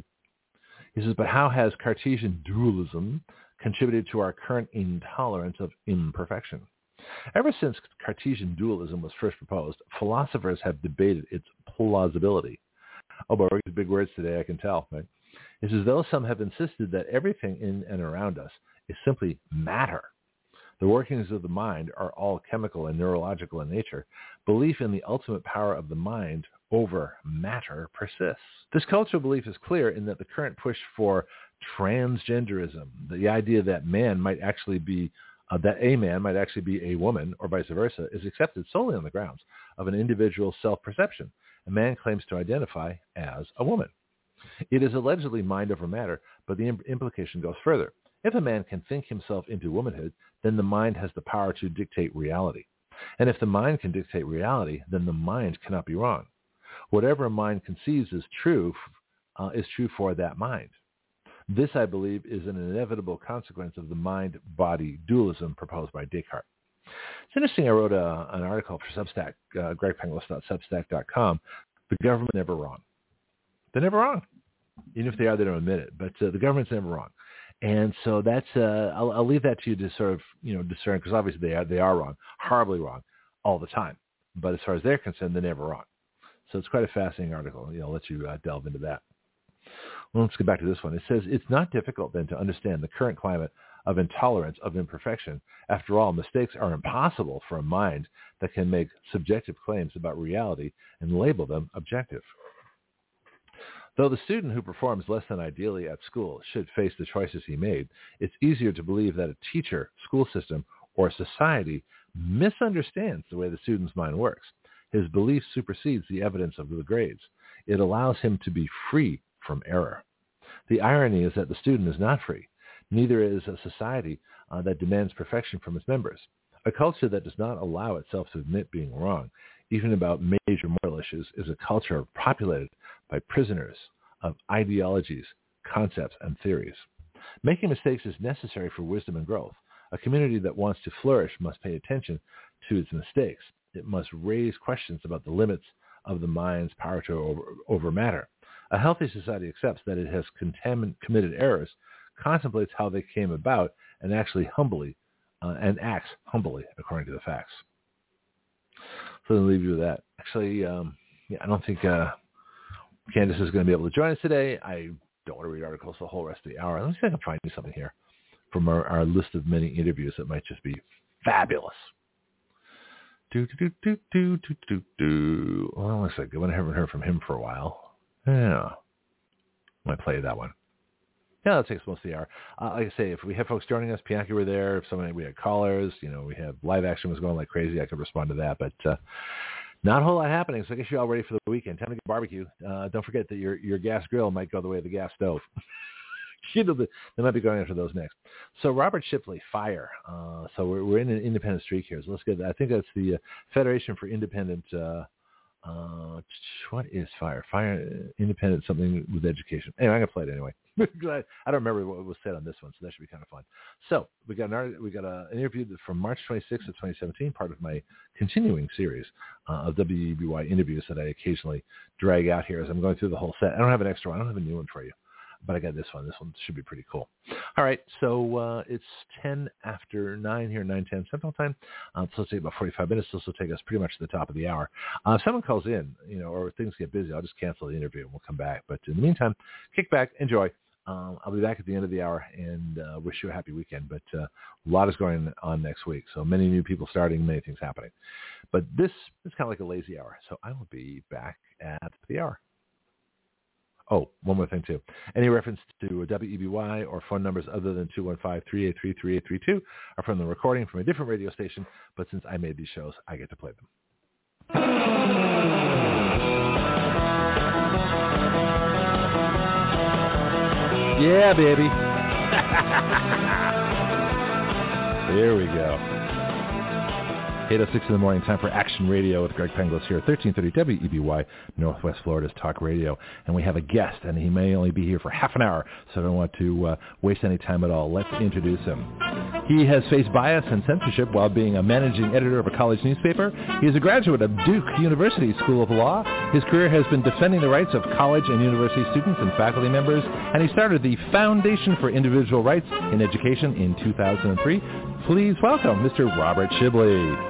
He says, but how has Cartesian dualism contributed to our current intolerance of imperfection? Ever since Cartesian dualism was first proposed, philosophers have debated its plausibility. Oh, but we're using big words today, I can tell, right? It's as though some have insisted that everything in and around us is simply matter. The workings of the mind are all chemical and neurological in nature. Belief in the ultimate power of the mind over matter persists. This cultural belief is clear in that the current push for transgenderism, the idea that man might actually be, uh, that a man might actually be a woman or vice versa, is accepted solely on the grounds of an individual's self-perception. A man claims to identify as a woman. It is allegedly mind over matter, but the implication goes further. If a man can think himself into womanhood, then the mind has the power to dictate reality. And if the mind can dictate reality, then the mind cannot be wrong. Whatever a mind conceives is true, uh, is true for that mind. This, I believe, is an inevitable consequence of the mind-body dualism proposed by Descartes. It's interesting. I wrote a, an article for Substack, uh, greg penglis dot substack dot com. The government never wrong. They're never wrong. Even if they are, they don't admit it. But uh, the government's never wrong. And so that's, uh, I'll, I'll leave that to you to sort of, you know, discern, because obviously they are, they are wrong, horribly wrong all the time. But as far as they're concerned, they're never wrong. So it's quite a fascinating article. You know, I'll let you uh, delve into that. Well, let's get back to this one. It says, it's not difficult then to understand the current climate of intolerance of imperfection. After all, mistakes are impossible for a mind that can make subjective claims about reality and label them objective. Though the student who performs less than ideally at school should face the choices he made, it's easier to believe that a teacher, school system, or society misunderstands the way the student's mind works. His belief supersedes the evidence of the grades. It allows him to be free from error. The irony is that the student is not free. Neither is a society uh, that demands perfection from its members. A culture that does not allow itself to admit being wrong, even about major moral issues, is a culture populated by prisoners of ideologies, concepts, and theories. Making mistakes is necessary for wisdom and growth. A community that wants to flourish must pay attention to its mistakes. It must raise questions about the limits of the mind's power to over, over matter. A healthy society accepts that it has contamin- committed errors, contemplates how they came about, and actually humbly uh, and acts humbly according to the facts. So I'll leave you with that. Actually, um, yeah, I don't think uh, Candace is going to be able to join us today. I don't want to read articles the whole rest of the hour. Let me see if I can find you something here from our, our list of many interviews that might just be fabulous. Do, do, do, do, do, do, do. Well, looks like I haven't heard from him for a while. Yeah. I might play that one. Yeah, that takes most of the hour. Uh, like I say, if we have folks joining us, Pianki were there. If somebody, we had callers, you know, we have live action was going like crazy. I could respond to that, but uh, not a whole lot happening. So I guess you're all ready for the weekend. Time to get barbecue. Uh, don't forget that your your gas grill might go the way of the gas stove. You know, they might be going after those next. So Robert Shipley, FIRE. Uh, so we're, we're in an independent streak here. So let's get. I think that's the uh, Federation for Independent. Uh, uh, what is FIRE? FIRE Independent something with education. Anyway, I'm gonna play it anyway. I don't remember what was said on this one, so that should be kind of fun. So we got an we got a, an interview from March twenty-sixth of twenty seventeen, part of my continuing series uh, of W E B Y interviews that I occasionally drag out here as I'm going through the whole set. I don't have an extra one. I don't have a new one for you, but I got this one. This one should be pretty cool. All right, so uh, it's ten after nine here, nine ten Central Time. Uh, so let's take about forty-five minutes. This will take us pretty much to the top of the hour. Uh, if someone calls in, you know, or things get busy, I'll just cancel the interview and we'll come back. But in the meantime, kick back, enjoy. Um, I'll be back at the end of the hour and uh, wish you a happy weekend. But uh, a lot is going on next week. So many new people starting, many things happening. But this is kind of like a lazy hour. So I will be back at the hour. Oh, one more thing, too. Any reference to W E B Y or phone numbers other than two one five, three eight three, three eight three two are from the recording from a different radio station. But since I made these shows, I get to play them. Yeah, baby. There we go. eight oh six in the morning, time for Action Radio with Greg Penglis here at thirteen thirty W E B Y, Northwest Florida's Talk Radio. And we have a guest, and he may only be here for half an hour, so I don't want to uh, waste any time at all. Let's introduce him. He has faced bias and censorship while being a managing editor of a college newspaper. He is a graduate of Duke University School of Law. His career has been defending the rights of college and university students and faculty members, and he started the Foundation for Individual Rights in Education in two thousand three. Please welcome Mister Robert Shibley.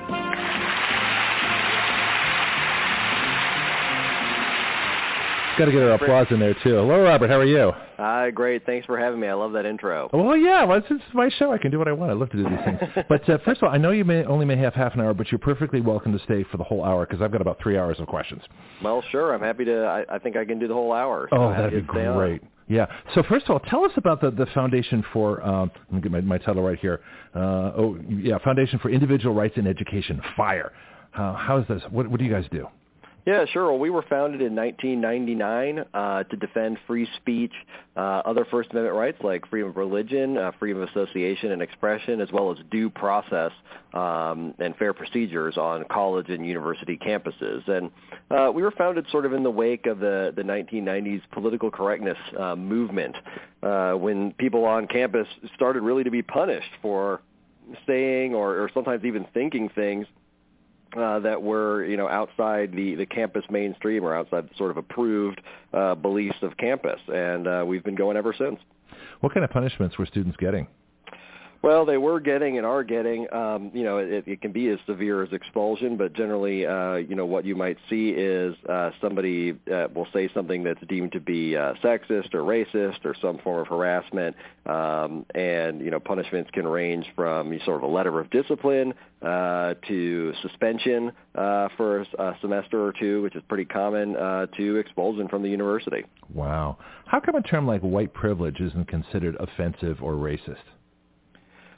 Got to get our applause in there, too. Hello, Robert. How are you? Hi, great. Thanks for having me. I love that intro. Well, yeah. Well, it's my show. I can do what I want. I love to do these things. But uh, first of all, I know you may only may have half an hour, but you're perfectly welcome to stay for the whole hour because I've got about three hours of questions. Well, sure. I'm happy to. I, I think I can do the whole hour. So oh, that'd be great. Yeah. So first of all, tell us about the, the Foundation for, um, let me get my, my title right here. Uh, oh, yeah, Foundation for Individual Rights in Education, FIRE. Uh, how is this? What, what do you guys do? Yeah, sure. Well, we were founded in nineteen ninety-nine uh, to defend free speech, uh, other First Amendment rights like freedom of religion, uh, freedom of association and expression, as well as due process um, and fair procedures on college and university campuses. And uh, we were founded sort of in the wake of the, the nineteen nineties political correctness uh, movement, uh, when people on campus started really to be punished for saying or, or sometimes even thinking things Uh, that were, you know, outside the, the campus mainstream or outside the sort of approved uh, beliefs of campus. And uh, we've been going ever since. What kind of punishments were students getting? Well, they were getting and are getting, um, you know, it, it can be as severe as expulsion, but generally, uh, you know, what you might see is uh, somebody uh, will say something that's deemed to be uh, sexist or racist or some form of harassment, um, and, you know, punishments can range from sort of a letter of discipline uh, to suspension uh, for a semester or two, which is pretty common, uh, to expulsion from the university. Wow. How come a term like white privilege isn't considered offensive or racist?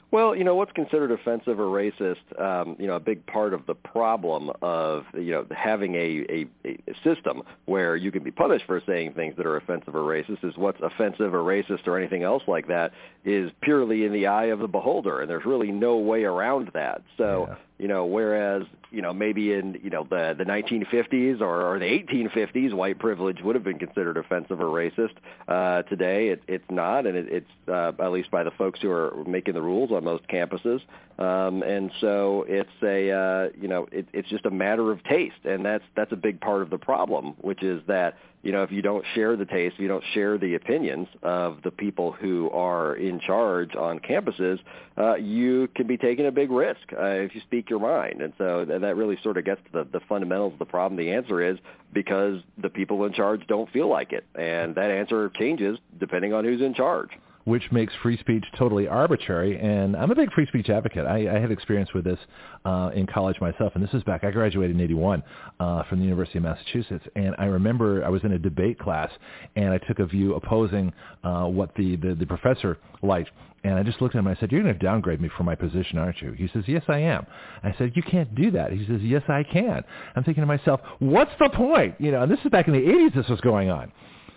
Well, you know, what's considered offensive or racist, um, you know, a big part of the problem of, you know, having a, a, a system where you can be punished for saying things that are offensive or racist is what's offensive or racist or anything else like that is purely in the eye of the beholder, and there's really no way around that. So, yeah. you know, whereas, you know, maybe in, you know, the, the nineteen fifties or, or the eighteen fifties, white privilege would have been considered offensive or racist. Uh, today, it, it's not, and it, it's uh, at least by the folks who are making the rules on most campuses. Um, and so it's a, uh, you know, it, it's just a matter of taste, and that's that's a big part of the problem, which is that, you know, if you don't share the taste, if you don't share the opinions of the people who are in charge on campuses, uh, you can be taking a big risk uh, if you speak your mind. And so that really sort of gets to the, the fundamentals of the problem. The answer is because the people in charge don't feel like it, and that answer changes depending on who's in charge. Which makes free speech totally arbitrary. And I'm a big free speech advocate. I, I had experience with this uh, in college myself, and this is back, I graduated in eighty-one uh, from the University of Massachusetts, and I remember I was in a debate class, and I took a view opposing uh, what the, the, the professor liked. And I just looked at him and I said, "You're going to downgrade me for my position, aren't you?" He says, "Yes, I am." I said, "You can't do that." He says, "Yes, I can." I'm thinking to myself, what's the point? You know, and this is back in the eighties this was going on.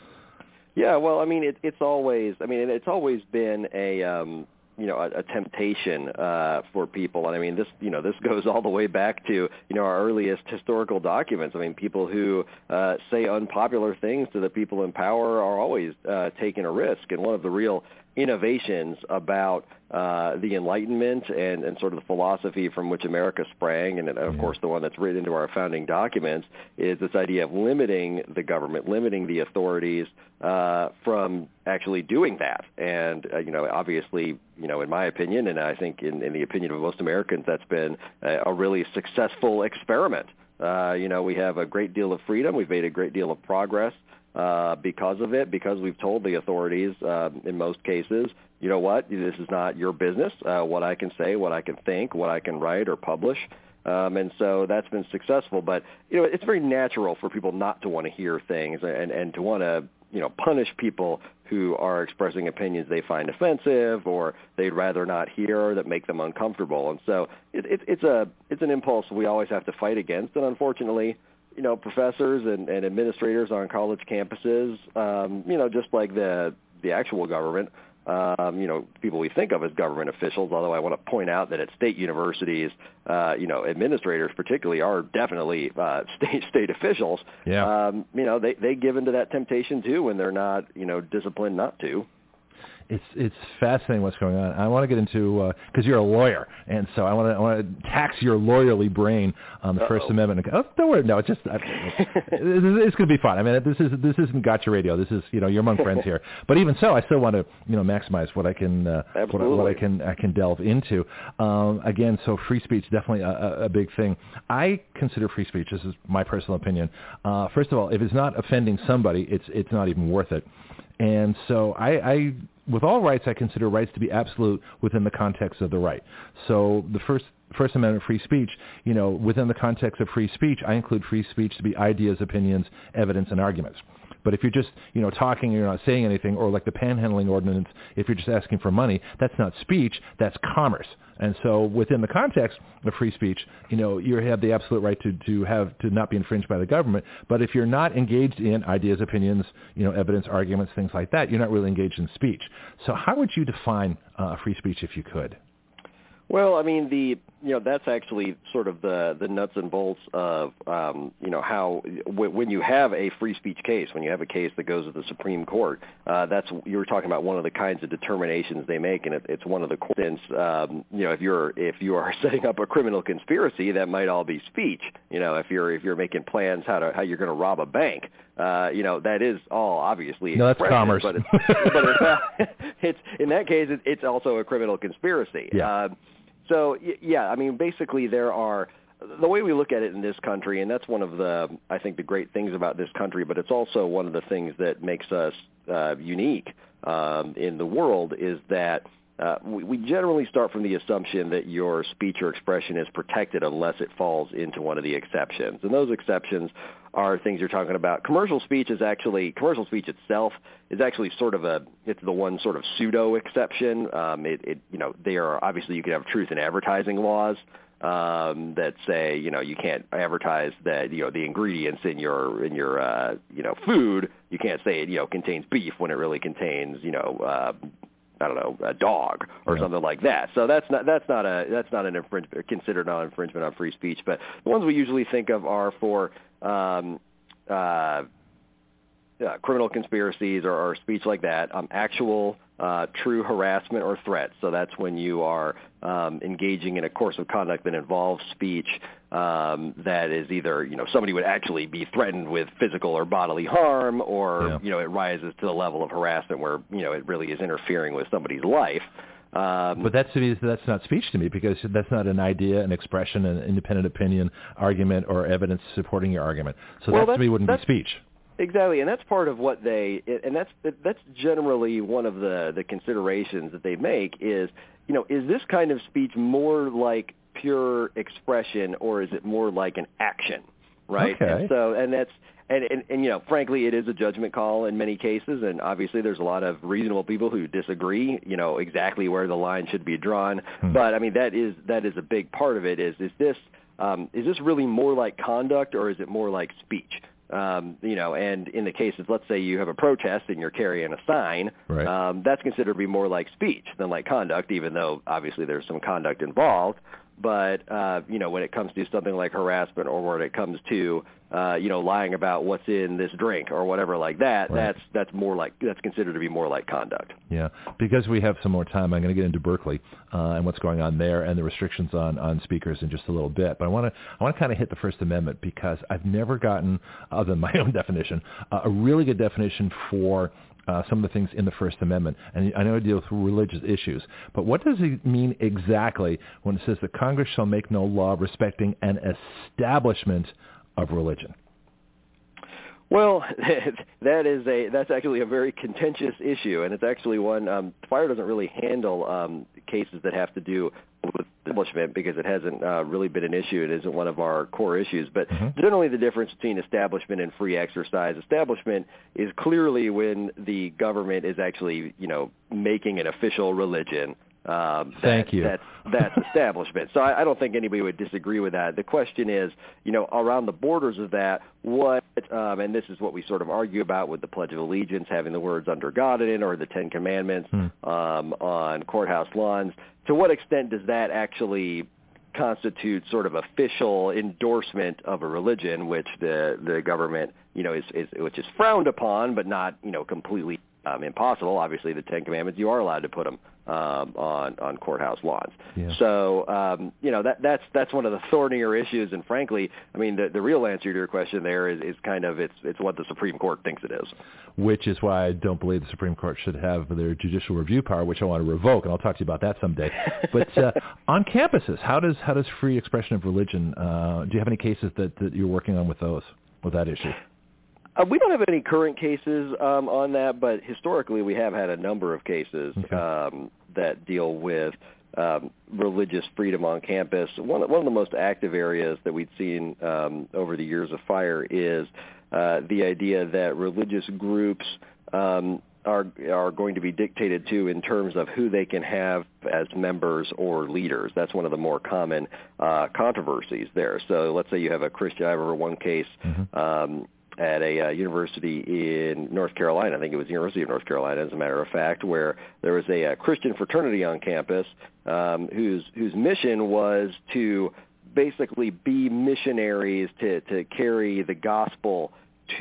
Yeah, well, I mean, it, it's always, I mean, it's always been a, um, you know, a, a temptation uh, for people. And I mean, this, you know, this goes all the way back to, you know, our earliest historical documents. I mean, people who uh, say unpopular things to the people in power are always uh, taking a risk. And one of the real innovations about uh, the Enlightenment and, and sort of the philosophy from which America sprang, and, and of course the one that's written into our founding documents, is this idea of limiting the government, limiting the authorities uh, from actually doing that. And, uh, you know, obviously, you know, in my opinion, and I think in, in the opinion of most Americans, that's been a, a really successful experiment. Uh, you know, we have a great deal of freedom. We've made a great deal of progress uh, because of it, because we've told the authorities uh, in most cases, you know what, this is not your business, uh, what I can say, what I can think, what I can write or publish. Um, and so that's been successful. But, you know, it's very natural for people not to want to hear things and, and to want to, you know, punish people who are expressing opinions they find offensive or they'd rather not hear that make them uncomfortable. And so it, it, it's a it's an impulse we always have to fight against. And unfortunately, you know, professors and, and administrators on college campuses, um, you know, just like the the actual government, Um, you know, people we think of as government officials, although I want to point out that at state universities, uh, you know, administrators particularly are definitely uh, state state officials. Yeah. Um, you know, they, they give into that temptation, too, when they're not, you know, disciplined not to. It's it's fascinating what's going on. I want to get into because uh, you're a lawyer, and so I want to I want to tax your lawyerly brain on the Uh-oh. First Amendment. Oh, don't worry, no, it's just I, it's going to be fun. I mean, this is this isn't Gotcha Radio. This is you know you're among friends here. But even so, I still want to you know maximize what I can uh, what, what I can I can delve into. Um, again, so free speech definitely a, a big thing. I consider free speech. This is my personal opinion. Uh, first of all, if it's not offending somebody, it's it's not even worth it. And so I, I, with all rights, I consider rights to be absolute within the context of the right. So the first First Amendment free speech, you know, within the context of free speech, I include free speech to be ideas, opinions, evidence, and arguments. But if you're just, you know, talking and you're not saying anything, or like the panhandling ordinance, if you're just asking for money, that's not speech, that's commerce. And so within the context of free speech, you know, you have the absolute right to, to have to not be infringed by the government. But if you're not engaged in ideas, opinions, you know, evidence, arguments, things like that, you're not really engaged in speech. So how would you define uh, free speech if you could? Well, I mean, the you know that's actually sort of the, the nuts and bolts of um, you know how w- when you have a free speech case, when you have a case that goes to the Supreme Court, uh, that's you were talking about one of the kinds of determinations they make, and it, it's one of the courts. Um, you know, if you're if you are setting up a criminal conspiracy, that might all be speech. You know, if you're if you're making plans how to how you're going to rob a bank, uh, you know, that is all obviously no, that's commerce. But it's, but it's, uh, it's in that case, it, it's also a criminal conspiracy. Yeah. Uh, So, yeah, I mean, basically there are – the way we look at it in this country, and that's one of the – I think the great things about this country, but it's also one of the things that makes us uh, unique um, in the world is that uh, we, we generally start from the assumption that your speech or expression is protected unless it falls into one of the exceptions. And those exceptions are things you're talking about. Commercial speech is actually, commercial speech itself is actually sort of a, it's the one sort of pseudo exception. Um, it, it, you know, they are, obviously you could have truth in advertising laws um, that say, you know, you can't advertise that, you know, the ingredients in your, in your, uh, you know, food, you can't say it, you know, contains beef when it really contains, you know, uh, I don't know, a dog or yeah. something like that. So that's not that's not a that's not an infringement considered non infringement on free speech. But the ones we usually think of are for um, uh, uh, criminal conspiracies or, or speech like that, um, actual uh, true harassment or threats. So that's when you are um, engaging in a course of conduct that involves speech um, that is either, you know, somebody would actually be threatened with physical or bodily harm, or, yeah. you know, it rises to the level of harassment where, you know, it really is interfering with somebody's life. Um, but that's, that's not speech to me, because that's not an idea, an expression, an independent opinion, argument, or evidence supporting your argument. So well, that to me wouldn't be speech. Exactly, and that's part of what they, and that's that's generally one of the, the considerations that they make is, you know, is this kind of speech more like pure expression, or is it more like an action, right? Okay. And so, and that's, and, and, and, you know, frankly, it is a judgment call in many cases, and obviously there's a lot of reasonable people who disagree, you know, exactly where the line should be drawn. Hmm. But, I mean, that is that is a big part of it is, is this, um, is this really more like conduct, or is it more like speech? Um, you know, and in the cases, let's say you have a protest and you're carrying a sign, right. um, that's considered to be more like speech than like conduct, even though obviously there's some conduct involved. But, uh, you know, when it comes to something like harassment, or when it comes to, uh, you know, lying about what's in this drink or whatever like that, right. that's that's more like, that's considered to be more like conduct. Yeah. Because we have some more time, I'm going to get into Berkeley uh, and what's going on there and the restrictions on, on speakers in just a little bit. But I want to I want to kind of hit the First Amendment, because I've never gotten, other than my own definition, uh, a really good definition for Uh, some of the things in the First Amendment. And I know it deals with religious issues, but what does it mean exactly when it says that Congress shall make no law respecting an establishment of religion? Well, that is a that's actually a very contentious issue, and it's actually one um, FIRE doesn't really handle um, cases that have to do with establishment, because it hasn't uh, really been an issue. It isn't one of our core issues. But mm-hmm. generally, the difference between establishment and free exercise, establishment is clearly when the government is actually, you know, making an official religion. Um, that, Thank you. That's, that's establishment. So I, I don't think anybody would disagree with that. The question is, you know, around the borders of that, what, um, and this is what we sort of argue about with the Pledge of Allegiance, having the words under God in it, or the Ten Commandments hmm. um, on courthouse lawns. To what extent does that actually constitute sort of official endorsement of a religion, which the the government, you know, is, is which is frowned upon, but not, you know, completely um, impossible. Obviously, the Ten Commandments, you are allowed to put them um, on on courthouse lawns. Yeah. So, um, you know, that that's that's one of the thornier issues. And frankly, I mean, the the real answer to your question there is, is kind of it's it's what the Supreme Court thinks it is. Which is why I don't believe the Supreme Court should have their judicial review power, which I want to revoke, and I'll talk to you about that someday. But uh, on campuses, how does how does free expression of religion? Uh, do you have any cases that, that you're working on with those with that issue? Uh, we don't have any current cases um, on that, but historically we have had a number of cases okay. um, that deal with um, religious freedom on campus. One, one of the most active areas that we've seen um, over the years of FIRE is uh, the idea that religious groups um, are are going to be dictated to in terms of who they can have as members or leaders. That's one of the more common uh, controversies there. So let's say you have a Christian. I remember one case. Mm-hmm. Um, at a uh, university in North Carolina. I think it was the University of North Carolina, as a matter of fact, where there was a, a Christian fraternity on campus um, whose whose mission was to basically be missionaries to, to carry the gospel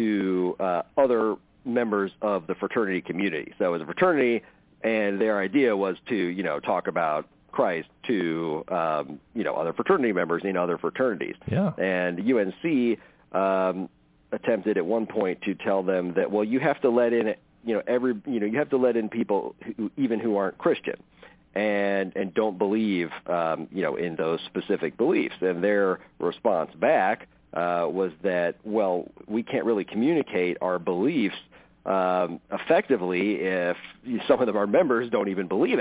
to uh, other members of the fraternity community. So it was a fraternity, and their idea was to, you know, talk about Christ to, um, you know, other fraternity members in other fraternities. Yeah. And U N C um, attempted at one point to tell them that, well, you have to let in, you know, every, you know, you have to let in people who, even who aren't Christian and and don't believe, um, you know, in those specific beliefs. And their response back uh, was that, well, we can't really communicate our beliefs um, effectively if some of them, our members, don't even believe it.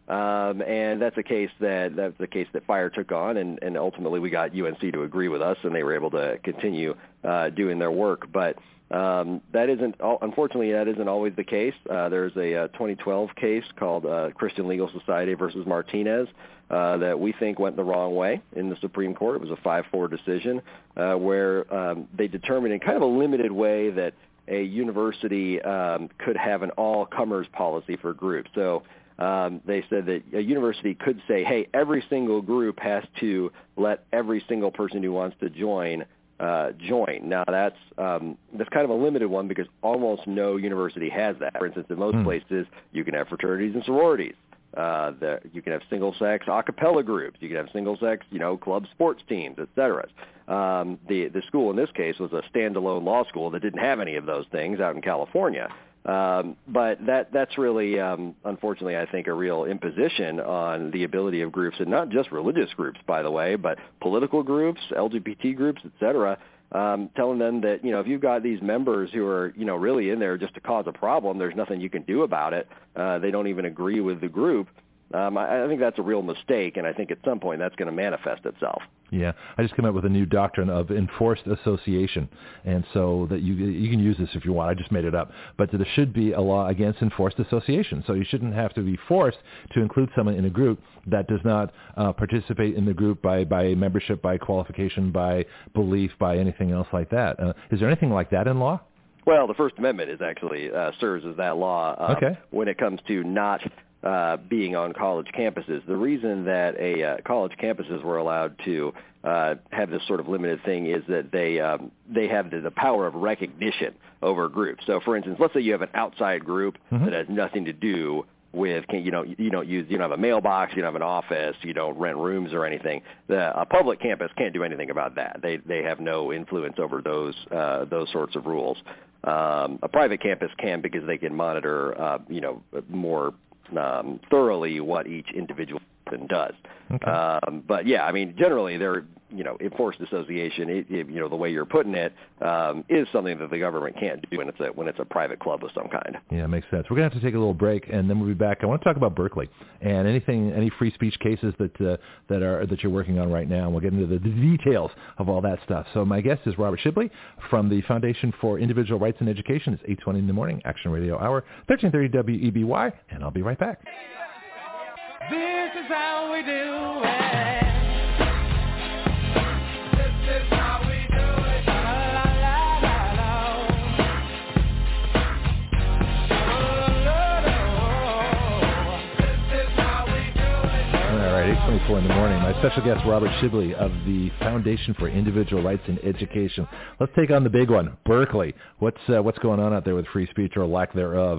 Um, and that's a case that that's a case that Fire took on, and, and ultimately we got U N C to agree with us, and they were able to continue uh, doing their work. But um, that isn't, unfortunately, that isn't always the case. Uh, there's a, a twenty twelve case called uh, Christian Legal Society versus Martinez uh, that we think went the wrong way in the Supreme Court. It was a five four decision uh, where um, they determined in kind of a limited way that a university um, could have an all-comers policy for groups. So Um, they said that a university could say, hey, every single group has to let every single person who wants to join uh, join. Now, that's um, that's kind of a limited one because almost no university has that. For instance, in most mm. places, you can have fraternities and sororities. Uh, the, you can have single-sex a cappella groups. You can have single-sex, you know, club sports teams, et cetera. Um, the, the school in this case was a standalone law school that didn't have any of those things out in California. Um, but that that's really, um, unfortunately, I think, a real imposition on the ability of groups, and not just religious groups, by the way, but political groups, L G B T groups, et cetera, um, telling them that, you know, if you've got these members who are, you know, really in there just to cause a problem, there's nothing you can do about it. Uh, they don't even agree with the group. Um, I, I think that's a real mistake, and I think at some point that's going to manifest itself. Yeah, I just came up with a new doctrine of enforced association, and so that you you can use this if you want. I just made it up, but there should be a law against enforced association. So you shouldn't have to be forced to include someone in a group that does not uh, participate in the group by, by membership, by qualification, by belief, by anything else like that. Uh, is there anything like that in law? Well, the First Amendment is actually uh, serves as that law um, okay. when it comes to not Uh, being on college campuses. The reason that a uh, college campuses were allowed to uh, have this sort of limited thing is that they um, they have the, the power of recognition over groups. So, for instance, let's say you have an outside group mm-hmm. that has nothing to do with, you know, you don't use, you don't have a mailbox, you don't have an office, you don't rent rooms or anything. The, a public campus can't do anything about that. They they have no influence over those uh, those sorts of rules. Um, a private campus can because they can monitor, uh, you know, more Um, thoroughly what each individual person does. Okay. Um, but yeah, I mean, generally they're, you know, enforced association, it, it, you know, the way you're putting it, um, is something that the government can't do when it's a, when it's a private club of some kind. Yeah, makes sense. We're going to have to take a little break, and then we'll be back. I want to talk about Berkeley and anything, any free speech cases that, uh, that are, that you're working on right now. And we'll get into the, the details of all that stuff. So my guest is Robert Shibley from the Foundation for Individual Rights in Education. It's eight twenty in the morning, Action Radio Hour, thirteen thirty W E B Y, and I'll be right back. This is how we do it. eight twenty-four in the morning. My special guest, Robert Shibley of the Foundation for Individual Rights in Education. Let's take on the big one, Berkeley. What's uh, what's going on out there with free speech or lack thereof?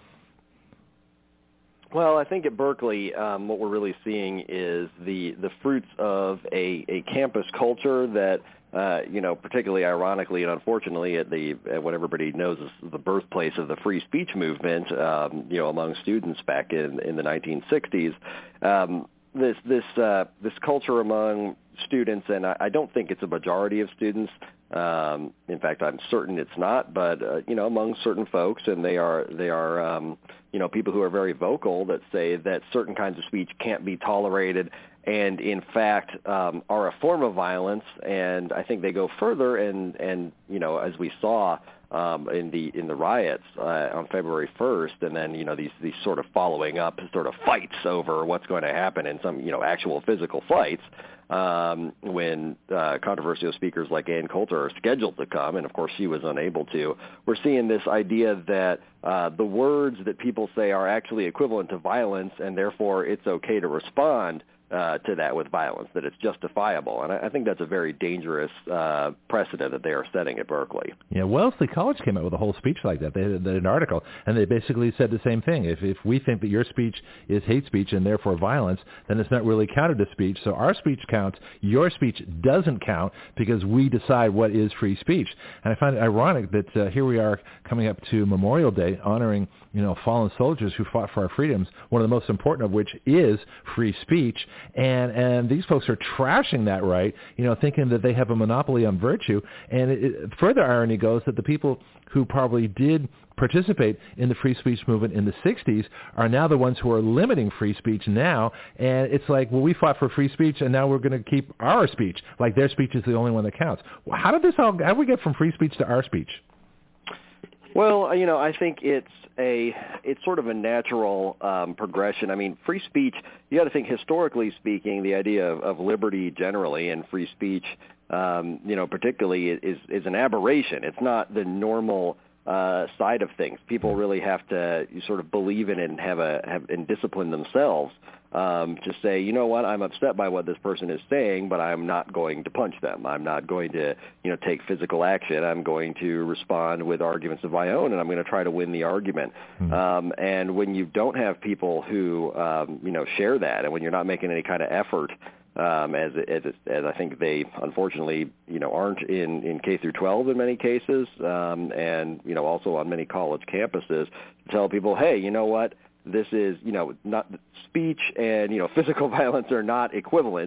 Well, I think at Berkeley, um, what we're really seeing is the the fruits of a, a campus culture that, uh, you know, particularly ironically and unfortunately, at the at what everybody knows is the birthplace of the free speech movement, um, you know, among students back in in the nineteen sixties. Um, This this uh, this culture among students, and I, I don't think it's a majority of students. Um, in fact, I'm certain it's not. But uh, you know, among certain folks, and they are they are um, you know people who are very vocal that say that certain kinds of speech can't be tolerated, and in fact um, are a form of violence. And I think they go further, and and you know, as we saw. Um, in the in the riots uh, on February first, and then you know these these sort of following up sort of fights over what's going to happen in some you know actual physical fights um, when uh, controversial speakers like Ann Coulter are scheduled to come, and of course she was unable to. We're seeing this idea that uh, the words that people say are actually equivalent to violence, and therefore it's okay to respond Uh, to that with violence, that it's justifiable. And I, I think that's a very dangerous uh, precedent that they are setting at Berkeley. Yeah, Wellesley College came out with a whole speech like that. They had an article, and they basically said the same thing. If, if we think that your speech is hate speech and therefore violence, then it's not really counted as speech. So our speech counts. Your speech doesn't count because we decide what is free speech. And I find it ironic that uh, here we are coming up to Memorial Day, honoring you know fallen soldiers who fought for our freedoms, one of the most important of which is free speech. and and these folks are trashing that right, you know, thinking that they have a monopoly on virtue. And it, it, further irony goes that the people who probably did participate in the free speech movement in the sixties are now the ones who are limiting free speech now. And it's like, well, we fought for free speech, and now we're going to keep our speech, like their speech is the only one that counts. How did this all? How did we get from free speech to our speech? Well, you know, I think it's a it's sort of a natural um, progression. I mean, free speech, you got to think historically speaking, the idea of, of liberty generally and free speech, um, you know, particularly is is an aberration. It's not the normal uh, side of things. People really have to sort of believe in it and have a have and discipline themselves um, to say, you know what, I'm upset by what this person is saying, but I'm not going to punch them. I'm not going to, you know, take physical action. I'm going to respond with arguments of my own, and I'm going to try to win the argument. Mm-hmm. Um, and when you don't have people who, um, you know, share that, and when you're not making any kind of effort, um, as, as as I think they unfortunately, you know, aren't in, in K through twelve in many cases, um, and you know, also on many college campuses, to tell people, hey, you know what? This is, you know, not speech and, you know, physical violence are not equivalent.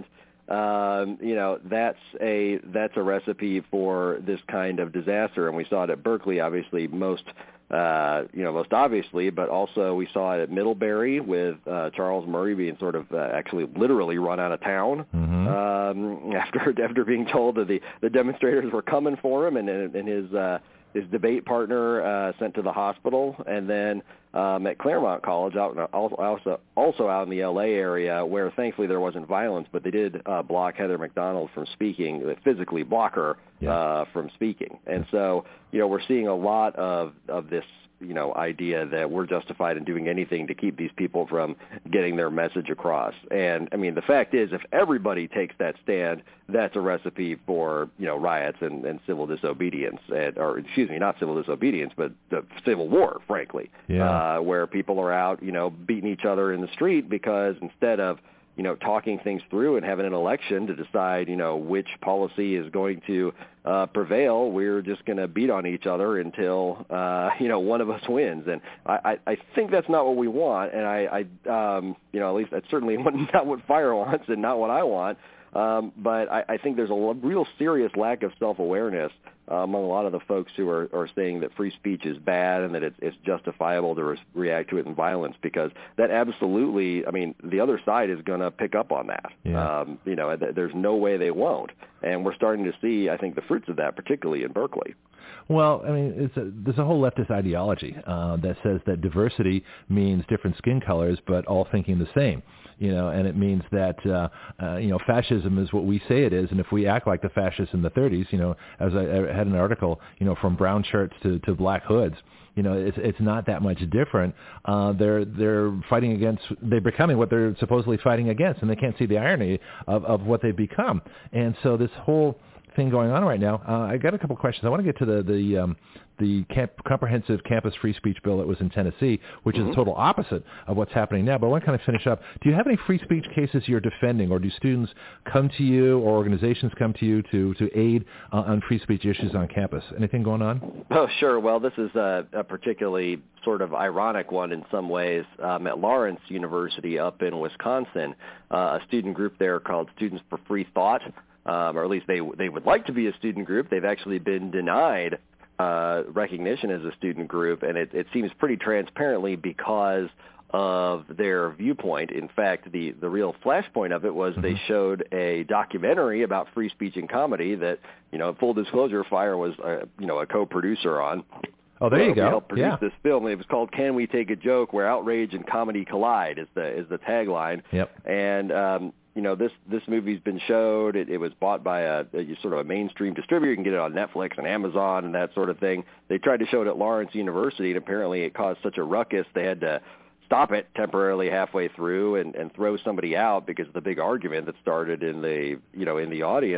Um, you know, that's a that's a recipe for this kind of disaster, and we saw it at Berkeley, obviously, most uh, you know, most obviously, but also we saw it at Middlebury with uh, Charles Murray being sort of uh, actually literally run out of town mm-hmm. um, after after being told that the the demonstrators were coming for him, and and his uh, his debate partner uh, sent to the hospital, and then. Um, at Claremont College, out in, also also out in the L A area, where thankfully there wasn't violence, but they did uh, block Heather McDonald from speaking, physically block her yeah. uh, from speaking. And so, you know, we're seeing a lot of, of this, you know, idea that we're justified in doing anything to keep these people from getting their message across. And, I mean, the fact is, if everybody takes that stand, that's a recipe for, you know, riots and, and civil disobedience, and, or excuse me, not civil disobedience, but uh, civil war, frankly, yeah. uh, where people are out, you know, beating each other in the street because instead of, you know, talking things through and having an election to decide, you know, which policy is going to uh, prevail, we're just going to beat on each other until, uh, you know, one of us wins. And I, I, I think that's not what we want. And I, I um, you know, at least that's certainly not what FIRE wants and not what I want. Um, but I, I think there's a real serious lack of self-awareness uh, among a lot of the folks who are, are saying that free speech is bad and that it's, it's justifiable to re- react to it in violence, because that absolutely, I mean, the other side is going to pick up on that. Yeah. Um, you know, th- there's no way they won't. And we're starting to see, I think, the fruits of that, particularly in Berkeley. Well, I mean, it's a, there's a whole leftist ideology uh, that says that diversity means different skin colors, but all thinking the same. You know, and it means that, uh, uh, you know, fascism is what we say it is. And if we act like the fascists in the thirties, you know, as I, I had an article, you know, from brown shirts to, to black hoods, you know, it's it's not that much different. Uh, they're they're fighting against, they're becoming what they're supposedly fighting against, and they can't see the irony of, of what they've become. And so this whole thing going on right now, uh, I got a couple questions. I want to get to the the um, the camp, comprehensive campus free speech bill that was in Tennessee, which mm-hmm. is the total opposite of what's happening now. But I want to kind of finish up. Do you have any free speech cases you're defending, or do students come to you or organizations come to you to, to aid uh, on free speech issues on campus? Anything going on? Oh, sure. Well, this is a, a particularly sort of ironic one in some ways. Um, at Lawrence University up in Wisconsin, uh, a student group there called Students for Free Thought, um, or at least they they would like to be a student group. They've actually been denied Uh, recognition as a student group, and it, it seems pretty transparently because of their viewpoint. In fact, the, the real flashpoint of it was mm-hmm. they showed a documentary about free speech and comedy that, you know, full disclosure, FIRE was, a, you know, a co-producer on. Oh, there you go. We helped produce yeah. this film. It was called "Can We Take a Joke?" Where outrage and comedy collide is the is the tagline. Yep. And um, you know, this this movie's been showed. It, it was bought by a, a sort of a mainstream distributor. You can get it on Netflix and Amazon and that sort of thing. They tried to show it at Lawrence University, and apparently it caused such a ruckus they had to stop it temporarily halfway through and, and throw somebody out because of the big argument that started in the you know in the audience.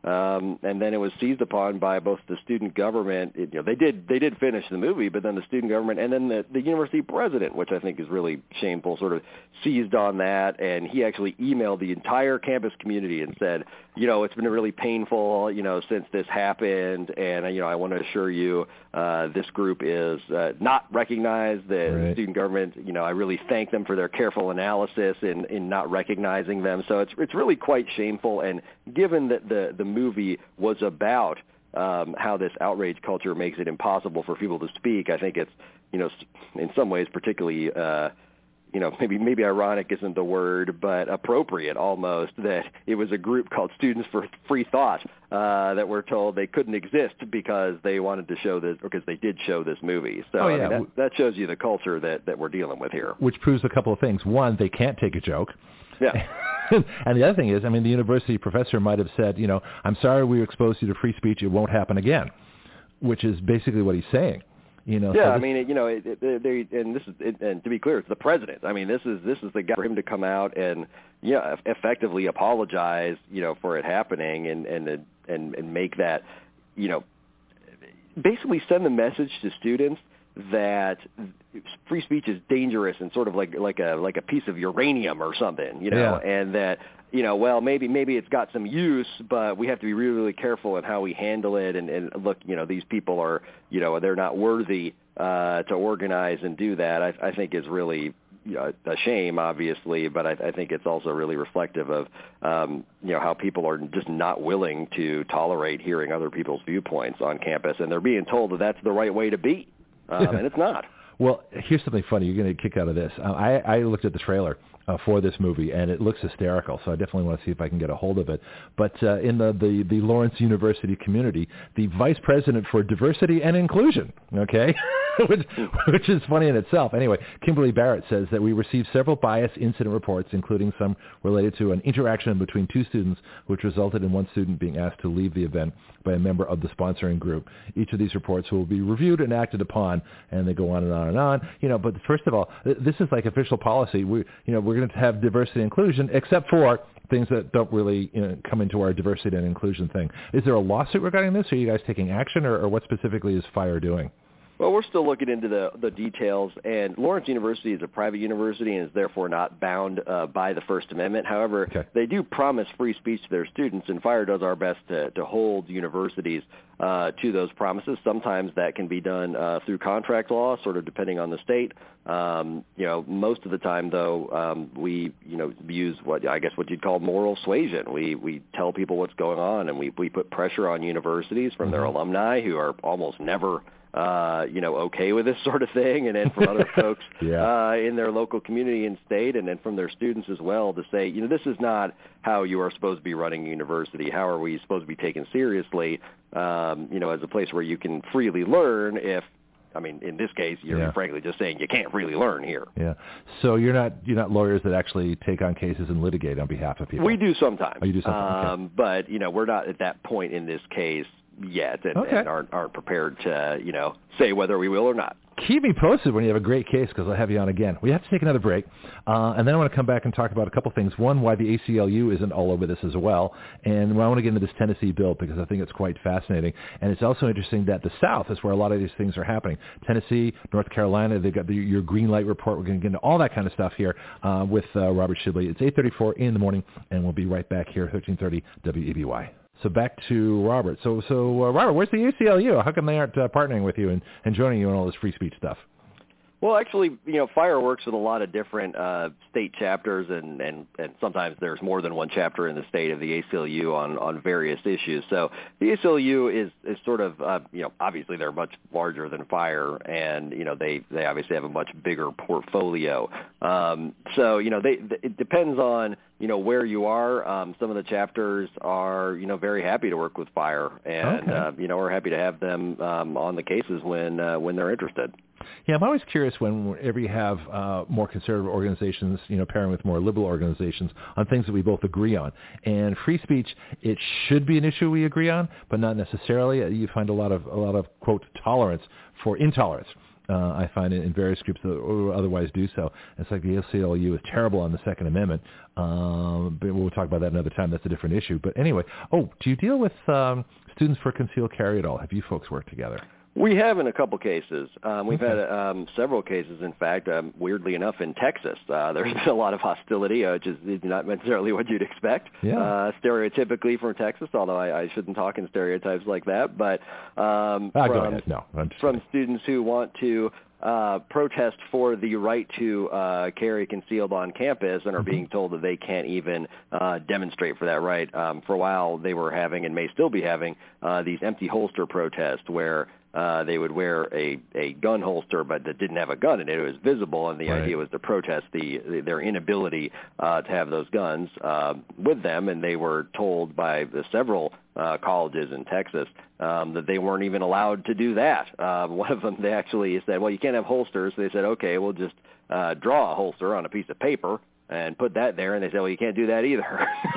Um, and then it was seized upon by both the student government. It, you know, they did they did finish the movie, but then the student government and then the, the university president, which I think is really shameful, sort of seized on that. And he actually emailed the entire campus community and said, you know, it's been really painful, you know, since this happened. And, you know, I want to assure you uh, this group is uh, not recognized. The right. student government, you know, I really thank them for their careful analysis in, in not recognizing them. So it's it's really quite shameful. And given that the, the movie was about um, how this outrage culture makes it impossible for people to speak, I think it's, you know, in some ways particularly, uh, you know, maybe maybe ironic isn't the word, but appropriate almost, that it was a group called Students for Free Thought uh, that were told they couldn't exist because they wanted to show this, or because they did show this movie. So oh, yeah. I mean, that, that shows you the culture that, that we're dealing with here. Which proves a couple of things. One, they can't take a joke. Yeah. And the other thing is, I mean, the university professor might have said, you know, I'm sorry we exposed you to free speech. It won't happen again, which is basically what he's saying. You know, yeah, so I mean, it, you know, it, it, they, and this is, it, and to be clear, it's the president. I mean, this is this is the guy for him to come out and, yeah, effectively apologize, you know, for it happening, and and and and make that, you know, basically send the message to students that free speech is dangerous and sort of like like a like a piece of uranium or something, you know, yeah. and that, you know, well, maybe maybe it's got some use, but we have to be really, really careful in how we handle it. And, and look, you know, these people are, you know, they're not worthy uh, to organize and do that. I, I think is really, you know, a shame, obviously, but I, I think it's also really reflective of, um, you know, how people are just not willing to tolerate hearing other people's viewpoints on campus, and they're being told that that's the right way to be, um, and it's not. Well, here's something funny. You're going to kick out of this. Uh, I, I looked at the trailer uh, for this movie, and it looks hysterical, so I definitely want to see if I can get a hold of it. But uh, in the, the, the Lawrence University community, the vice president for diversity and inclusion, okay, which, which is funny in itself. Anyway, Kimberly Barrett says that we received several bias incident reports, including some related to an interaction between two students, which resulted in one student being asked to leave the event by a member of the sponsoring group. Each of these reports will be reviewed and acted upon, and they go on and on and on. You know, but first of all, this is like official policy. We, you know, we're going to have diversity and inclusion, except for things that don't really, you know, come into our diversity and inclusion thing. Is there a lawsuit regarding this? Are you guys taking action, or, or what specifically is FIRE doing? Well, we're still looking into the, the details, and Lawrence University is a private university and is therefore not bound uh, by the First Amendment. However, okay. they do promise free speech to their students, and FIRE does our best to, to hold universities uh, to those promises. Sometimes that can be done uh, through contract law, sort of depending on the state. Um, you know, most of the time, though, um, we, you know, use what I guess what you'd call moral suasion. We we tell people what's going on, and we, we put pressure on universities from mm-hmm. their alumni, who are almost never Uh, you know, okay with this sort of thing, and then from other folks yeah. uh, in their local community and state, and then from their students as well, to say, you know, this is not how you are supposed to be running a university. How are we supposed to be taken seriously, um, you know, as a place where you can freely learn if, I mean, in this case, you're yeah. frankly just saying you can't really learn here. Yeah. So you're not you're not lawyers that actually take on cases and litigate on behalf of people? We do sometimes. Oh, you do sometimes. Um, okay. But, you know, we're not at that point in this case yet, and, okay. and aren't, aren't prepared to, you know, say whether we will or not. Keep me posted when you have a great case, because I'll have you on again. We have to take another break, uh, and then I want to come back and talk about a couple things. One, why the A C L U isn't all over this as well, and I want to get into this Tennessee bill because I think it's quite fascinating. And it's also interesting that the South is where a lot of these things are happening. Tennessee, North Carolina, they've got the, your green light report. We're going to get into all that kind of stuff here uh, with uh, Robert Shibley. It's eight thirty-four in the morning, and we'll be right back here, thirteen thirty W E B Y. So back to Robert. So, so uh, Robert, where's the A C L U? How come they aren't uh, partnering with you and, and joining you in all this free speech stuff? Well, actually, you know, FIRE works with a lot of different uh, state chapters, and, and, and sometimes there's more than one chapter in the state of the A C L U on, on various issues. So the A C L U is, is sort of, uh, you know, obviously they're much larger than FIRE, and, you know, they, they obviously have a much bigger portfolio. Um, so, you know, they, it depends on, you know, where you are. Um, some of the chapters are, you know, very happy to work with FIRE, and, okay. uh, you know, we're happy to have them um, on the cases when uh, when they're interested. Yeah, I'm always curious whenever you have uh, more conservative organizations, you know, pairing with more liberal organizations on things that we both agree on. And free speech, it should be an issue we agree on, but not necessarily. You find a lot of a lot of quote tolerance for intolerance. Uh, I find it in various groups that otherwise do so. It's like the A C L U is terrible on the Second Amendment. Um, but we'll talk about that another time. That's a different issue. But anyway, oh, do you deal with um, Students for Concealed Carry at all? Have you folks worked together? We have in a couple cases. Um, we've okay. had um, several cases, in fact, um, weirdly enough, in Texas. Uh, there's been a lot of hostility, uh, which is not necessarily what you'd expect, yeah. uh, stereotypically from Texas, although I, I shouldn't talk in stereotypes like that. But um, ah, from, go ahead. No, I'm just from kidding. students who want to uh, protest for the right to uh, carry concealed on campus and are mm-hmm. being told that they can't even uh, demonstrate for that right. Um, for a while, they were having and may still be having uh, these empty holster protests where Uh, they would wear a, a gun holster, but that didn't have a gun in it. It was visible, and the right. idea was to protest the, the their inability uh, to have those guns uh, with them. And they were told by the several uh, colleges in Texas um, that they weren't even allowed to do that. Uh, one of them, they actually said, well, you can't have holsters. They said, okay, we'll just uh, draw a holster on a piece of paper and put that there. And they said, well, you can't do that either.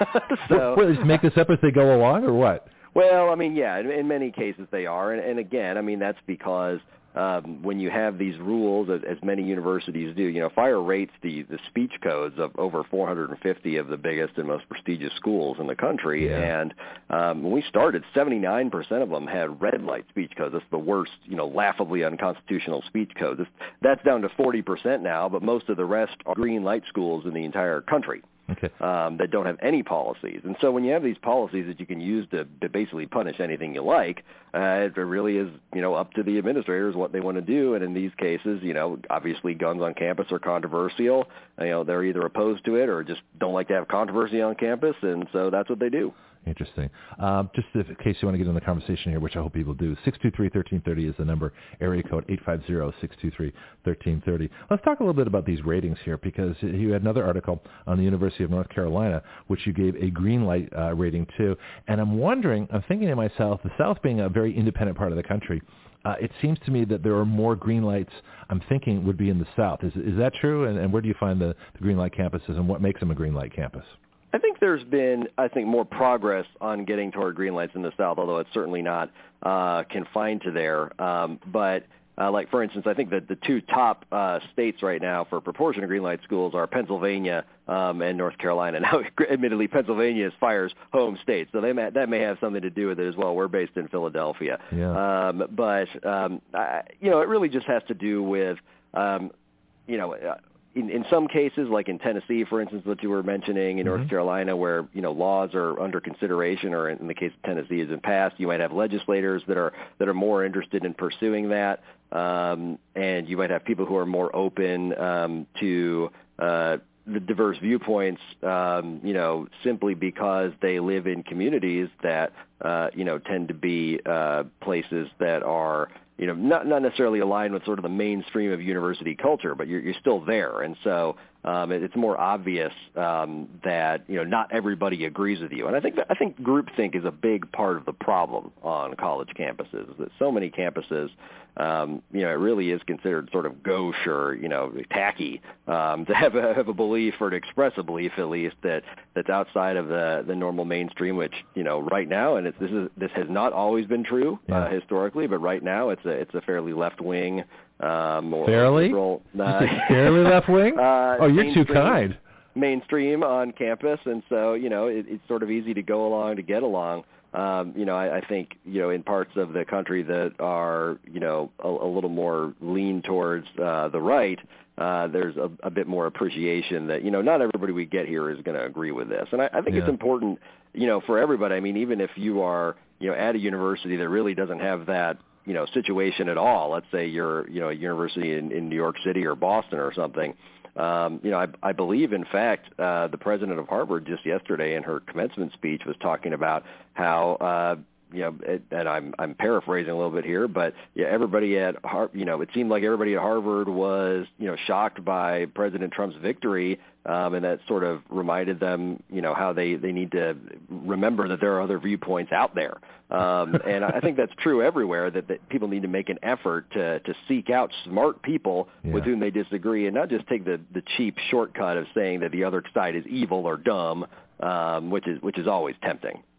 so well, just make this up as they go along, or what? Well, I mean, yeah, in, in many cases they are. And, and again, I mean, that's because um, when you have these rules, as, as many universities do, you know, FIRE rates the, the speech codes of over four hundred fifty of the biggest and most prestigious schools in the country. Yeah. And um, when we started, seventy-nine percent of them had red light speech codes. That's the worst, you know, laughably unconstitutional speech codes. That's down to forty percent now, but most of the rest are green light schools in the entire country. Okay. Um, that don't have any policies. And so when you have these policies that you can use to, to basically punish anything you like, uh, it really is, you know, up to the administrators what they want to do. And in these cases, you know, obviously guns on campus are controversial. You know, they're either opposed to it or just don't like to have controversy on campus, and so that's what they do. Interesting. Um, just if, in case you want to get in the conversation here, which I hope people do, six two three, one three three zero is the number, area code eight five zero, six two three, one three three zero. Let's talk a little bit about these ratings here, because you had another article on the University of North Carolina, which you gave a green light uh, rating to. And I'm wondering, I'm thinking to myself, the South being a very independent part of the country, uh, it seems to me that there are more green lights, I'm thinking, would be in the South. Is, is that true? And, and where do you find the, the green light campuses, and what makes them a green light campus? I think there's been, I think, more progress on getting toward green lights in the South, although it's certainly not uh, confined to there. Um, but, uh, like, for instance, I think that the two top uh, states right now for proportion of green light schools are Pennsylvania um, and North Carolina. Now, admittedly, Pennsylvania is FIRE's home state, so they may, that may have something to do with it as well. We're based in Philadelphia. Yeah. Um, but, um, I, you know, it really just has to do with, um, you know, uh, In, in some cases, like in Tennessee, for instance, what you were mentioning, in mm-hmm. North Carolina, where, you know, laws are under consideration, or in the case of Tennessee is in passed, you might have legislators that are that are more interested in pursuing that, um, and you might have people who are more open um, to uh, the diverse viewpoints, um, you know, simply because they live in communities that, uh, you know, tend to be uh, places that are, you know, not not necessarily aligned with sort of the mainstream of university culture, but you're you're still there, and so um, it, it's more obvious um, that, you know, not everybody agrees with you. And I think that, I think groupthink is a big part of the problem on college campuses. That so many campuses, um, you know, it really is considered sort of gauche or, you know, tacky um, to have a, have a belief, or to express a belief at least, that that's outside of the the normal mainstream. Which, you know, right now, and it's, this is this has not always been true yeah. uh, historically, but right now it's a it's a fairly left wing. Um, or fairly? Liberal, uh, you think fairly left wing? Uh, oh, you're too kind. Mainstream on campus, and so, you know, it, it's sort of easy to go along to get along. Um, you know, I, I think, you know, in parts of the country that are, you know, a, a little more lean towards uh, the right, uh, there's a, a bit more appreciation that, you know, not everybody we get here is going to agree with this. And I, I think yeah. it's important, you know, for everybody. I mean, even if you are, you know, at a university that really doesn't have that, you know, situation at all. Let's say you're, you know, a university in, in New York City or Boston or something. Um, you know, I, I believe, in fact, uh, the president of Harvard just yesterday in her commencement speech was talking about how, uh, you know, it, and I'm I'm paraphrasing a little bit here, but yeah, everybody at Har- you know, it seemed like everybody at Harvard was, you know, shocked by President Trump's victory, um, and that sort of reminded them, you know, how they, they need to remember that there are other viewpoints out there. Um, and I think that's true everywhere, that, that people need to make an effort to, to seek out smart people yeah. with whom they disagree, and not just take the, the cheap shortcut of saying that the other side is evil or dumb, um, which is which is always tempting.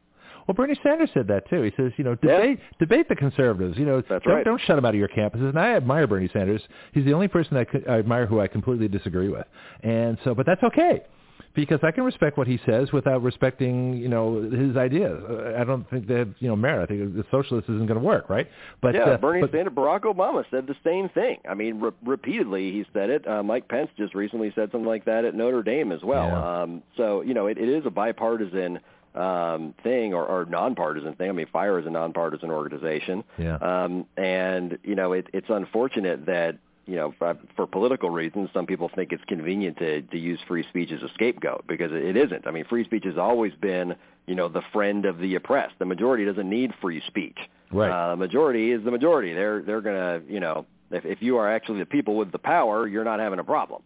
Well, Bernie Sanders said that too. He says, you know, debate yeah. debate the conservatives. You know, That's don't, right. don't shut them out of your campuses. And I admire Bernie Sanders. He's the only person I, I admire who I completely disagree with. And so, but that's okay. Because I can respect what he says without respecting, you know, his ideas. I don't think they have, you know, merit. I think the socialist isn't going to work, right? But yeah, uh, Bernie but, Sanders, Barack Obama said the same thing. I mean, re- repeatedly he said it. Uh, Mike Pence just recently said something like that at Notre Dame as well. Yeah. Um, so, you know, it, it is a bipartisan um, thing or, or nonpartisan thing. I mean, FIRE is a nonpartisan organization. Yeah. Um, and, you know, it, it's unfortunate that, you know, for, for political reasons, some people think it's convenient to, to use free speech as a scapegoat because it isn't. I mean, free speech has always been, you know, the friend of the oppressed. The majority doesn't need free speech. Right. Uh, the majority is the majority. They're they're going to, you know, if, if you are actually the people with the power, you're not having a problem.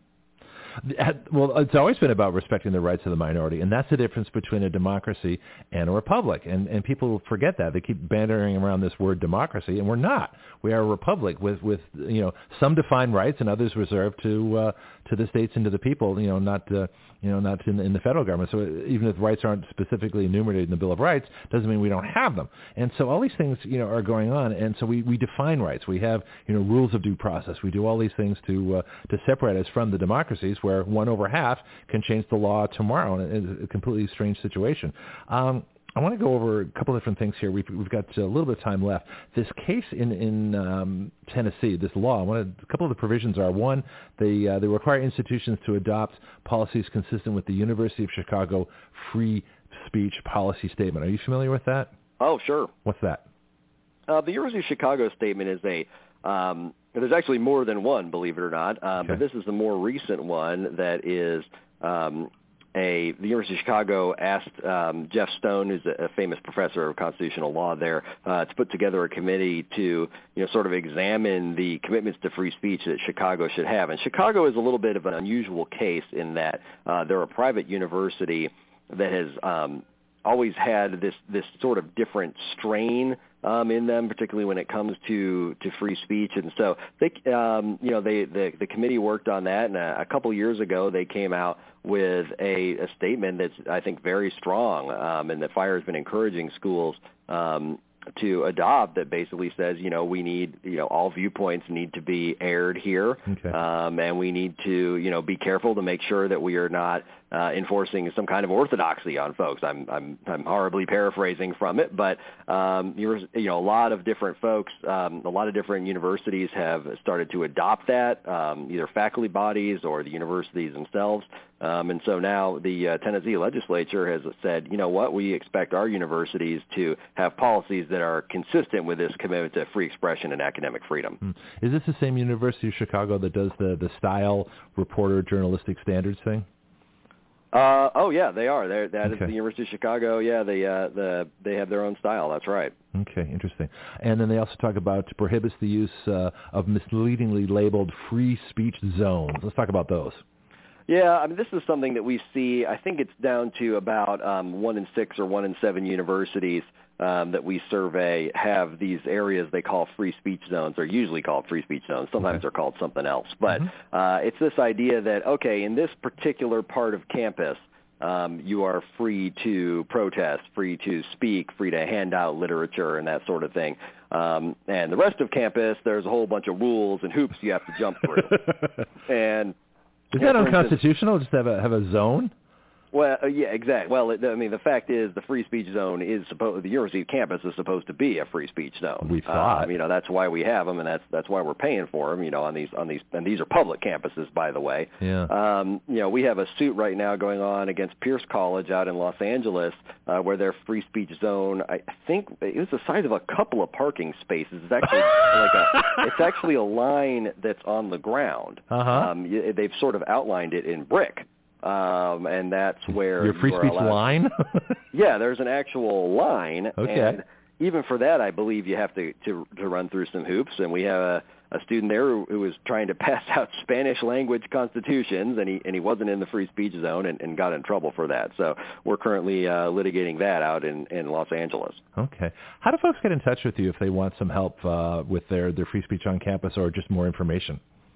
Well, it's always been about respecting the rights of the minority, and that's the difference between a democracy and a republic. And and people forget that. They keep bantering around this word democracy, and we're not. We are a republic with, with you know, some defined rights and others reserved to uh, to the states and to the people. You know, not uh, you know not in, in the federal government. So even if rights aren't specifically enumerated in the Bill of Rights, doesn't mean we don't have them. And so all these things, you know, are going on. And so we, we define rights. We have, you know, rules of due process. We do all these things to uh, to separate us from the democracies where one over half can change the law tomorrow. And it's a completely strange situation. Um, I want to go over a couple of different things here. We've, we've got a little bit of time left. This case in, in um, Tennessee, this law, I want to, a couple of the provisions are, one, they, uh, they require institutions to adopt policies consistent with the University of Chicago free speech policy statement. Are you familiar with that? Oh, sure. What's that? Uh, the University of Chicago statement is a um, – there's actually more than one, believe it or not, um, okay. but this is the more recent one that is um, – A, the University of Chicago asked um, Jeff Stone, who's a, a famous professor of constitutional law there, uh, to put together a committee to, you know, sort of examine the commitments to free speech that Chicago should have. And Chicago is a little bit of an unusual case in that uh, they're a private university that has um, always had this this sort of different strain um, in them, particularly when it comes to, to free speech. And so they, um, you know, they the, the committee worked on that, and a, a couple years ago they came out with a, a statement that's, I think, very strong, um, and that FIRE has been encouraging schools um, to adopt, that basically says, you know, we need, you know, all viewpoints need to be aired here, okay. um, and we need to, you know, be careful to make sure that we are not uh, enforcing some kind of orthodoxy on folks. I'm I'm I'm horribly paraphrasing from it, but um, you're, you know, a lot of different folks, um, a lot of different universities have started to adopt that, um, either faculty bodies or the universities themselves. Um, and so now the uh, Tennessee legislature has said, you know what, we expect our universities to have policies that are consistent with this commitment to free expression and academic freedom. Hmm. Is this the same University of Chicago that does the, the style reporter journalistic standards thing? Uh, oh yeah, they are. They're, that okay. is the University of Chicago. Yeah, they uh, the they have their own style. That's right. Okay, interesting. And then they also talk about prohibits the use uh, of misleadingly labeled free speech zones. Let's talk about those. Yeah, I mean, this is something that we see. I think it's down to about um, one in six or one in seven universities um, that we survey have these areas they call free speech zones. They're usually called free speech zones. Sometimes okay. they're called something else. But mm-hmm. uh, it's this idea that, okay, in this particular part of campus, um, you are free to protest, free to speak, free to hand out literature and that sort of thing. Um, and the rest of campus, there's a whole bunch of rules and hoops you have to jump through. and Is that unconstitutional, just have a have a zone? Well, uh, yeah, exactly. Well, it, I mean, the fact is the free speech zone is supposed, the university campus is supposed to be a free speech zone. We thought. Um, you know, that's why we have them, and that's that's why we're paying for them, you know, on these, on these, and these are public campuses, by the way. Yeah. Um, you know, we have a suit right now going on against Pierce College out in Los Angeles uh, where their free speech zone, I think it was the size of a couple of parking spaces. It's actually like a, it's actually a line that's on the ground. Uh-huh. Um, they've sort of outlined it in brick. Um, and that's where your free you speech allowed... line. Yeah, there's an actual line. Okay. And even for that, I believe you have to to, to run through some hoops. And we have a, a student there who, who was trying to pass out Spanish language constitutions, and he and he wasn't in the free speech zone, and, and got in trouble for that. So we're currently uh, litigating that out in, in Los Angeles. Okay. How do folks get in touch with you if they want some help uh, with their, their free speech on campus or just more information?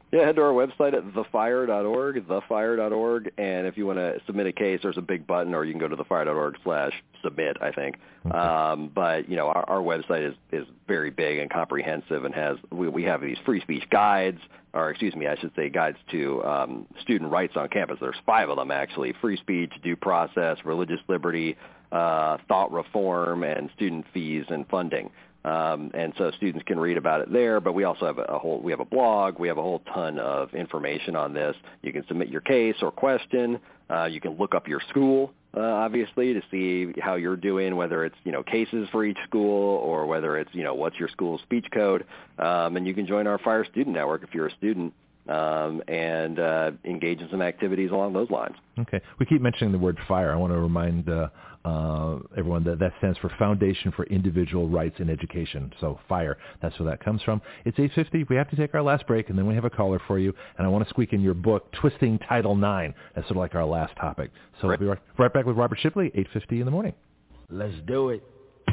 Yeah, head to our website at the fire dot org, the fire dot org, and if you want to submit a case, there's a big button, or you can go to the fire dot org slash submit, I think. Okay. Um, but, you know, our, our website is, is very big and comprehensive and has, we, we have these free speech guides, or excuse me, I should say guides to um, student rights on campus. There's five of them, actually: free speech, due process, religious liberty, uh, thought reform, and student fees and funding. Um, and so students can read about it there, but we also have a whole, we have a blog, we have a whole ton of information on this. You can submit your case or question. Uh, you can look up your school, uh, obviously, to see how you're doing, whether it's, you know, cases for each school or whether it's, you know, what's your school's speech code. Um, and you can join our FIRE Student Network if you're a student. Um, and uh, engage in some activities along those lines. Okay. We keep mentioning the word FIRE. I want to remind uh, uh, everyone that that stands for Foundation for Individual Rights in Education. So FIRE, that's where that comes from. It's eight fifty. We have to take our last break, and then we have a caller for you. And I want to squeak in your book, Twisting Title nine. That's sort of like our last topic. So right. We'll be right, right back with Robert Shipley, eight fifty in the morning. Let's do it.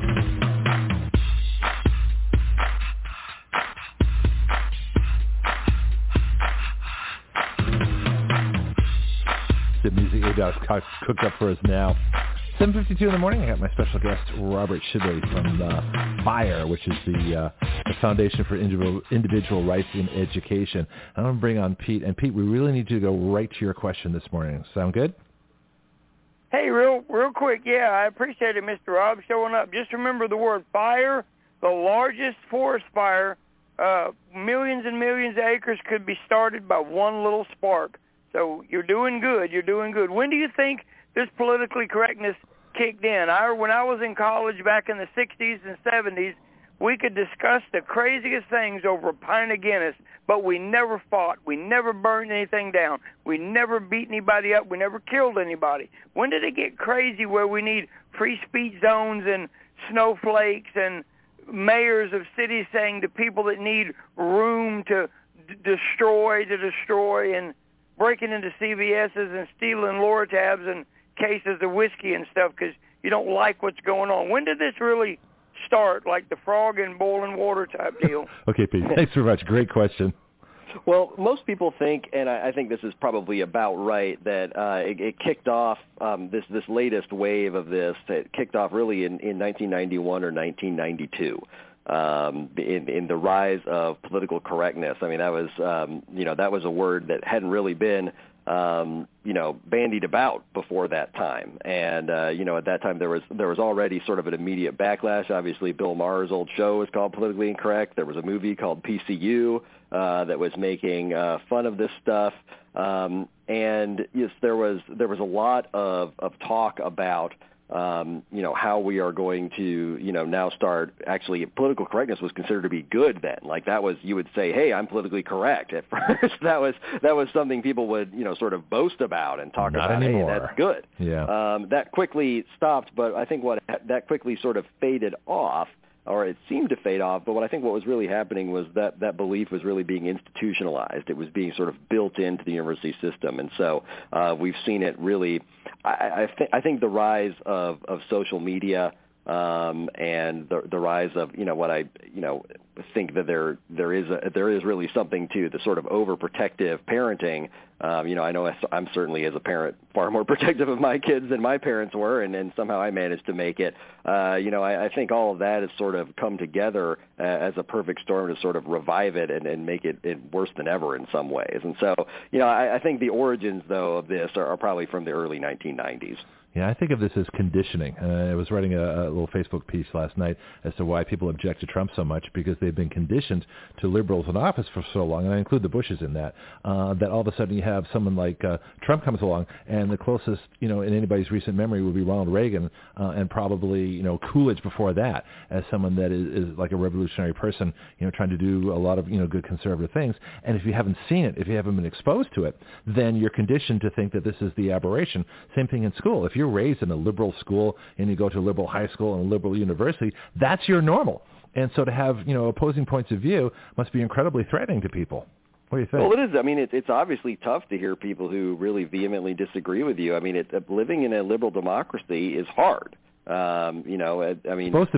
The music A-Dog's cooked up for us now. seven fifty-two in the morning, I got my special guest, Robert Shibley from uh, FIRE, which is the, uh, the Foundation for Individual, Individual Rights in Education. I'm going to bring on Pete. And Pete, we really need you to go right to your question this morning. Sound good? Hey, real real quick, yeah, I appreciate it, Mister Rob, showing up. Just remember the word fire, the largest forest fire, uh, millions and millions of acres could be started by one little spark. So you're doing good. You're doing good. When do you think this politically correctness kicked in? I, when I was in college back in the sixties and seventies, we could discuss the craziest things over a pint of Guinness, but we never fought. We never burned anything down. We never beat anybody up. We never killed anybody. When did it get crazy where we need free speech zones and snowflakes and mayors of cities saying to people that need room to d- destroy, to destroy, and breaking into C V S's and stealing Lortabs and cases of whiskey and stuff because you don't like what's going on? When did this really start, like the frog in boiling water type deal? Okay, Pete, thanks very much. Great question. Well, most people think, and I, I think this is probably about right, that uh, it, it kicked off um, this this latest wave of this. It kicked off really in, in nineteen ninety-one or nineteen ninety-two. Um, in, in the rise of political correctness. I mean, that was, um, you know, that was a word that hadn't really been, um, you know, bandied about before that time. And, uh, you know, at that time there was there was already sort of an immediate backlash. Obviously, Bill Maher's old show was called Politically Incorrect. There was a movie called P C U uh, that was making uh, fun of this stuff. Um, and yes, there was there was a lot of, of talk about Um, you know, how we are going to, you know, now start actually political correctness was considered to be good then. Like that was, you would say, hey, I'm politically correct. At first, that was, that was something people would, you know, sort of boast about and talk Not about, anymore. hey, that's good. Yeah. Um, that quickly stopped, but I think what that quickly sort of faded off, or it seemed to fade off, but what I think what was really happening was that that belief was really being institutionalized. It was being sort of built into the university system. And so uh, we've seen it really, I, I, th- I think the rise of, of social media um, and the, the rise of, you know, what I, you know, think that there there is a, there is really something to the sort of overprotective parenting. Um, you know, I know I'm certainly as a parent far more protective of my kids than my parents were, and, and somehow I managed to make it. Uh, you know, I, I think all of that has sort of come together uh, as a perfect storm to sort of revive it and, and make it, it worse than ever in some ways. And so, you know, I, I think the origins, though, of this are, are probably from the early nineteen nineties. Yeah, I think of this as conditioning. Uh, I was writing a, a little Facebook piece last night as to why people object to Trump so much, because they've been conditioned to liberals in office for so long, and I include the Bushes in that, uh, that all of a sudden you have someone like uh, Trump comes along, and the closest, you know, in anybody's recent memory would be Ronald Reagan, uh, and probably, you know, Coolidge before that, as someone that is, is like a revolutionary person, you know, trying to do a lot of, you know, good conservative things. And if you haven't seen it, if you haven't been exposed to it, then you're conditioned to think that this is the aberration. Same thing in school. If you're raised in a liberal school and you go to a liberal high school and a liberal university, that's your normal. And so to have, you know, opposing points of view must be incredibly threatening to people. What do you think? Well, it is. I mean, it, it's obviously tough to hear people who really vehemently disagree with you. I mean, it, living in a liberal democracy is hard. Um, you know, I, I mean, supposed to be.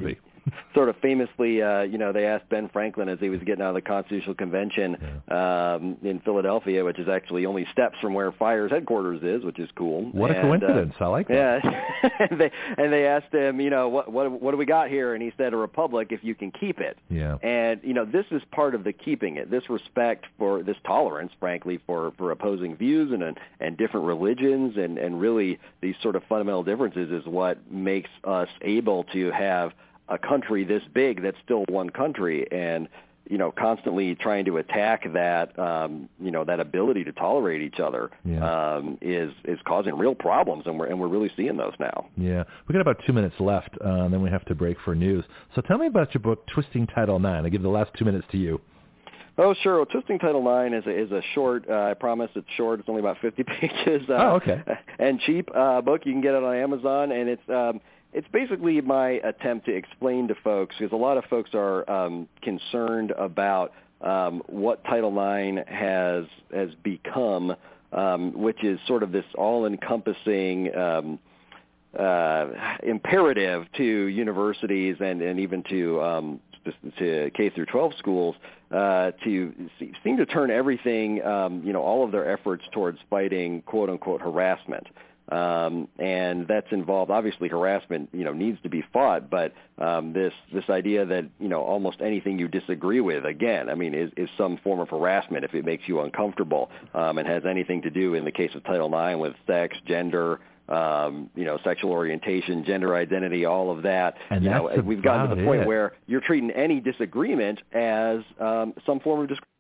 sort of famously, uh, you know, they asked Ben Franklin as he was getting out of the Constitutional Convention yeah. um, in Philadelphia, which is actually only steps from where Fire's headquarters is, which is cool. What and, a coincidence! Uh, I like that. Yeah, and, they, and they asked him, you know, what, what what do we got here? And he said, a republic if you can keep it. Yeah. And, you know, this is part of the keeping it, this respect for, this tolerance, frankly, for, for opposing views and and different religions and, and really these sort of fundamental differences is what makes us able to have a country this big that's still one country. And, you know, constantly trying to attack that, um, you know, that ability to tolerate each other yeah. um, is is causing real problems, and we're and we're really seeing those now. Yeah, we got about two minutes left, uh, and then we have to break for news. So tell me about your book, Twisting Title nine. I give the last two minutes to you. Oh, sure. Well, Twisting Title nine is a, is a short, uh, I promise it's short, it's only about fifty pages. Uh, oh, okay. And cheap uh, book. You can get it on Amazon, and it's um, it's basically my attempt to explain to folks, because a lot of folks are um, concerned about um, what Title nine has has become, um, which is sort of this all-encompassing um, uh, imperative to universities and, and even to um, to K through twelve schools uh, to see, seem to turn everything, um, you know, all of their efforts towards fighting quote unquote harassment. Um, and that's involved, obviously harassment, you know, needs to be fought, but um, this this idea that, you know, almost anything you disagree with, again, I mean, is, is some form of harassment if it makes you uncomfortable um, and has anything to do, in the case of Title nine, with sex, gender, Um, you know, sexual orientation, gender identity, all of that. And you know, we've gotten to the point it. where you're treating any disagreement as um, some form of discrimination.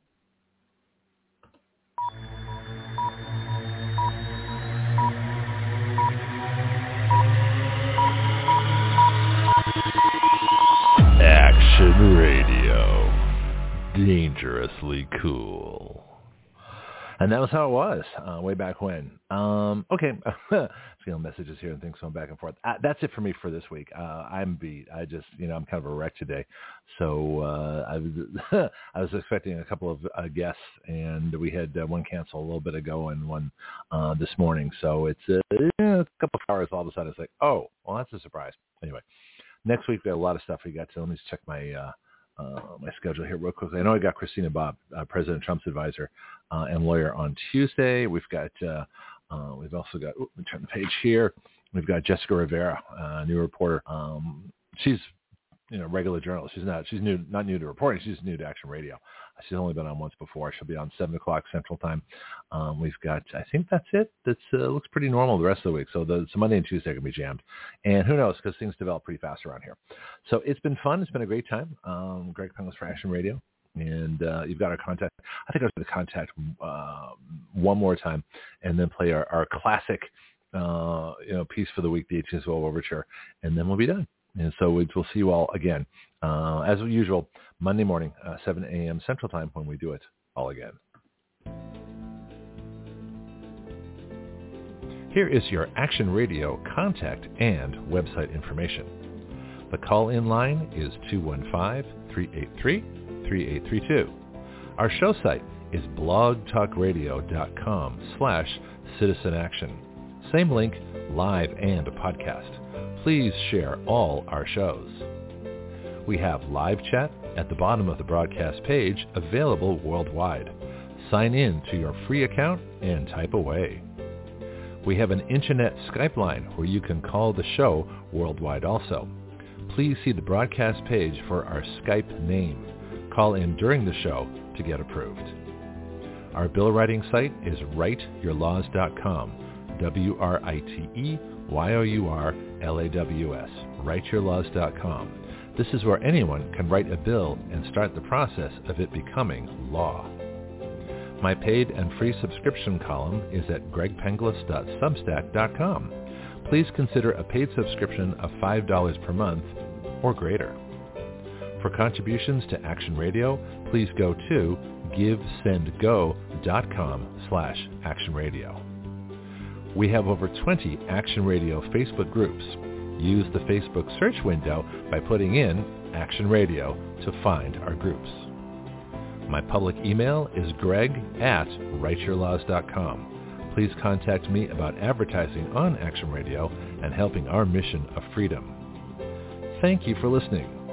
Action Radio. Dangerously cool. And that was how it was uh, way back when. Um, okay, feeling messages here and things going back and forth. Uh, that's it for me for this week. Uh, I'm beat. I just, you know, I'm kind of a wreck today. So uh, I was I was expecting a couple of uh, guests, and we had uh, one cancel a little bit ago and one uh, this morning. So it's uh, a couple of hours. All of a sudden, it's like, oh, well, that's a surprise. Anyway, next week we got a lot of stuff we got to. Let me just check my. Uh, Uh, my schedule here real quickly. I know I got Christina Bobb, uh, President Trump's advisor uh, and lawyer, on Tuesday. We've got, uh, uh, we've also got, oops, let me turn the page here. We've got Jessica Rivera, uh, new reporter. Um, she's, you know, regular journalist. She's not, she's new, not new to reporting. She's new to Action Radio. She's only been on once before. She'll be on seven o'clock Central Time. Um, we've got, I think that's it. That uh, looks pretty normal the rest of the week. So the so Monday and Tuesday are going to be jammed. And who knows, because things develop pretty fast around here. So it's been fun. It's been a great time. Um, Greg Penglis for Action Radio. And uh, you've got our contact. I think I was going to contact uh, one more time and then play our, our classic uh, you know, piece for the week, the eighteenth Swell Overture, and then we'll be done. And so we'll see you all again, uh, as usual, Monday morning, uh, seven a.m. Central Time, when we do it all again. Here is your Action Radio contact and website information. The call-in line is two one five, three eight three, three eight three two. Our show site is blogtalkradio.com slash citizen action. Same link, live and a podcast. Please share all our shows. We have live chat at the bottom of the broadcast page, available worldwide. Sign in to your free account and type away. We have an internet Skype line where you can call the show worldwide also. Please see the broadcast page for our Skype name. Call in during the show to get approved. Our bill writing site is write your laws dot com. W R I T E Y O U R L A W S, write your laws dot com. This is where anyone can write a bill and start the process of it becoming law. My paid and free subscription column is at greg penglis dot substack dot com. Please consider a paid subscription of five dollars per month or greater. For contributions to Action Radio, please go to givesendgo.com slash Action Radio. We have over twenty Action Radio Facebook groups. Use the Facebook search window by putting in Action Radio to find our groups. My public email is greg at write your laws dot com. Please contact me about advertising on Action Radio and helping our mission of freedom. Thank you for listening.